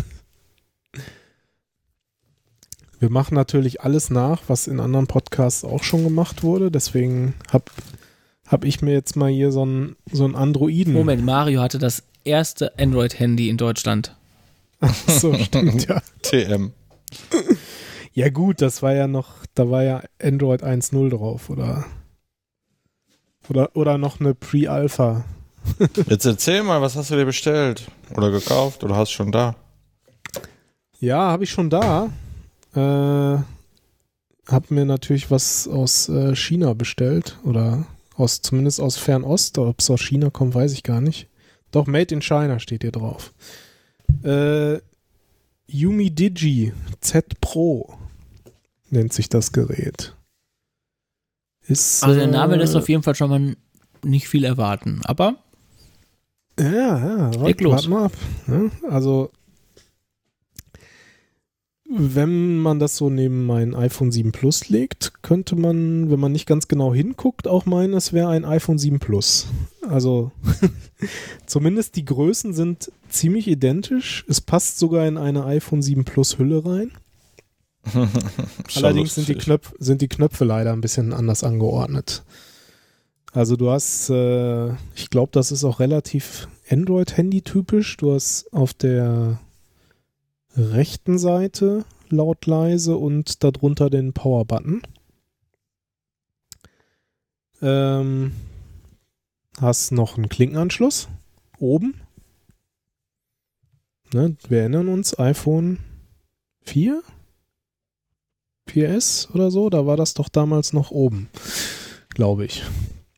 Wir machen natürlich alles nach, was in anderen Podcasts auch schon gemacht wurde. Deswegen hab ich mir jetzt mal hier so einen Androiden. Moment, Mario hatte das erste Android-Handy in Deutschland. So, stimmt, ja. TM. Ja gut, da war ja Android 1.0 drauf oder noch eine Pre-Alpha. Jetzt erzähl mal, was hast du dir bestellt oder gekauft oder hast schon da? Ja, habe ich schon da. Hab mir natürlich was aus China bestellt oder zumindest aus Fernost. Ob es aus China kommt, weiß ich gar nicht. Doch, Made in China steht hier drauf. Umidigi Z Pro nennt sich das Gerät. Also der Name lässt auf jeden Fall schon mal nicht viel erwarten, aber warte mal ab. Ja, also wenn man das so neben mein iPhone 7 Plus legt, könnte man, wenn man nicht ganz genau hinguckt, auch meinen, es wäre ein iPhone 7 Plus. Also zumindest die Größen sind ziemlich identisch. Es passt sogar in eine iPhone 7 Plus Hülle rein. Allerdings sind die Knöpfe leider ein bisschen anders angeordnet. Also du hast, ich glaube, das ist auch relativ Android-Handy-typisch. Du hast auf der rechten Seite laut leise und darunter den Power-Button. Hast noch einen Klinkenanschluss oben. Ne, wir erinnern uns, iPhone 4S oder so, da war das doch damals noch oben, glaube ich.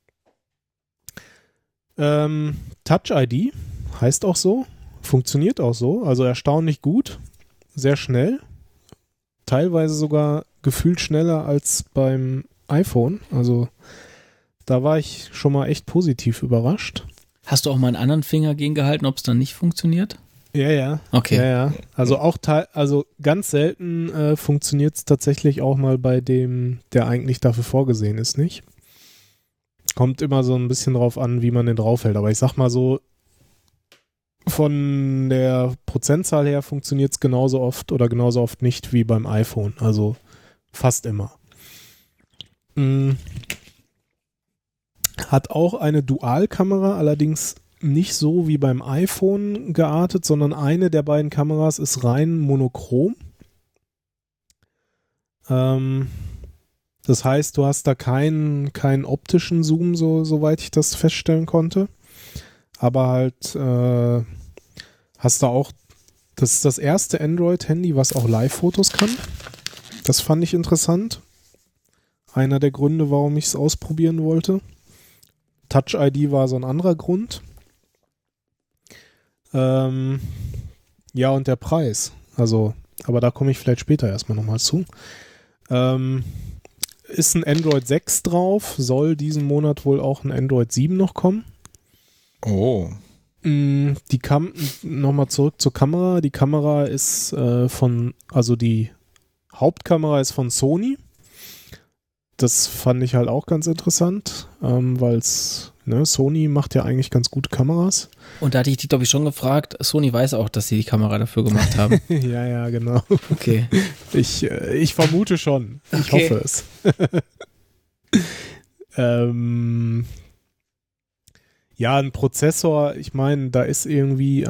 Touch ID heißt auch so, funktioniert auch so, also erstaunlich gut, sehr schnell, teilweise sogar gefühlt schneller als beim iPhone, also da war ich schon mal echt positiv überrascht. Hast du auch mal einen anderen Finger gegengehalten, ob es dann nicht funktioniert? Ja. Okay. Ja. Also ganz selten funktioniert es tatsächlich auch mal bei dem, der eigentlich dafür vorgesehen ist, nicht? Kommt immer so ein bisschen drauf an, wie man den draufhält. Aber ich sag mal so, von der Prozentzahl her funktioniert es genauso oft nicht wie beim iPhone. Also fast immer. Hat auch eine Dualkamera, allerdings nicht so wie beim iPhone geartet, sondern eine der beiden Kameras ist rein monochrom. Das heißt, du hast da keinen optischen Zoom, soweit ich das feststellen konnte. Aber halt hast du auch, das ist das erste Android-Handy, was auch Live-Fotos kann. Das fand ich interessant. Einer der Gründe, warum ich es ausprobieren wollte. Touch-ID war so ein anderer Grund. Ja, und der Preis. Also, aber da komme ich vielleicht später erstmal nochmal zu. Ist ein Android 6 drauf, soll diesen Monat wohl auch ein Android 7 noch kommen. Oh. Nochmal zurück zur Kamera. Die Kamera ist die Hauptkamera ist von Sony. Das fand ich halt auch ganz interessant, weil Sony macht ja eigentlich ganz gute Kameras. Und da hatte ich dich, glaube ich, schon gefragt, Sony weiß auch, dass sie die Kamera dafür gemacht haben. Ja, genau. Okay. Ich vermute schon. Ich hoffe es. Ja, ein Prozessor, ich meine, da ist irgendwie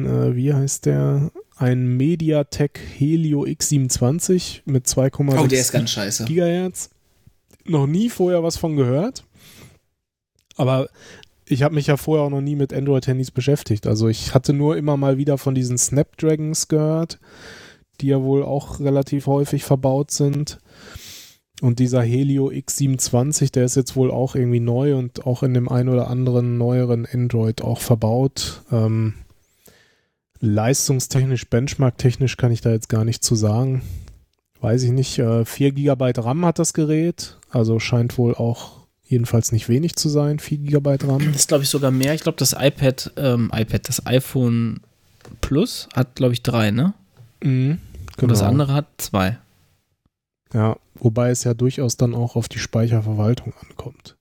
ein MediaTek Helio X27 mit 2,6 der ist ganz scheiße. Gigahertz. Noch nie vorher was von gehört. Aber ich habe mich ja vorher auch noch nie mit Android-Handys beschäftigt. Also ich hatte nur immer mal wieder von diesen Snapdragons gehört, die ja wohl auch relativ häufig verbaut sind. Und dieser Helio X27, der ist jetzt wohl auch irgendwie neu und auch in dem ein oder anderen neueren Android auch verbaut. Leistungstechnisch, benchmarktechnisch kann ich da jetzt gar nicht zu sagen. Weiß ich nicht. 4 GB RAM hat das Gerät, also scheint wohl auch jedenfalls nicht wenig zu sein, 4 GB RAM. Das ist, glaube ich, sogar mehr. Ich glaube, das das iPhone Plus hat, glaube ich, 3, ne? Mhm, genau. Und das andere hat 2. Ja, wobei es ja durchaus dann auch auf die Speicherverwaltung ankommt.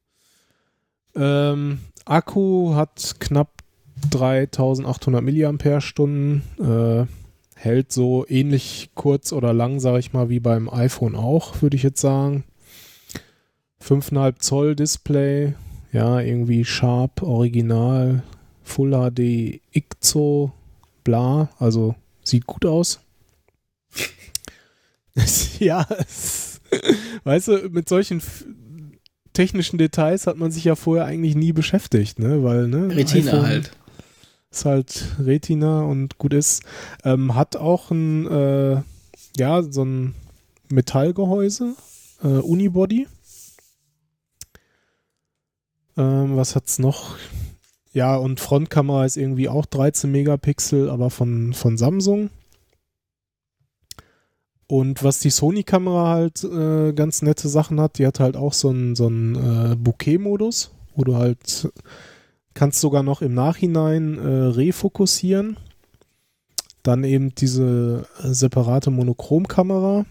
Akku hat knapp 3800 mAh, hält so ähnlich kurz oder lang, sage ich mal, wie beim iPhone auch, würde ich jetzt sagen. 5,5 Zoll Display, ja, irgendwie Sharp, Original, Full HD, ICZO, bla, also sieht gut aus. Ja, weißt du, mit solchen technischen Details hat man sich ja vorher eigentlich nie beschäftigt, ne, weil, Retina iPhone halt. ist halt Retina und gut ist. Hat auch so ein Metallgehäuse, Unibody. Was hat's noch? Ja, und Frontkamera ist irgendwie auch 13 Megapixel, aber von Samsung. Und was die Sony-Kamera halt ganz nette Sachen hat, die hat halt auch so einen Bokeh-Modus, wo du halt kannst sogar noch im Nachhinein refokussieren. Dann eben diese separate Monochromkamera.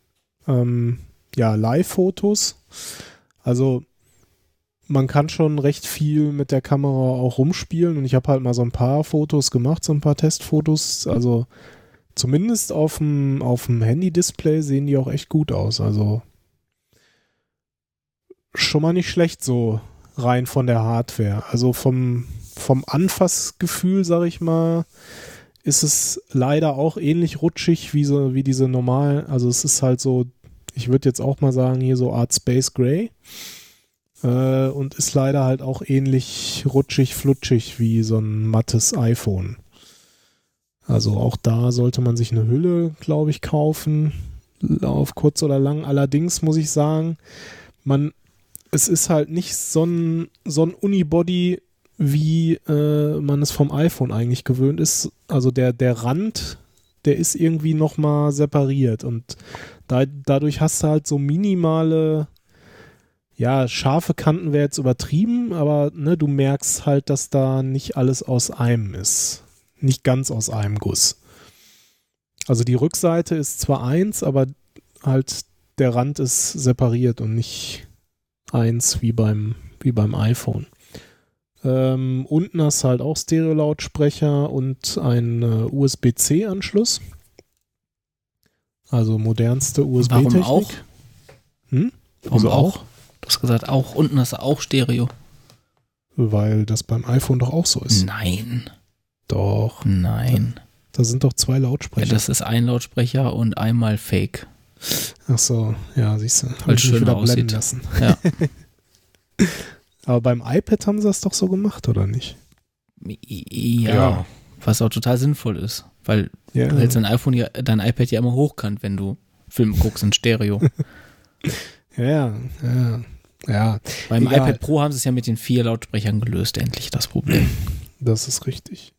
Live-Fotos. Also man kann schon recht viel mit der Kamera auch rumspielen und ich habe halt mal so ein paar Fotos gemacht, so ein paar Testfotos. Also zumindest auf dem Handy-Display sehen die auch echt gut aus. Also schon mal nicht schlecht so rein von der Hardware. Also vom Anfassgefühl, sag ich mal, ist es leider auch ähnlich rutschig wie diese normalen. Also es ist halt so, ich würde jetzt auch mal sagen, hier so Art Space Gray. Und ist leider halt auch ähnlich rutschig, flutschig wie so ein mattes iPhone. Also auch da sollte man sich eine Hülle, glaube ich, kaufen, auf kurz oder lang. Allerdings muss ich sagen, es ist halt nicht so ein Unibody, wie man es vom iPhone eigentlich gewöhnt ist. Also der Rand, der ist irgendwie nochmal separiert und dadurch hast du halt so minimale, ja, scharfe Kanten wäre jetzt übertrieben, aber du merkst halt, dass da nicht alles aus einem ist. Nicht ganz aus einem Guss. Also die Rückseite ist zwar eins, aber halt der Rand ist separiert und nicht eins wie beim iPhone. Unten hast du halt auch Stereo-Lautsprecher und einen USB-C-Anschluss. Also modernste USB-Technik. Warum auch? Warum also auch? Du hast gesagt, auch unten hast du auch Stereo. Weil das beim iPhone doch auch so ist. Nein. Doch. Nein. Da sind doch 2 Lautsprecher. Ja, das ist ein Lautsprecher und einmal Fake. Ach so, ja, siehst du. Weil es schön aussieht. Lassen. Ja. Aber beim iPad haben sie das doch so gemacht, oder nicht? Ja. Was auch total sinnvoll ist. Weil du hältst dein iPad ja immer hochkant, wenn du Filme guckst in Stereo. Ja. Beim iPad Pro haben sie es ja mit den 4 Lautsprechern gelöst, endlich das Problem. Das ist richtig.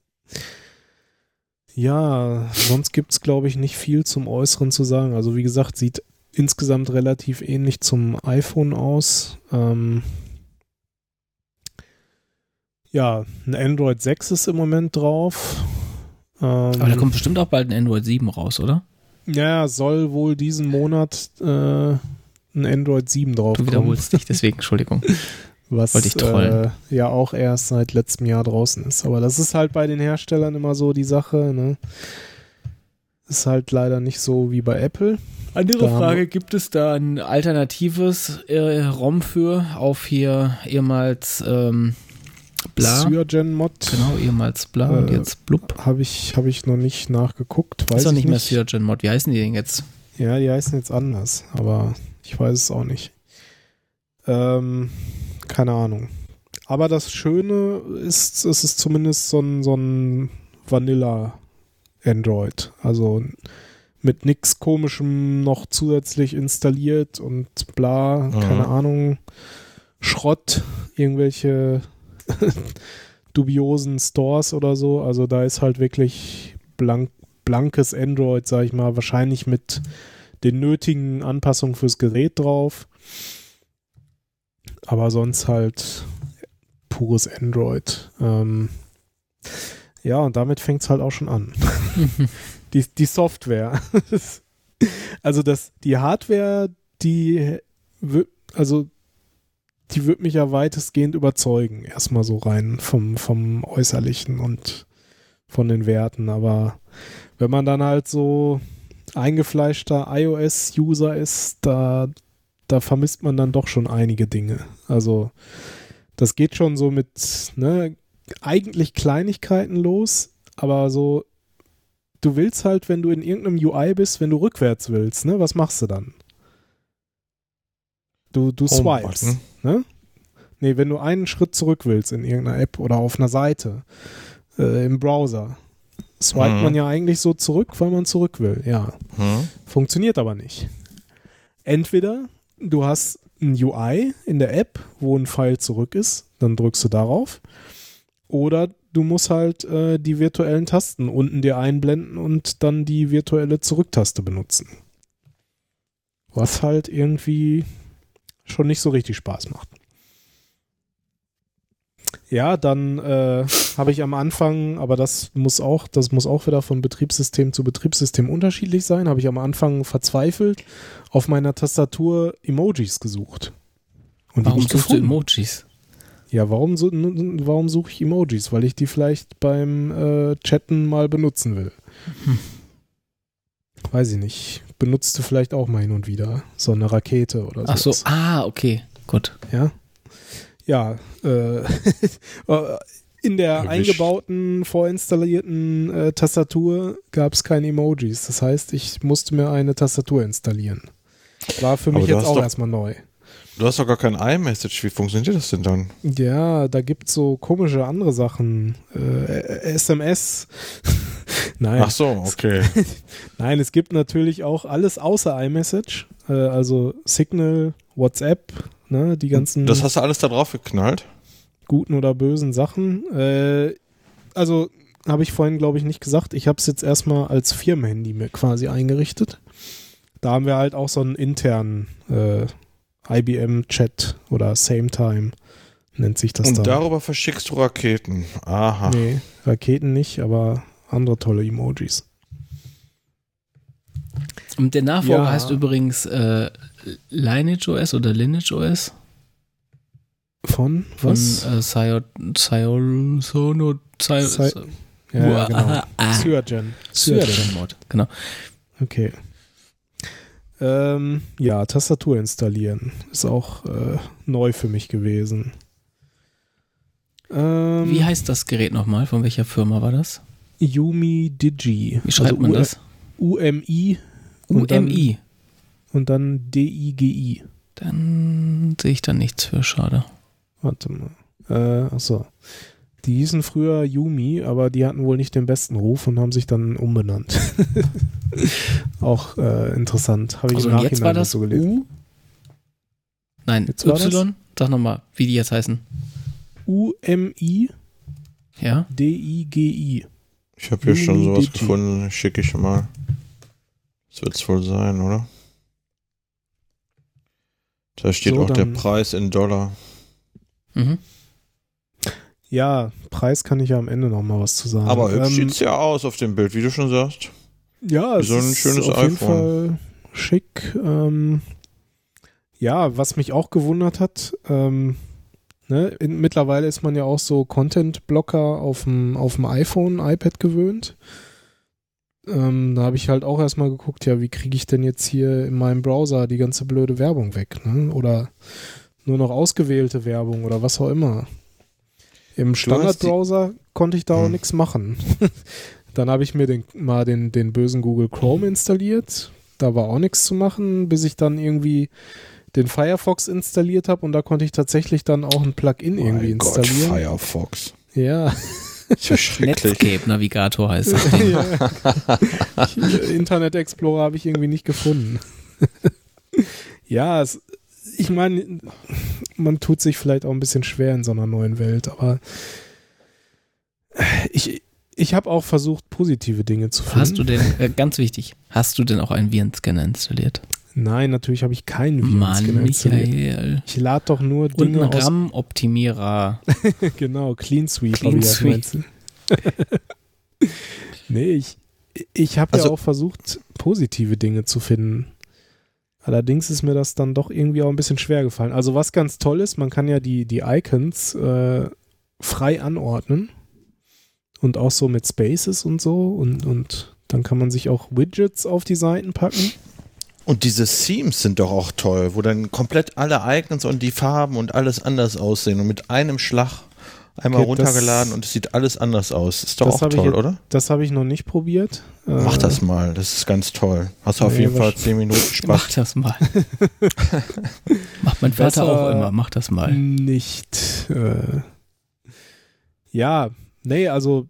Ja, sonst gibt es, glaube ich, nicht viel zum Äußeren zu sagen. Also wie gesagt, sieht insgesamt relativ ähnlich zum iPhone aus. Ja, ein Android 6 ist im Moment drauf. Aber da kommt bestimmt auch bald ein Android 7 raus, oder? Ja, soll wohl diesen Monat ein Android 7 drauf Du wiederholst dich, deswegen, Entschuldigung. Was Wollte ich trollen. Ja auch erst seit letztem Jahr draußen ist. Aber das ist halt bei den Herstellern immer so die Sache, ne? Ist halt leider nicht so wie bei Apple. Andere Frage, gibt es da ein alternatives ROM für auf hier ehemals Bla? CyanogenMod. Genau, ehemals Bla und jetzt Blub. Habe ich noch nicht nachgeguckt. Ist doch nicht mehr CyanogenMod. Wie heißen die denn jetzt? Ja, die heißen jetzt anders, aber ich weiß es auch nicht. Keine Ahnung. Aber das Schöne ist, es ist zumindest so ein Vanilla-Android. Also mit nichts Komischem noch zusätzlich installiert und bla, keine Ahnung, Schrott, irgendwelche dubiosen Stores oder so. Also da ist halt wirklich blankes Android, sag ich mal, wahrscheinlich mit den nötigen Anpassungen fürs Gerät drauf. Aber sonst halt pures Android. Ja, und damit fängt es halt auch schon an. Die Software. Also die Hardware, die wird mich ja weitestgehend überzeugen. Erstmal so rein vom Äußerlichen und von den Werten. Aber wenn man dann halt so eingefleischter iOS-User ist, da vermisst man dann doch schon einige Dinge. Also das geht schon so mit eigentlich Kleinigkeiten los, aber so du willst halt, wenn du in irgendeinem UI bist, wenn du rückwärts willst, ne, was machst du dann? Du swipes, ne? Nee, wenn du einen Schritt zurück willst in irgendeiner App oder auf einer Seite im Browser, swipet man ja eigentlich so zurück, weil man zurück will, ja. Funktioniert aber nicht. Entweder du hast ein UI in der App, wo ein Pfeil zurück ist, dann drückst du darauf. Oder du musst halt die virtuellen Tasten unten dir einblenden und dann die virtuelle Zurücktaste benutzen. Was halt irgendwie schon nicht so richtig Spaß macht. Ja, dann habe ich am Anfang, aber das muss auch wieder von Betriebssystem zu Betriebssystem unterschiedlich sein, habe ich am Anfang verzweifelt auf meiner Tastatur Emojis gesucht. Und warum suchst du Emojis? Ja, warum suche ich Emojis? Weil ich die vielleicht beim Chatten mal benutzen will. Weiß ich nicht. Benutzt du vielleicht auch mal hin und wieder so eine Rakete oder so. Ach so, okay, gut. Ja. Ja, in der eingebauten, vorinstallierten Tastatur gab es keine Emojis. Das heißt, ich musste mir eine Tastatur installieren. War für mich jetzt auch erstmal neu. Du hast doch gar kein iMessage. Wie funktioniert das denn dann? Ja, da gibt es so komische andere Sachen. SMS. Nein. Ach so, okay. Nein, es gibt natürlich auch alles außer iMessage. Also Signal, WhatsApp, ne, die ganzen... Das hast du alles da drauf geknallt? Guten oder bösen Sachen. Also habe ich vorhin, glaube ich, nicht gesagt. Ich habe es jetzt erstmal als Firmenhandy mir quasi eingerichtet. Da haben wir halt auch so einen internen IBM-Chat oder SameTime nennt sich das. Und darüber verschickst du Raketen. Aha. Nee, Raketen nicht, aber andere tolle Emojis. Und der Nachfolger heißt übrigens Lineage OS oder Lineage OS. Von was? Cyanogen. Ja, genau. Cyanogen-Mod. Genau. Okay. Ja, Tastatur installieren. Ist auch neu für mich gewesen. Wie heißt das Gerät nochmal? Von welcher Firma war das? Yumi Digi. Wie schreibt man das? UMI. UMI. Und dann DIGI. Dann sehe ich da nichts für, schade. Warte mal. Achso. Die hießen früher Yumi, aber die hatten wohl nicht den besten Ruf und haben sich dann umbenannt. Auch interessant. Habe ich im Nachhinein jetzt war das so gelesen. Nein, jetzt war Y? Sag nochmal, wie die jetzt heißen. UMI ja? DIGI. Ich habe hier schon sowas gefunden, schicke ich mal. Das wird es wohl sein, oder? Da steht so, auch der Preis in Dollar. Mhm. Ja, Preis kann ich ja am Ende noch mal was zu sagen. Aber hübsch sieht es ja aus auf dem Bild, wie du schon sagst. Ja, Wie so ein schönes auf jeden Fall schick. Ja, was mich auch gewundert hat, mittlerweile ist man ja auch so Content-Blocker auf dem iPhone, iPad gewöhnt. Da habe ich halt auch erstmal geguckt, ja, wie kriege ich denn jetzt hier in meinem Browser die ganze blöde Werbung weg, ne? Oder nur noch ausgewählte Werbung oder was auch immer. Im Standardbrowser konnte ich da auch nichts machen. Dann habe ich mir den bösen Google Chrome installiert. Da war auch nichts zu machen, bis ich dann irgendwie den Firefox installiert habe und da konnte ich tatsächlich dann auch ein Plugin irgendwie installieren. Gott, Firefox. Ja. Ist ja schrecklich. Netscape Navigator heißt das. Internet Explorer habe ich irgendwie nicht gefunden. Ja, ich meine, man tut sich vielleicht auch ein bisschen schwer in so einer neuen Welt, aber ich habe auch versucht, positive Dinge zu finden. Hast du denn, ganz wichtig, hast du denn auch einen Virenscanner installiert? Nein, natürlich habe ich keinen Virenscanner installiert. Michael. Ich lade doch nur Und Dinge einen aus. RAM-Optimierer. Genau, Clean Sweep. Clean Sweep. Nee, ich habe ja auch versucht, positive Dinge zu finden. Allerdings ist mir das dann doch irgendwie auch ein bisschen schwer gefallen. Also was ganz toll ist, man kann ja die Icons frei anordnen und auch so mit Spaces und so und dann kann man sich auch Widgets auf die Seiten packen. Und diese Themes sind doch auch toll, wo dann komplett alle Icons und die Farben und alles anders aussehen und mit einem Schlag einmal runtergeladen und es sieht alles anders aus. Ist doch auch toll, oder? Das habe ich noch nicht probiert. Mach das mal, das ist ganz toll. Hast du auf jeden Fall 10 Minuten Spaß. Mach das mal. Macht mein Vater auch immer, mach das mal. Nicht. Ja, nee, also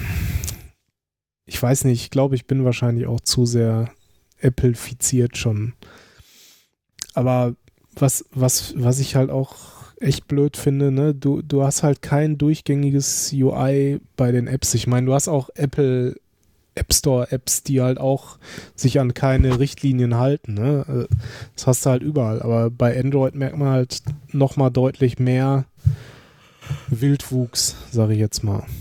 ich weiß nicht, ich glaube, ich bin wahrscheinlich auch zu sehr Apple-fiziert schon. Aber was ich halt auch echt blöd finde, ne, du hast halt kein durchgängiges UI bei den Apps. Ich meine, du hast auch Apple App Store Apps, die halt auch sich an keine Richtlinien halten, ne? Das hast du halt überall. Aber bei Android merkt man halt nochmal deutlich mehr Wildwuchs, sage ich jetzt mal.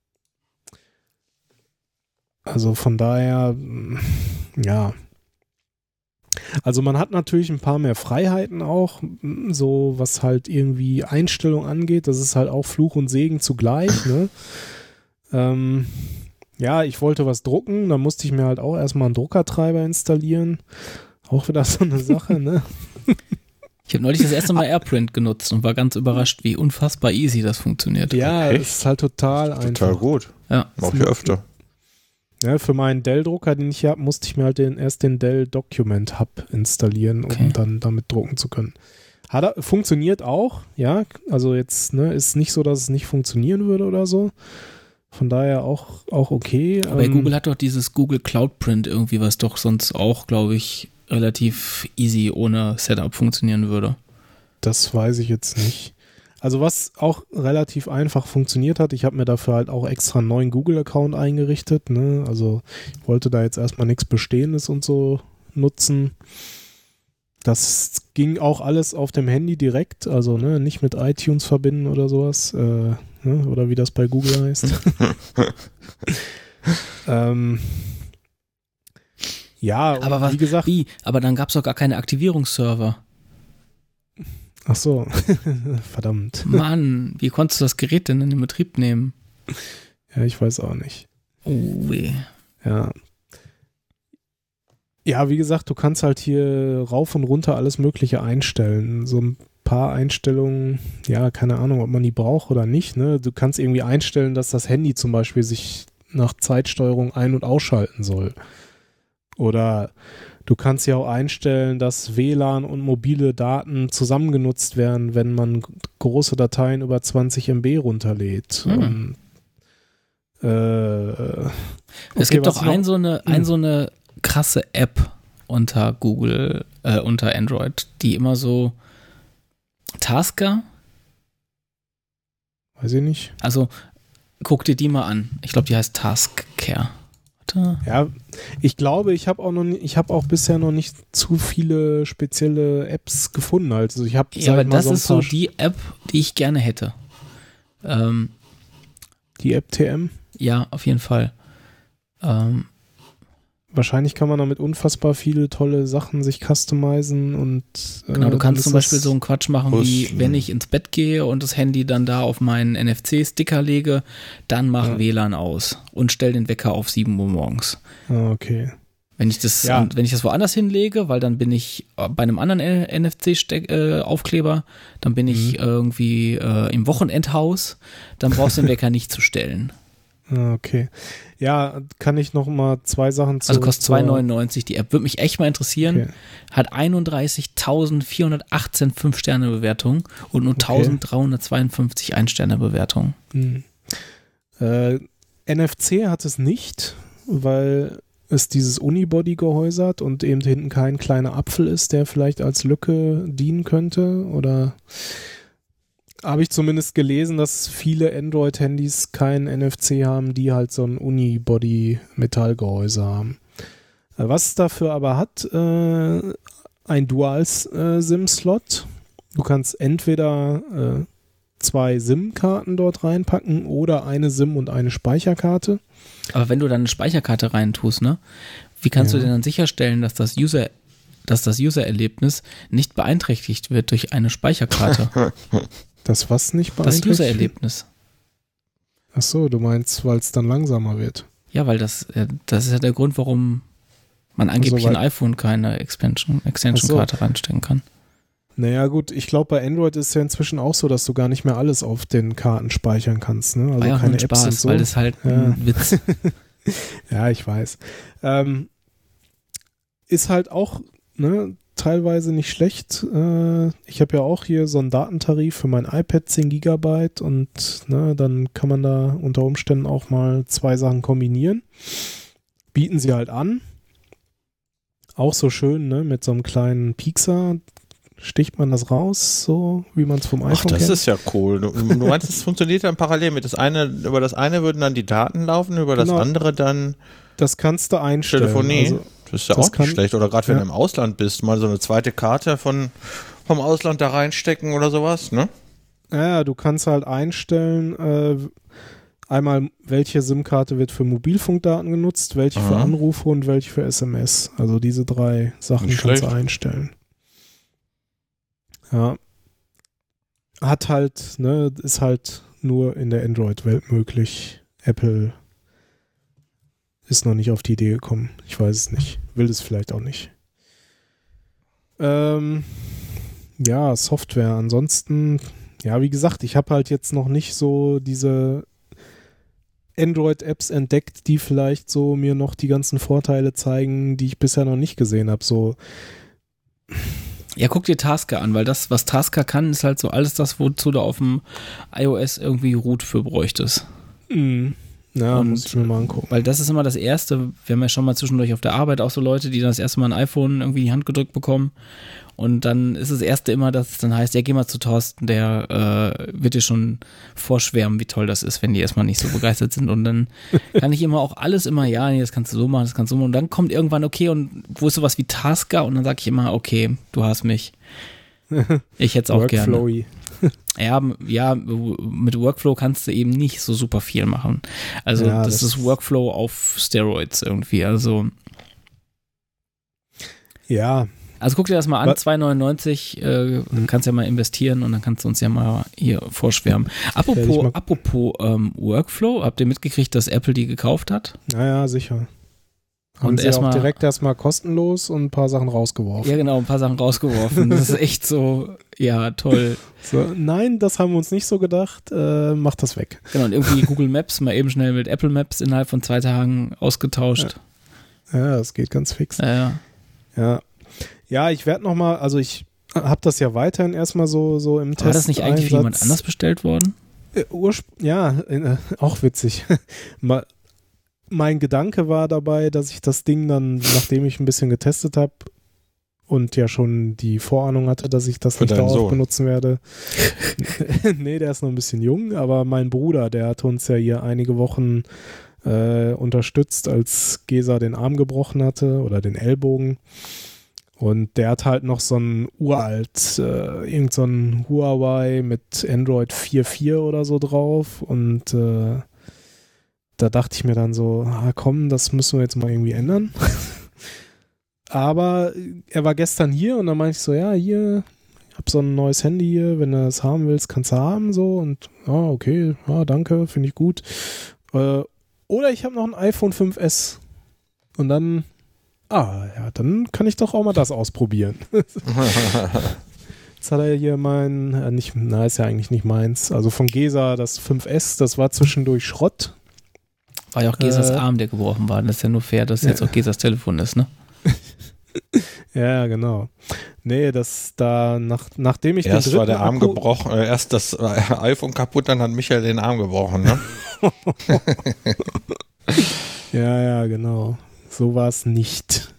Also von daher, ja. Also man hat natürlich ein paar mehr Freiheiten auch, so was halt irgendwie Einstellung angeht. Das ist halt auch Fluch und Segen zugleich, ne? Ja, ich wollte was drucken, da musste ich mir halt auch erstmal einen Druckertreiber installieren. Auch wieder so eine Sache, ne? Ich habe neulich das erste Mal AirPrint genutzt und war ganz überrascht, wie unfassbar easy das funktioniert. Ja, es ist halt total einfach. Total gut. Ja. Mach ich öfter. Ja, für meinen Dell-Drucker, den ich hier habe, musste ich mir halt erst den Dell Document Hub installieren, um dann damit drucken zu können. Funktioniert auch, ja. Also jetzt, ne, ist nicht so, dass es nicht funktionieren würde oder so. Von daher auch okay. Aber Google hat doch dieses Google Cloud Print irgendwie, was doch sonst auch, glaube ich, relativ easy ohne Setup funktionieren würde. Das weiß ich jetzt nicht. Also was auch relativ einfach funktioniert hat, ich habe mir dafür halt auch extra einen neuen Google-Account eingerichtet, ne? Also ich wollte da jetzt erstmal nichts Bestehendes und so nutzen. Das ging auch alles auf dem Handy direkt, also ne, nicht mit iTunes verbinden oder sowas, ne? Oder wie das bei Google heißt. Ja, aber wie gesagt. Aber dann gab es doch gar keine Aktivierungsserver. Ach so, verdammt. Mann, wie konntest du das Gerät denn in den Betrieb nehmen? Ja, ich weiß auch nicht. Oh weh. Ja. Ja, wie gesagt, du kannst halt hier rauf und runter alles Mögliche einstellen. So ein paar Einstellungen, ja, keine Ahnung, ob man die braucht oder nicht, ne? Du kannst irgendwie einstellen, dass das Handy zum Beispiel sich nach Zeitsteuerung ein- und ausschalten soll. Oder du kannst ja auch einstellen, dass WLAN und mobile Daten zusammengenutzt werden, wenn man große Dateien über 20 MB runterlädt. Mhm. Okay, es gibt doch so eine krasse App unter Google, unter Android, die immer so Tasker. Weiß ich nicht. Also guck dir die mal an. Ich glaube, die heißt Taskcare. Ja, ich glaube, ich habe auch bisher noch nicht zu viele spezielle Apps gefunden. Also ich habe aber das ist so die App, die ich gerne hätte. Die App TM? Ja, auf jeden Fall. Wahrscheinlich kann man damit unfassbar viele tolle Sachen sich customizen und genau, du kannst zum Beispiel so einen Quatsch machen, wie wenn ich ins Bett gehe und das Handy dann da auf meinen NFC-Sticker lege, dann mach WLAN aus und stell den Wecker auf 7 Uhr morgens. Okay. Wenn ich das woanders hinlege, weil dann bin ich bei einem anderen NFC-Aufkleber, dann bin ich irgendwie im Wochenendhaus, dann brauchst du den Wecker nicht zu stellen. Okay. Ja, kann ich noch mal 2 Sachen zu... Also kostet 2,99 die App. Würde mich echt mal interessieren. Okay. Hat 31.418 5-Sterne-Bewertungen und nur 1.352 1-Sterne-Bewertungen. NFC hat es nicht, weil es dieses Unibody-Gehäuse hat und eben hinten kein kleiner Apfel ist, der vielleicht als Lücke dienen könnte. Oder habe ich zumindest gelesen, dass viele Android-Handys kein NFC haben, die halt so ein Unibody-Metallgehäuse haben. Was es dafür aber hat, ein Dual-SIM-Slot. Du kannst entweder 2 SIM-Karten dort reinpacken oder eine SIM und eine Speicherkarte. Aber wenn du dann eine Speicherkarte reintust, ne? Wie kannst du denn dann sicherstellen, dass das User-Erlebnis nicht beeinträchtigt wird durch eine Speicherkarte? Das was nicht beeinträchtigt? Das User-Erlebnis. Ach so, du meinst, weil es dann langsamer wird. Ja, weil das ist ja der Grund, warum man angeblich in iPhone keine Extension-Karte reinstecken kann. Naja gut, ich glaube bei Android ist es ja inzwischen auch so, dass du gar nicht mehr alles auf den Karten speichern kannst. Ne? Also war ja keine Apps Apps Spaß, und so. Weil das halt ein Witz. Ja, ich weiß. Ist halt auch teilweise nicht schlecht. Ich habe ja auch hier so einen Datentarif für mein iPad, 10 GB und dann kann man da unter Umständen auch mal 2 Sachen kombinieren. Bieten sie halt an. Auch so schön, mit so einem kleinen Piekser sticht man das raus, so wie man es vom iPhone kennt. Das ist ja cool. Du meinst, es funktioniert dann parallel mit über das eine würden dann die Daten laufen, über das andere dann das kannst du einstellen. Telefonie. Also, das ist ja auch nicht schlecht. Oder gerade wenn du im Ausland bist, mal so eine zweite Karte vom Ausland da reinstecken oder sowas, ne? Ja, du kannst halt einstellen, einmal, welche SIM-Karte wird für Mobilfunkdaten genutzt, welche für Anrufe und welche für SMS. Also diese 3 Sachen kannst du einstellen. Ja. Hat halt, ist halt nur in der Android-Welt möglich. Apple ist noch nicht auf die Idee gekommen. Ich weiß es nicht. Will es vielleicht auch nicht. Ja, Software. Ansonsten, ja, wie gesagt, ich habe halt jetzt noch nicht so diese Android-Apps entdeckt, die vielleicht so mir noch die ganzen Vorteile zeigen, die ich bisher noch nicht gesehen habe. So. Ja, guck dir Tasker an, weil das, was Tasker kann, ist halt so alles das, wozu du auf dem iOS irgendwie Root für bräuchtest. Ja, muss ich mir mal angucken. Weil das ist immer das Erste, wir haben ja schon mal zwischendurch auf der Arbeit auch so Leute, die dann das erste Mal ein iPhone irgendwie in die Hand gedrückt bekommen und dann ist das Erste immer, dass es dann heißt, ja, geh mal zu Thorsten, der wird dir schon vorschwärmen, wie toll das ist, wenn die erstmal nicht so begeistert sind und dann kann ich immer auch alles immer, ja, nee, das kannst du so machen, das kannst du so machen und dann kommt irgendwann, okay, und wo ist sowas wie Tasker und dann sage ich immer, okay, du hast mich. Ich hätte es auch gerne. Workflowy. Ja, mit Workflow kannst du eben nicht so super viel machen. Also ja, das ist Workflow auf Steroids irgendwie. Also ja. Also guck dir das mal an, 2,99 kannst ja mal investieren und dann kannst du uns ja mal hier vorschwärmen. Apropos Workflow, habt ihr mitgekriegt, dass Apple die gekauft hat? Ja, sicher. Haben sie auch direkt erstmal kostenlos und ein paar Sachen rausgeworfen. Ja, genau, ein paar Sachen rausgeworfen. Das ist echt so, ja, toll. So, nein, das haben wir uns nicht so gedacht. Mach das weg. Genau, und irgendwie Google Maps mal eben schnell mit Apple Maps innerhalb von 2 Tagen ausgetauscht. Ja, das geht ganz fix. Ja, ich werde nochmal, also ich habe das ja weiterhin erstmal so im Test. War das nicht eigentlich für jemand anders bestellt worden? Auch witzig. Mein Gedanke war dabei, dass ich das Ding dann, nachdem ich ein bisschen getestet habe und ja schon die Vorahnung hatte, dass ich das nicht dauerhaft benutzen werde. Nee, der ist noch ein bisschen jung, aber mein Bruder, der hat uns ja hier einige Wochen unterstützt, als Gesa den Arm gebrochen hatte oder den Ellbogen. Und der hat halt noch so ein uralt, irgend so ein Huawei mit Android 4.4 oder so drauf und da dachte ich mir dann so, komm, das müssen wir jetzt mal irgendwie ändern. Aber er war gestern hier und dann meinte ich so, ja, hier, ich habe so ein neues Handy hier, wenn du das haben willst, kannst du haben, so. Und okay, danke, finde ich gut. Oder ich habe noch ein iPhone 5S. Und dann, dann kann ich doch auch mal das ausprobieren. Jetzt hat er hier ist ja eigentlich nicht meins. Also von Gesa das 5S, das war zwischendurch Schrott. War ja auch Gesas Arm, der gebrochen war. Das ist ja nur fair, dass jetzt auch Gesas Telefon ist, ne? Ja, genau. Nee, nachdem ich erst war der Arm gebrochen, erst das iPhone kaputt, dann hat Michael den Arm gebrochen, ne? Ja, genau. So war es nicht.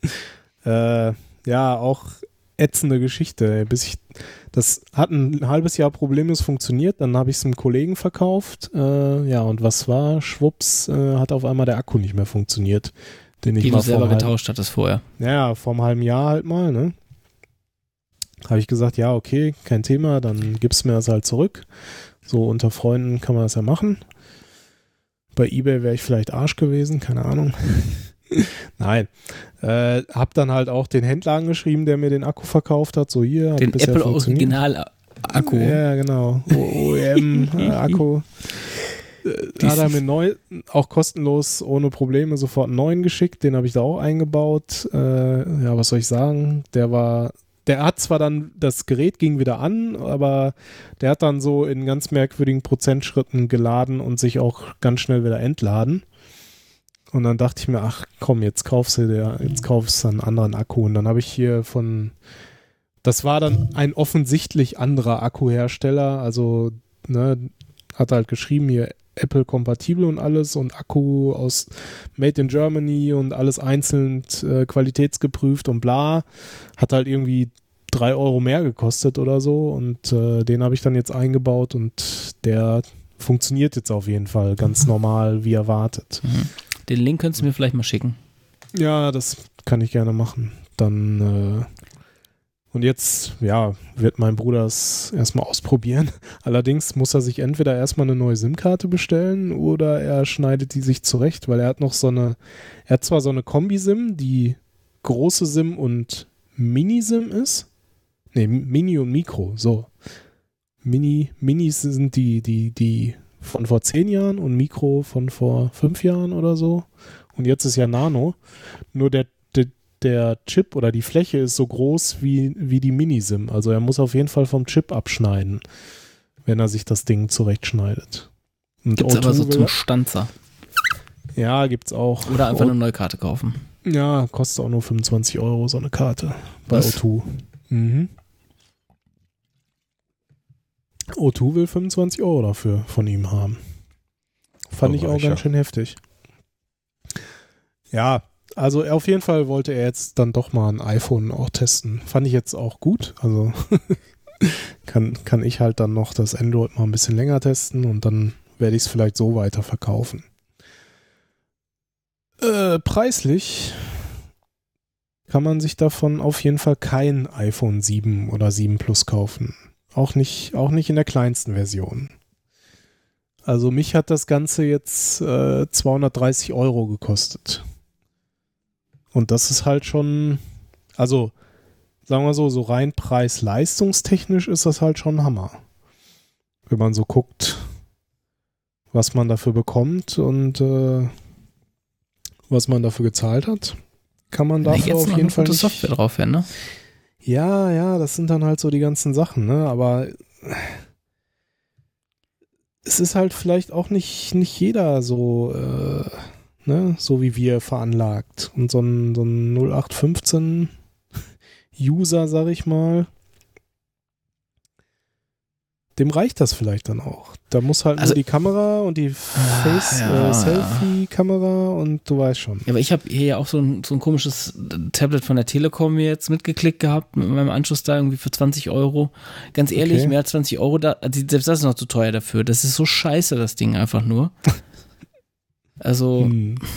Auch ätzende Geschichte. Das hat ein halbes Jahr problemlos funktioniert, dann habe ich es einem Kollegen verkauft. Und was war? Schwupps, hat auf einmal der Akku nicht mehr funktioniert. Den ich die du selber getauscht hattest vorher. Ja, vor einem halben Jahr halt mal, ne? Habe ich gesagt, ja, okay, kein Thema, dann gibst du mir das halt zurück. So unter Freunden kann man das ja machen. Bei eBay wäre ich vielleicht Arsch gewesen, keine Ahnung. Nein. Hab dann halt auch den Händler angeschrieben, der mir den Akku verkauft hat. So hier. Den Apple Original Akku. Ja, genau. OEM Akku. Hat er mir auch kostenlos, ohne Probleme, sofort einen neuen geschickt. Den habe ich da auch eingebaut. Was soll ich sagen? Der hat zwar dann, das Gerät ging wieder an, aber der hat dann so in ganz merkwürdigen Prozentschritten geladen und sich auch ganz schnell wieder entladen. Und dann dachte ich mir, ach komm, jetzt kaufst du einen anderen Akku. Und dann habe ich hier das war dann ein offensichtlich anderer Akkuhersteller, also hat halt geschrieben hier Apple-kompatibel und alles und Akku aus Made in Germany und alles einzeln qualitätsgeprüft und bla. Hat halt irgendwie 3 Euro mehr gekostet oder so und den habe ich dann jetzt eingebaut und der funktioniert jetzt auf jeden Fall ganz normal, wie erwartet. Den Link könntest du mir vielleicht mal schicken. Ja, das kann ich gerne machen. Dann und jetzt, wird mein Bruder es erstmal ausprobieren. Allerdings muss er sich entweder erstmal eine neue SIM-Karte bestellen oder er schneidet die sich zurecht, weil er hat noch er hat zwar so eine Kombi-SIM, die große SIM und Mini-SIM ist. Nee, Mini und Mikro, so. Minis sind die von vor 10 Jahren und Mikro von vor 5 Jahren oder so. Und jetzt ist ja Nano. Nur der Chip oder die Fläche ist so groß wie die Mini-SIM. Also er muss auf jeden Fall vom Chip abschneiden, wenn er sich das Ding zurechtschneidet. Gibt es aber so zum Stanzer. Ja, gibt's auch. Oder einfach eine neue Karte kaufen. Ja, kostet auch nur 25 Euro so eine Karte bei O2. Mhm. O2 will 25 Euro dafür von ihm haben. Fand ich auch ganz schön heftig. Ja, also auf jeden Fall wollte er jetzt dann doch mal ein iPhone auch testen. Fand ich jetzt auch gut. Also kann ich halt dann noch das Android mal ein bisschen länger testen und dann werde ich es vielleicht so weiter verkaufen. Preislich kann man sich davon auf jeden Fall kein iPhone 7 oder 7 Plus kaufen. Auch nicht in der kleinsten Version. Also mich hat das Ganze jetzt 230 Euro gekostet. Und das ist halt schon, also sagen wir so rein preis-leistungstechnisch ist das halt schon Hammer. Wenn man so guckt, was man dafür bekommt und was man dafür gezahlt hat, kann man dafür auf jeden Fall nicht... Software drauf werden, ne? Ja, das sind dann halt so die ganzen Sachen, ne? Aber es ist halt vielleicht auch nicht jeder so, so wie wir veranlagt. Und so ein 0815 User, sag ich mal, dem reicht das vielleicht dann auch. Da muss halt nur die Kamera und die Selfie-Kamera und du weißt schon. Ja, aber ich habe hier ja auch so ein komisches Tablet von der Telekom jetzt mitgeklickt gehabt, mit meinem Anschluss da irgendwie für 20 Euro. Ganz ehrlich, mehr als 20 Euro, selbst das ist noch zu teuer dafür. Das ist so scheiße, das Ding einfach nur. Also,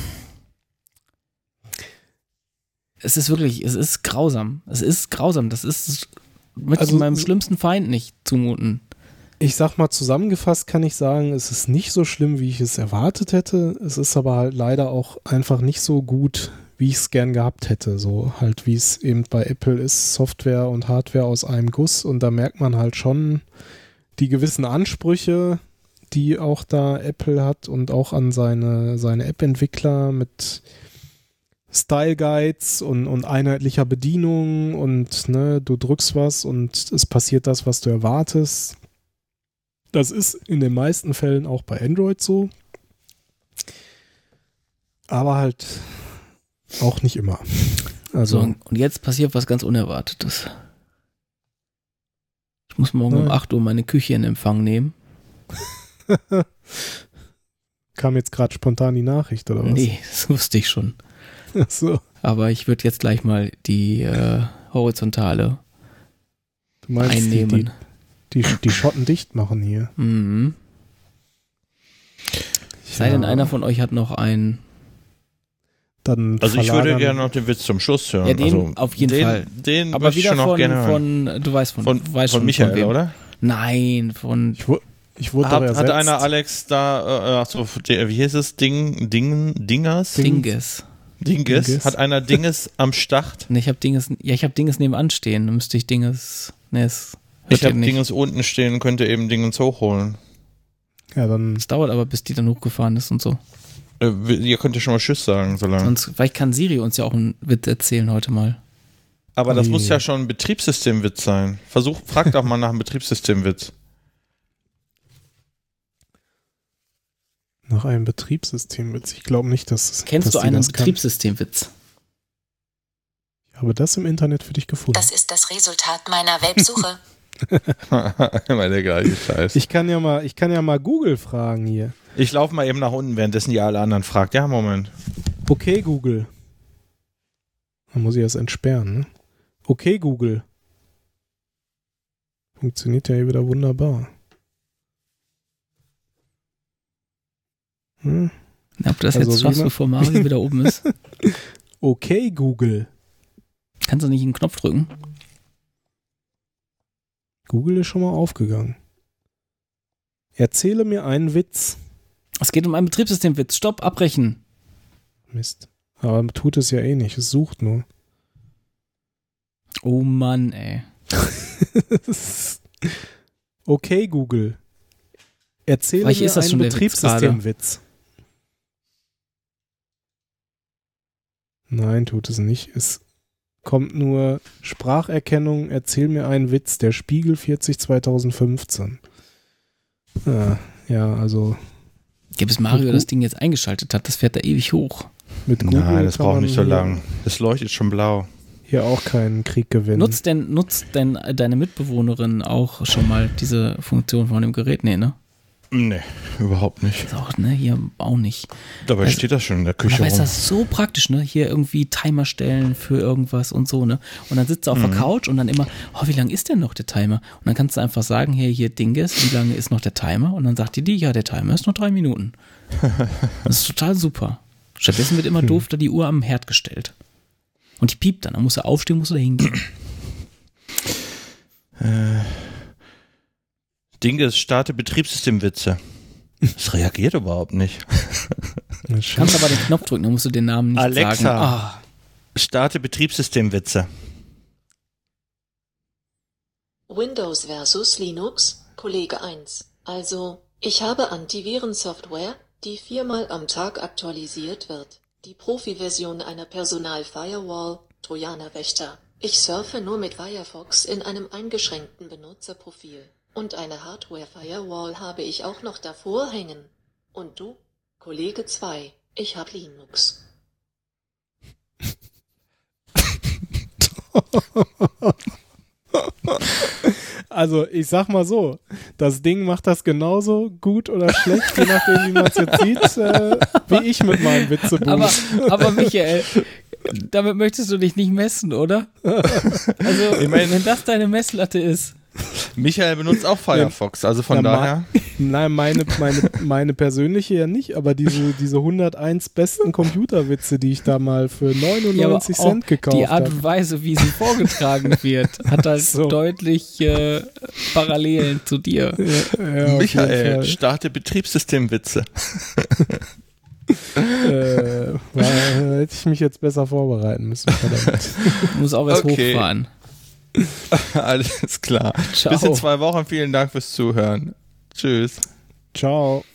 es ist grausam. Es ist grausam. Das ist mit meinem schlimmsten Feind nicht zumuten. Ich sag mal, zusammengefasst kann ich sagen, es ist nicht so schlimm, wie ich es erwartet hätte. Es ist aber halt leider auch einfach nicht so gut, wie ich es gern gehabt hätte. So halt, wie es eben bei Apple ist, Software und Hardware aus einem Guss. Und da merkt man halt schon die gewissen Ansprüche, die auch da Apple hat und auch an seine App-Entwickler mit Style Guides und einheitlicher Bedienung und ne, du drückst was und es passiert das, was du erwartest. Das ist in den meisten Fällen auch bei Android so. Aber halt auch nicht immer. Also, So, und jetzt passiert was ganz Unerwartetes. Ich muss morgen um 8 Uhr meine Küche in Empfang nehmen. kam jetzt gerade spontan die Nachricht, oder was? Nee, das wusste ich schon. Ach so. Aber ich würde jetzt gleich mal die horizontale Du meinst einnehmen. die Schotten dicht machen hier. Mhm. Sei denn, einer von euch hat noch einen. Dann Also ich würde verlagern- gerne noch den Witz zum Schluss hören. Ja, den also auf jeden Fall. Den Aber möchte ich wieder schon auch gerne hören. du weißt Von Michael, wem. oder? Nein, von Ich wurde doch ersetzt. Hat einer Alex da, wie hieß es, Dingers? Dinges. Dinges? Hat einer Dinges am Start? Nee, ich habe Dinges nebenan stehen. Dann müsste ich Dinges. Nee, es hört Ich ihr habe nicht. Dinges unten stehen, könnte eben Dinges hochholen. Ja, dann Es dauert aber, bis die dann hochgefahren ist und so. Ihr könnt ja schon mal Tschüss sagen, so lange. Sonst, vielleicht kann Siri uns ja auch einen Witz erzählen heute mal. Aber das Ui. muss ja schon ein Betriebssystemwitz sein. Frag doch mal nach einem Betriebssystemwitz. nach einem Betriebssystem wird. Ich glaube nicht, dass Kennst dass du die einen das kann. Betriebssystemwitz? Ich habe das im Internet für dich gefunden. Das ist das Resultat meiner Websuche. Immer der gleiche Scheiß. Ich kann ja mal Google fragen hier. Ich laufe mal eben nach unten, währenddessen ihr alle anderen fragt. Ja, Moment. Okay, Google. Dann muss ich das entsperren, ne? Okay, Google. Funktioniert ja hier wieder wunderbar. Hm? Ob du das Also jetzt wie schaffst, man- bevor Mario wieder oben ist? Okay, Google. Kannst du nicht einen Knopf drücken? Google ist schon mal aufgegangen. Erzähle mir einen Witz. Es geht um einen Betriebssystemwitz. Stopp, abbrechen. Mist. Aber tut es ja eh nicht. Es sucht nur. Oh Mann, ey. Okay, Google. Erzähle Vielleicht mir ist das einen schon der Witz Betriebssystemwitz. Nein, tut es nicht. Es kommt nur Spracherkennung. Erzähl mir einen Witz. Der Spiegel 40 2015. Ja, also Ja, bis Mario Mit das Ding jetzt eingeschaltet hat, das fährt da ewig hoch. mit Google Nein, das kann braucht man nicht so hier- lang. Das leuchtet schon blau. Hier auch keinen Krieg gewinnen. Nutzt denn deine Mitbewohnerin auch schon mal diese Funktion von dem Gerät? Nee, ne? Nee, überhaupt nicht. Ist auch, ne? Hier auch nicht. Dabei Also- steht das schon in der Aber Küche weißt du, rum. das ist so praktisch, ne? Hier irgendwie Timer stellen für irgendwas und so, ne? Und dann sitzt du auf der Couch und dann immer, oh, wie lange ist denn noch der Timer? Und dann kannst du einfach sagen, hier Dinges, wie lange ist noch der Timer? Und dann sagt die, ja, der Timer ist noch 3 Minuten. Das ist total super. Stattdessen wird immer doof da die Uhr am Herd gestellt. Und die piept dann musst du aufstehen, musst du da hingehen. Dinges, starte Betriebssystemwitze. Es reagiert überhaupt nicht. Na, Du kannst aber den Knopf drücken, dann musst du den Namen nicht Alexa. sagen. Ah, Starte Betriebssystemwitze. Windows versus Linux, Kollege 1. Also, ich habe Antivirensoftware, die 4-mal am Tag aktualisiert wird. Die Profi-Version einer Personal-Firewall, Trojanerwächter. Ich surfe nur mit Firefox in einem eingeschränkten Benutzerprofil. Und eine Hardware-Firewall habe ich auch noch davor hängen. Und du? Kollege 2, ich hab Linux. Also, ich sag mal so, das Ding macht das genauso gut oder schlecht, je nachdem, wie man es jetzt sieht, wie ich mit meinem Witzebuch. aber Michael, damit möchtest du dich nicht messen, oder? Also, Ich mein- wenn das deine Messlatte ist. Michael benutzt auch Firefox, also von daher. Nein, meine persönliche ja nicht, aber diese 101 besten Computerwitze, die ich da mal für 99 Cent gekauft habe. Die Art und Weise, wie sie vorgetragen wird, hat halt deutlich Parallelen zu dir. Ja, Michael, starte Betriebssystemwitze. Hätte ich mich jetzt besser vorbereiten müssen. Du musst auch erst hochfahren. Alles klar. Ciao. Bis in 2 Wochen. Vielen Dank fürs Zuhören. Tschüss. Ciao.